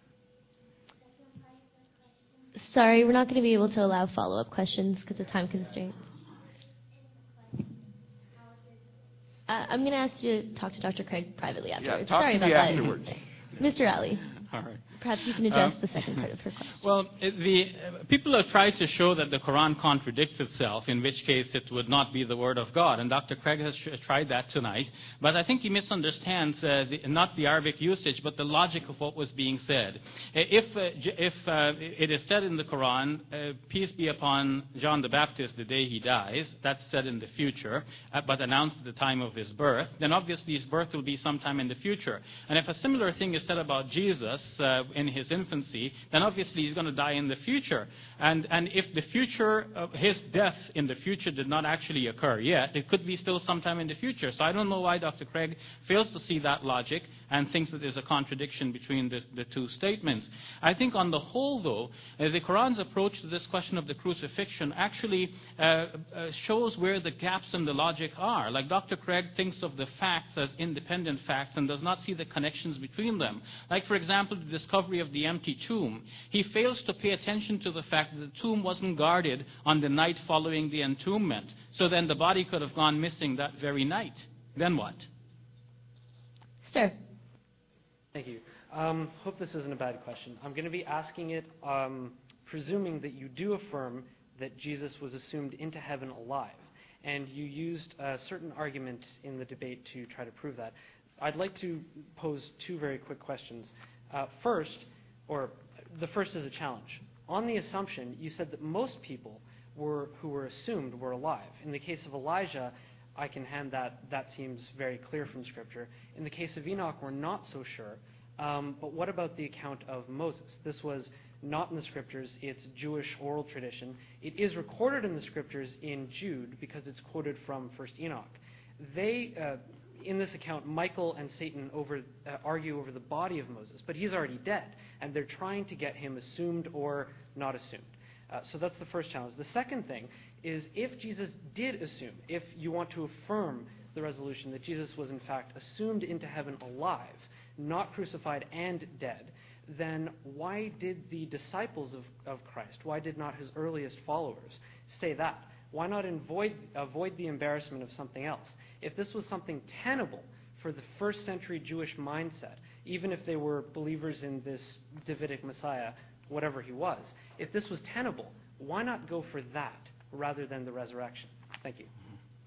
Sorry, we're not going to be able to allow follow-up questions because of time constraints. Uh, I'm going to ask you to talk to Doctor Craig privately afterwards. Yeah, talk Sorry to about me that. afterwards. Mister Ali, All right. perhaps you can address Um, the second part of her question. Well, it- the uh, people have tried to show that the Quran contradicts itself, in which case it would not be the word of God. And Doctor Craig has sh- tried that tonight. But I think he misunderstands uh, the, not the Arabic usage, but the logic of what was being said. Uh, If, uh, j- if uh, it is said in the Quran, uh, peace be upon John the Baptist the day he dies, that's said in the future, uh, but announced at the time of his birth, then obviously his birth will be sometime in the future. And if a similar thing is said about Jesus uh, in his infancy, then obviously he's going to die in the future. And, and if the future, of his death in the future did not actually occur yet, it could be still sometime in the future. So I don't know why Doctor Craig fails to see that logic and thinks that there's a contradiction between the, the two statements. I think on the whole, though, uh, the Quran's approach to this question of the crucifixion actually uh, uh, shows where the gaps in the logic are. Like Doctor Craig thinks of the facts as independent facts and does not see the connections between them. Like, for example, the discovery of the empty tomb. He fails to pay attention to the fact that the tomb wasn't guarded on the night following the entombment. So then the body could have gone missing that very night. Then what? Sir. Thank you. Um, hope this isn't a bad question. I'm going to be asking it, um, presuming that you do affirm that Jesus was assumed into heaven alive. And you used a certain argument in the debate to try to prove that. I'd like to pose two very quick questions. Uh, first, or the first is a challenge. On the assumption, you said that most people were, who were assumed were alive. In the case of Elijah, I can hand that. That seems very clear from Scripture. In the case of Enoch, we're not so sure. Um, but what about the account of Moses? This was not in the Scriptures. It's Jewish oral tradition. It is recorded in the Scriptures in Jude because it's quoted from First Enoch. They, uh, in this account, Michael and Satan over, uh, argue over the body of Moses, but he's already dead, and they're trying to get him assumed or not assumed. Uh, so that's the first challenge. The second thing is, if Jesus did assume, if you want to affirm the resolution that Jesus was in fact assumed into heaven alive, not crucified and dead, then why did the disciples of, of Christ, why did not his earliest followers say that? why not avoid, avoid the embarrassment of something else? If this was something tenable for the first century Jewish mindset, even if they were believers in this Davidic Messiah, whatever he was, if this was tenable, why not go for that rather than the resurrection? Thank you.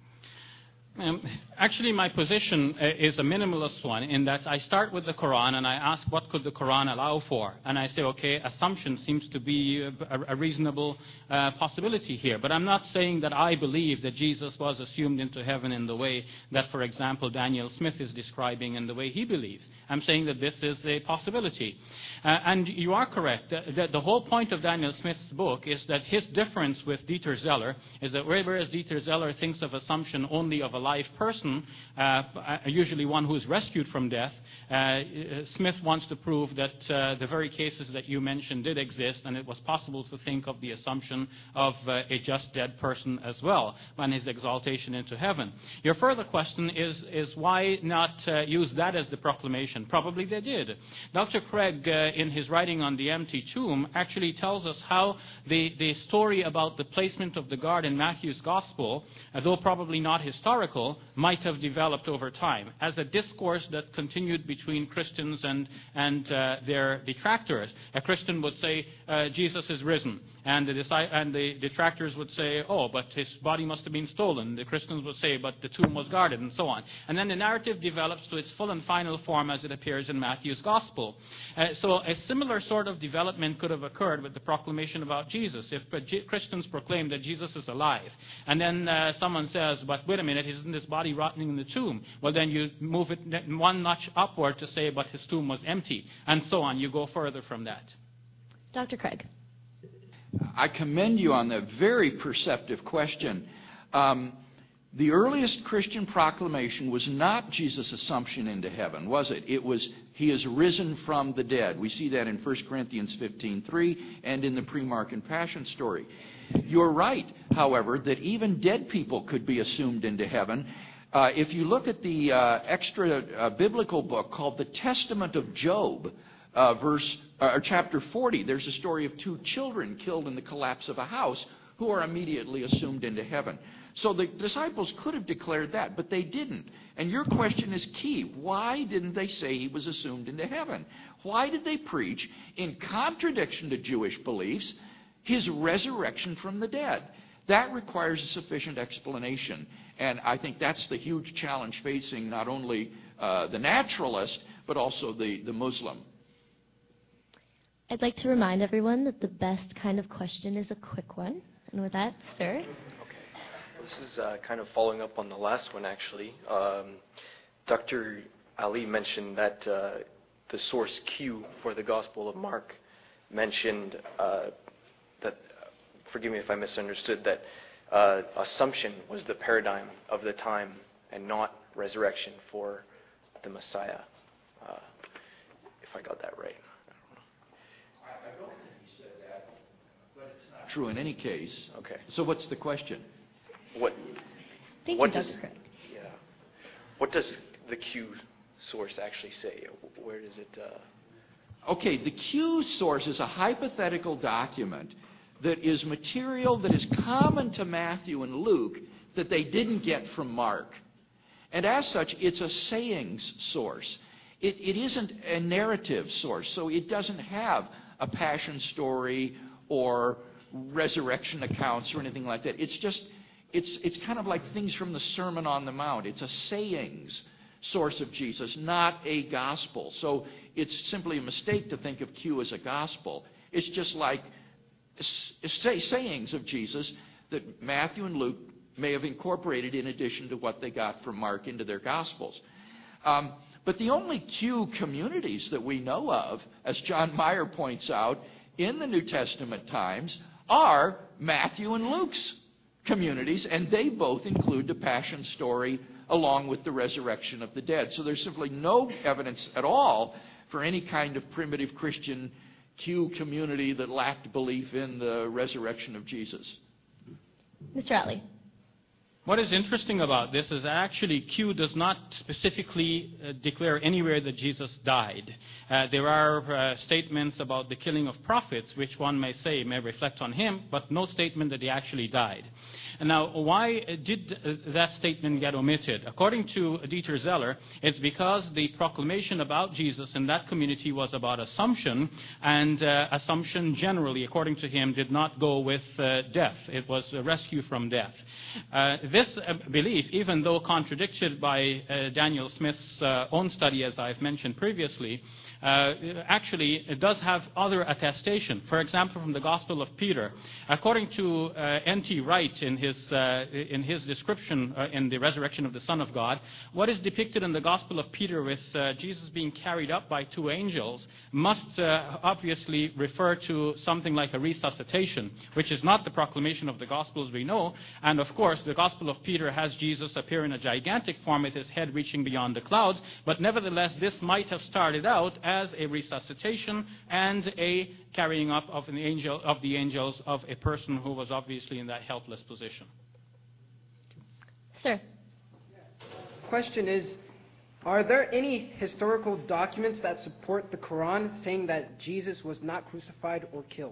Um, actually, my position uh, is a minimalist one in that I start with the Quran and I ask what could the Quran allow for. And I say, okay, assumption seems to be a, a reasonable uh, possibility here. But I'm not saying that I believe that Jesus was assumed into heaven in the way that, for example, Daniel Smith is describing and the way he believes. I'm saying that this is a possibility. Uh, and you are correct. The, the, the whole point of Daniel Smith's book is that his difference with Dieter Zeller is that whereas Dieter Zeller thinks of assumption only of a live person, uh, usually one who is rescued from death, uh, Smith wants to prove that uh, the very cases that you mentioned did exist, and it was possible to think of the assumption of uh, a just dead person as well, and his exaltation into heaven. Your further question is, is why not uh, use that as the proclamation? Probably they did. Doctor Craig, uh, in his writing on the empty tomb, actually tells us how the, the story about the placement of the guard in Matthew's Gospel, uh, though probably not historical, might have developed over time as a discourse that continued between Christians and, and uh, their detractors. A Christian would say, uh, Jesus is risen. And the, and the detractors would say, oh, but his body must have been stolen. The Christians would say, but the tomb was guarded, and so on. And then the narrative develops to its full and final form as it appears in Matthew's Gospel. Uh, so a similar sort of development could have occurred with the proclamation about Jesus. If uh, G- Christians proclaim that Jesus is alive, and then uh, someone says, but wait a minute, isn't this body rotting in the tomb? Well, then you move it one notch upward to say, but his tomb was empty, and so on. You go further from that. Doctor Craig. I commend you on that very perceptive question. Um, the earliest Christian proclamation was not Jesus' assumption into heaven, was it? It was, he is risen from the dead. We see that in First Corinthians fifteen three and in the pre-Mark and Passion story. You're right, however, that even dead people could be assumed into heaven. Uh, if you look at the uh, extra uh, biblical book called the Testament of Job, Uh, verse uh, chapter forty, there's a story of two children killed in the collapse of a house who are immediately assumed into heaven. So the disciples could have declared that, but they didn't. And your question is key. Why didn't they say he was assumed into heaven? Why did they preach, in contradiction to Jewish beliefs, his resurrection from the dead? That requires a sufficient explanation. And I think that's the huge challenge facing not only uh, the naturalist, but also the, the Muslim. I'd like to remind everyone that the best kind of question is a quick one. And with that, sir. Okay. This is uh, kind of following up on the last one, actually. Um, Doctor Ali mentioned that uh, the source Q for the Gospel of Mark mentioned uh, that, forgive me if I misunderstood, that uh, assumption was the paradigm of the time and not resurrection for the Messiah, uh, if I got that right. I don't think he said that, but it's not true in any case. Okay. So what's the question? What? Thank what you, does, Doctor Craig. Yeah. What does the Q source actually say? Where does it? Uh... Okay, the Q source is a hypothetical document that is material that is common to Matthew and Luke that they didn't get from Mark. And as such, it's a sayings source. It, it isn't a narrative source, so it doesn't have a passion story or resurrection accounts or anything like that. It's just, it's, it's kind of like things from the Sermon on the Mount. It's a sayings source of Jesus, not a gospel. So it's simply a mistake to think of Q as a gospel. It's just like say, sayings of Jesus that Matthew and Luke may have incorporated in addition to what they got from Mark into their gospels. Um, But the only Q communities that we know of, as John Meyer points out, in the New Testament times are Matthew and Luke's communities, and they both include the Passion story along with the resurrection of the dead. So there's simply no evidence at all for any kind of primitive Christian Q community that lacked belief in the resurrection of Jesus. Mister Atley. What is interesting about this is actually Q does not specifically uh, declare anywhere that Jesus died. Uh, there are uh, statements about the killing of prophets, which one may say may reflect on him, but no statement that he actually died. And now, why did uh, that statement get omitted? According to Dieter Zeller, it's because the proclamation about Jesus in that community was about assumption, and uh, assumption generally, according to him, did not go with uh, death. It was a rescue from death. Uh, this uh, belief, even though contradicted by uh, Daniel Smith's uh, own study, as I've mentioned previously, uh, actually it does have other attestation. For example, from the Gospel of Peter, according to uh, N T Wright in his uh, in his description uh, in the resurrection of the Son of God, what is depicted in the Gospel of Peter with uh, Jesus being carried up by two angels must uh, obviously refer to something like a resuscitation, which is not the proclamation of the Gospels we know. And of course, the Gospel of Peter has Jesus appear in a gigantic form with his head reaching beyond the clouds, but nevertheless, this might have started out as a resuscitation and a carrying up of an angel of the angels of a person who was obviously in that helpless position. Sir. Question is, are there any historical documents that support the Quran saying that Jesus was not crucified or killed?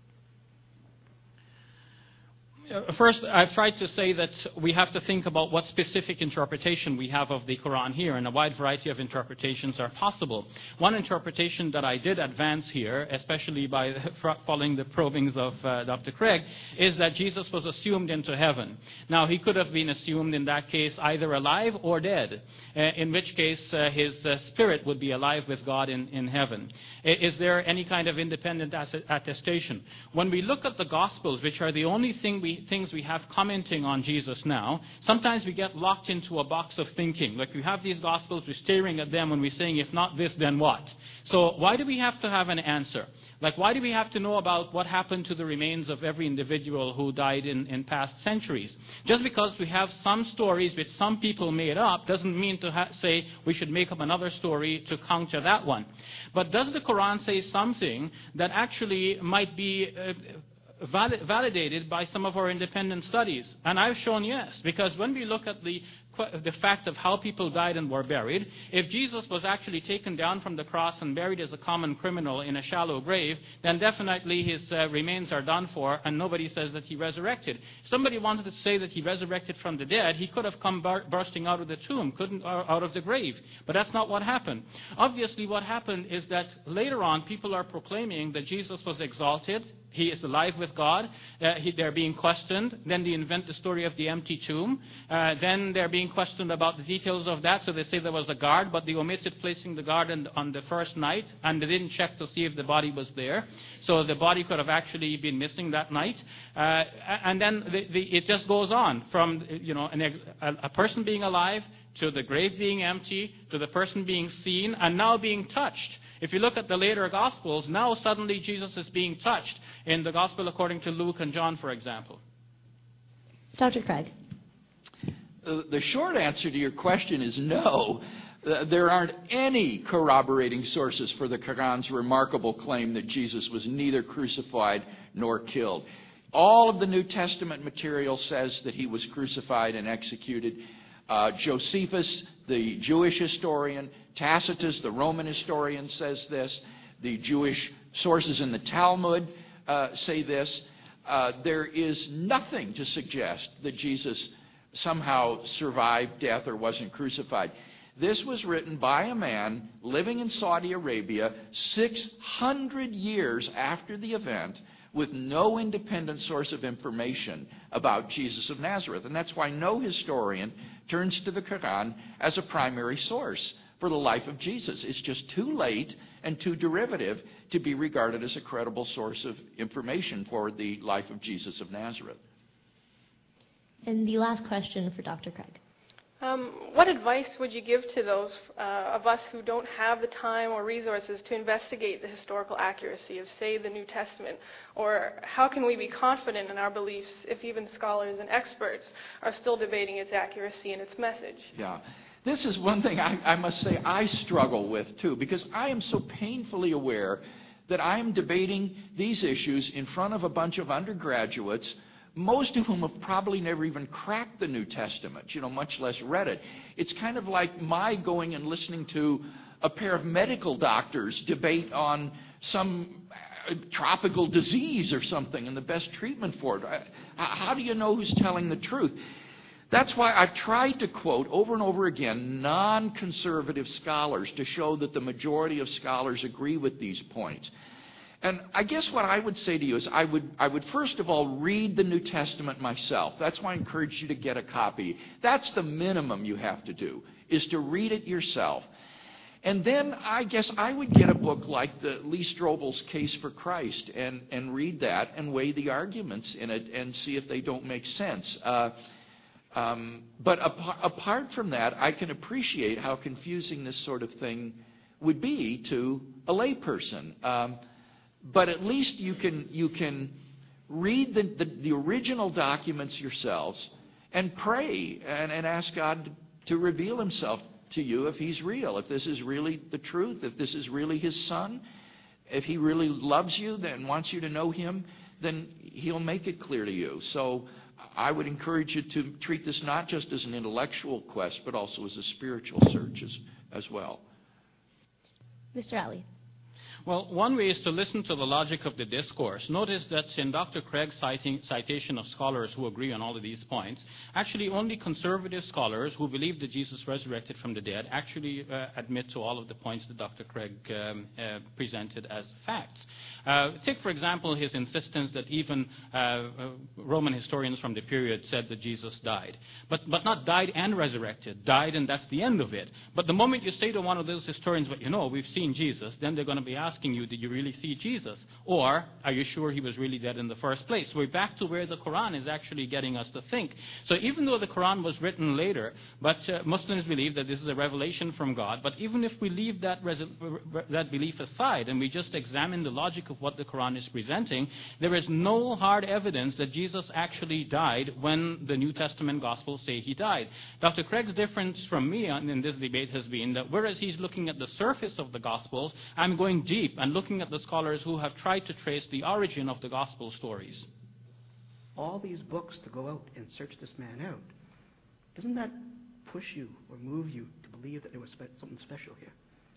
First, I've tried to say that we have to think about what specific interpretation we have of the Quran here, and a wide variety of interpretations are possible. One interpretation that I did advance here, especially by following the probings of uh, Doctor Craig, is that Jesus was assumed into heaven. Now, he could have been assumed in that case either alive or dead, uh, in which case uh, his uh, spirit would be alive with God in, in heaven. Is there any kind of independent attestation? When we look at the Gospels, which are the only thing we, things we have commenting on Jesus now, sometimes we get locked into a box of thinking. Like we have these Gospels, we're staring at them and we're saying, if not this, then what? So why do we have to have an answer? Like, why do we have to know about what happened to the remains of every individual who died in, in past centuries? Just because we have some stories which some people made up doesn't mean to ha- say we should make up another story to counter that one. But does the Quran say something that actually might be uh, valid- validated by some of our independent studies? And I've shown yes, because when we look at the the fact of how people died and were buried, if Jesus was actually taken down from the cross and buried as a common criminal in a shallow grave, then definitely his uh, remains are done for, and nobody says that he resurrected. If somebody wanted to say that he resurrected from the dead, he could have come bar- bursting out of the tomb, couldn't uh, out of the grave. But that's not what happened. Obviously, what happened is that later on, people are proclaiming that Jesus was exalted. He is alive with God. Uh, he, they're being questioned. Then they invent the story of the empty tomb. Uh, then they're being questioned about the details of that. So they say there was a guard, but they omitted placing the guard in, on the first night, and they didn't check to see if the body was there. So the body could have actually been missing that night. Uh, and then the, the, it just goes on from you know an, a, a person being alive to the grave being empty to the person being seen and now being touched. If you look at the later Gospels, now suddenly Jesus is being touched in the Gospel according to Luke and John, for example. Doctor Craig. Uh, the short answer to your question is no. Uh, there aren't any corroborating sources for the Quran's remarkable claim that Jesus was neither crucified nor killed. All of the New Testament material says that he was crucified and executed. Uh, Josephus, the Jewish historian, Tacitus, the Roman historian, says this. The Jewish sources in the Talmud uh, say this. Uh, there is nothing to suggest that Jesus somehow survived death or wasn't crucified. This was written by a man living in Saudi Arabia six hundred years after the event with no independent source of information about Jesus of Nazareth. And that's why no historian turns to the Quran as a primary source for the life of Jesus. It's just too late and too derivative to be regarded as a credible source of information for the life of Jesus of Nazareth. And the last question for Doctor Craig. Um, what advice would you give to those uh, of us who don't have the time or resources to investigate the historical accuracy of, say, the New Testament? Or how can we be confident in our beliefs if even scholars and experts are still debating its accuracy and its message? Yeah. This is one thing I, I must say I struggle with, too, because I am so painfully aware that I am debating these issues in front of a bunch of undergraduates most of whom have probably never even cracked the New Testament, you know, much less read it. It's kind of like my going and listening to a pair of medical doctors debate on some tropical disease or something and the best treatment for it. How do you know who's telling the truth? That's why I've tried to quote over and over again non-conservative scholars to show that the majority of scholars agree with these points. And I guess what I would say to you is I would, I would first of all read the New Testament myself. That's why I encourage you to get a copy. That's the minimum you have to do, is to read it yourself. And then I guess I would get a book like the Lee Strobel's Case for Christ and, and read that and weigh the arguments in it and see if they don't make sense. Uh, um, but apart, apart from that, I can appreciate how confusing this sort of thing would be to a layperson. Um, but at least you can you can read the, the, the original documents yourselves and pray and, and ask God to reveal Himself to you if He's real, if this is really the truth, if this is really His Son, if He really loves you and wants you to know Him, then He'll make it clear to you. So I would encourage you to treat this not just as an intellectual quest, but also as a spiritual search as, as well. Mister Ali. Well, one way is to listen to the logic of the discourse. Notice that in Doctor Craig's citing, citation of scholars who agree on all of these points, actually only conservative scholars who believe that Jesus resurrected from the dead actually uh, admit to all of the points that Doctor Craig um, uh, presented as facts. Uh, take, for example, his insistence that even uh, uh, Roman historians from the period said that Jesus died. But, but not died and resurrected. Died and that's the end of it. But the moment you say to one of those historians, well, you know, we've seen Jesus, then they're going to be asking you, did you really see Jesus? Or are you sure He was really dead in the first place? We're back to where the Quran is actually getting us to think. So even though the Quran was written later, but uh, Muslims believe that this is a revelation from God, but even if we leave that, res- that belief aside and we just examine the logic of what the Quran is presenting, there is no hard evidence that Jesus actually died when the New Testament Gospels say He died. Doctor Craig's difference from me in this debate has been that whereas he's looking at the surface of the Gospels, I'm going deep and looking at the scholars who have tried to trace the origin of the Gospel stories. All these books to go out and search this man out, doesn't that push you or move you to believe that there was spe- something special here?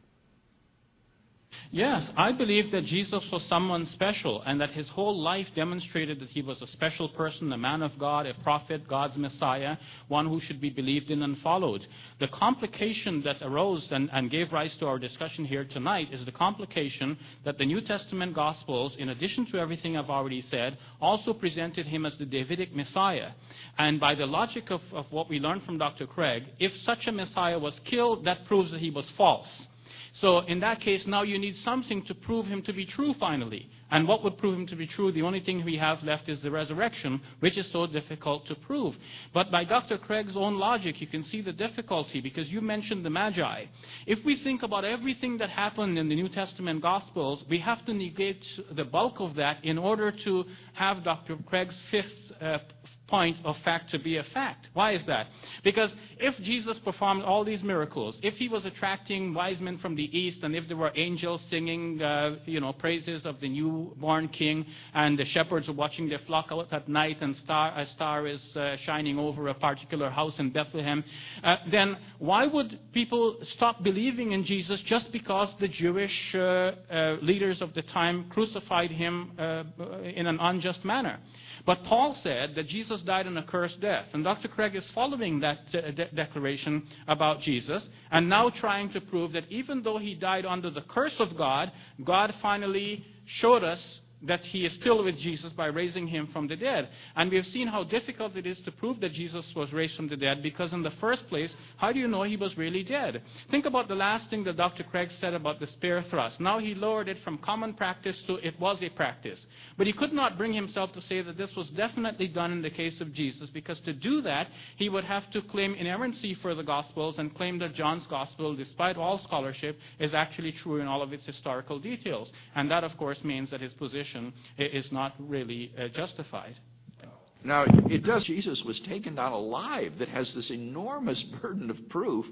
Yes, I believe that Jesus was someone special and that His whole life demonstrated that He was a special person, a man of God, a prophet, God's Messiah, one who should be believed in and followed. The complication that arose and, and gave rise to our discussion here tonight is the complication that the New Testament Gospels, in addition to everything I've already said, also presented Him as the Davidic Messiah. And by the logic of, of what we learned from Doctor Craig, if such a Messiah was killed, that proves that he was false. So in that case, now you need something to prove Him to be true finally. And what would prove Him to be true? The only thing we have left is the resurrection, which is so difficult to prove. But by Doctor Craig's own logic, you can see the difficulty, because you mentioned the Magi. If we think about everything that happened in the New Testament Gospels, we have to negate the bulk of that in order to have Doctor Craig's fifth uh, point of fact to be a fact. Why is that? Because if Jesus performed all these miracles, if He was attracting wise men from the east, and if there were angels singing, uh, you know, praises of the newborn King, and the shepherds were watching their flock out at night, and star, a star is uh, shining over a particular house in Bethlehem, uh, then why would people stop believing in Jesus just because the Jewish uh, uh, leaders of the time crucified Him uh, in an unjust manner? But Paul said that Jesus died an accursed death. And Doctor Craig is following that uh, de- declaration about Jesus and now trying to prove that even though He died under the curse of God, God finally showed us that He is still with Jesus by raising Him from the dead. And we have seen how difficult it is to prove that Jesus was raised from the dead, because in the first place, how do you know He was really dead? Think about the last thing that Doctor Craig said about the spear thrust. Now he lowered it from common practice to it was a practice. But he could not bring himself to say that this was definitely done in the case of Jesus, because to do that, he would have to claim inerrancy for the Gospels and claim that John's Gospel, despite all scholarship, is actually true in all of its historical details. And that, of course, means that his position is not really uh, justified. Now, it does. Jesus was taken down alive. That has this enormous burden of proof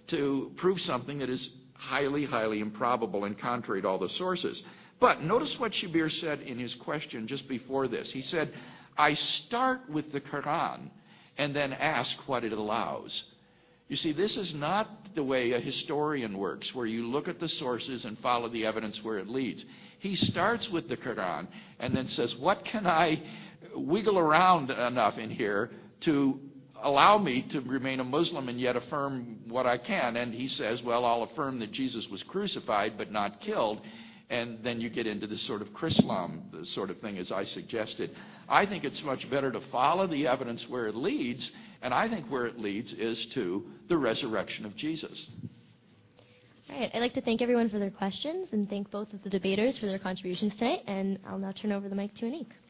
to prove something that is highly, highly improbable and contrary to all the sources. But notice what Shabir said in his question just before this. He said, I start with the Quran and then ask what it allows. You see, this is not the way a historian works, where you look at the sources and follow the evidence where it leads. He starts with the Quran and then says, what can I wiggle around enough in here to allow me to remain a Muslim and yet affirm what I can? And he says, well, I'll affirm that Jesus was crucified but not killed. And then you get into this sort of Chrislam sort of thing, as I suggested. I think it's much better to follow the evidence where it leads, and I think where it leads is to the resurrection of Jesus. All right. I'd like to thank everyone for their questions and thank both of the debaters for their contributions today. And I'll now turn over the mic to Anik.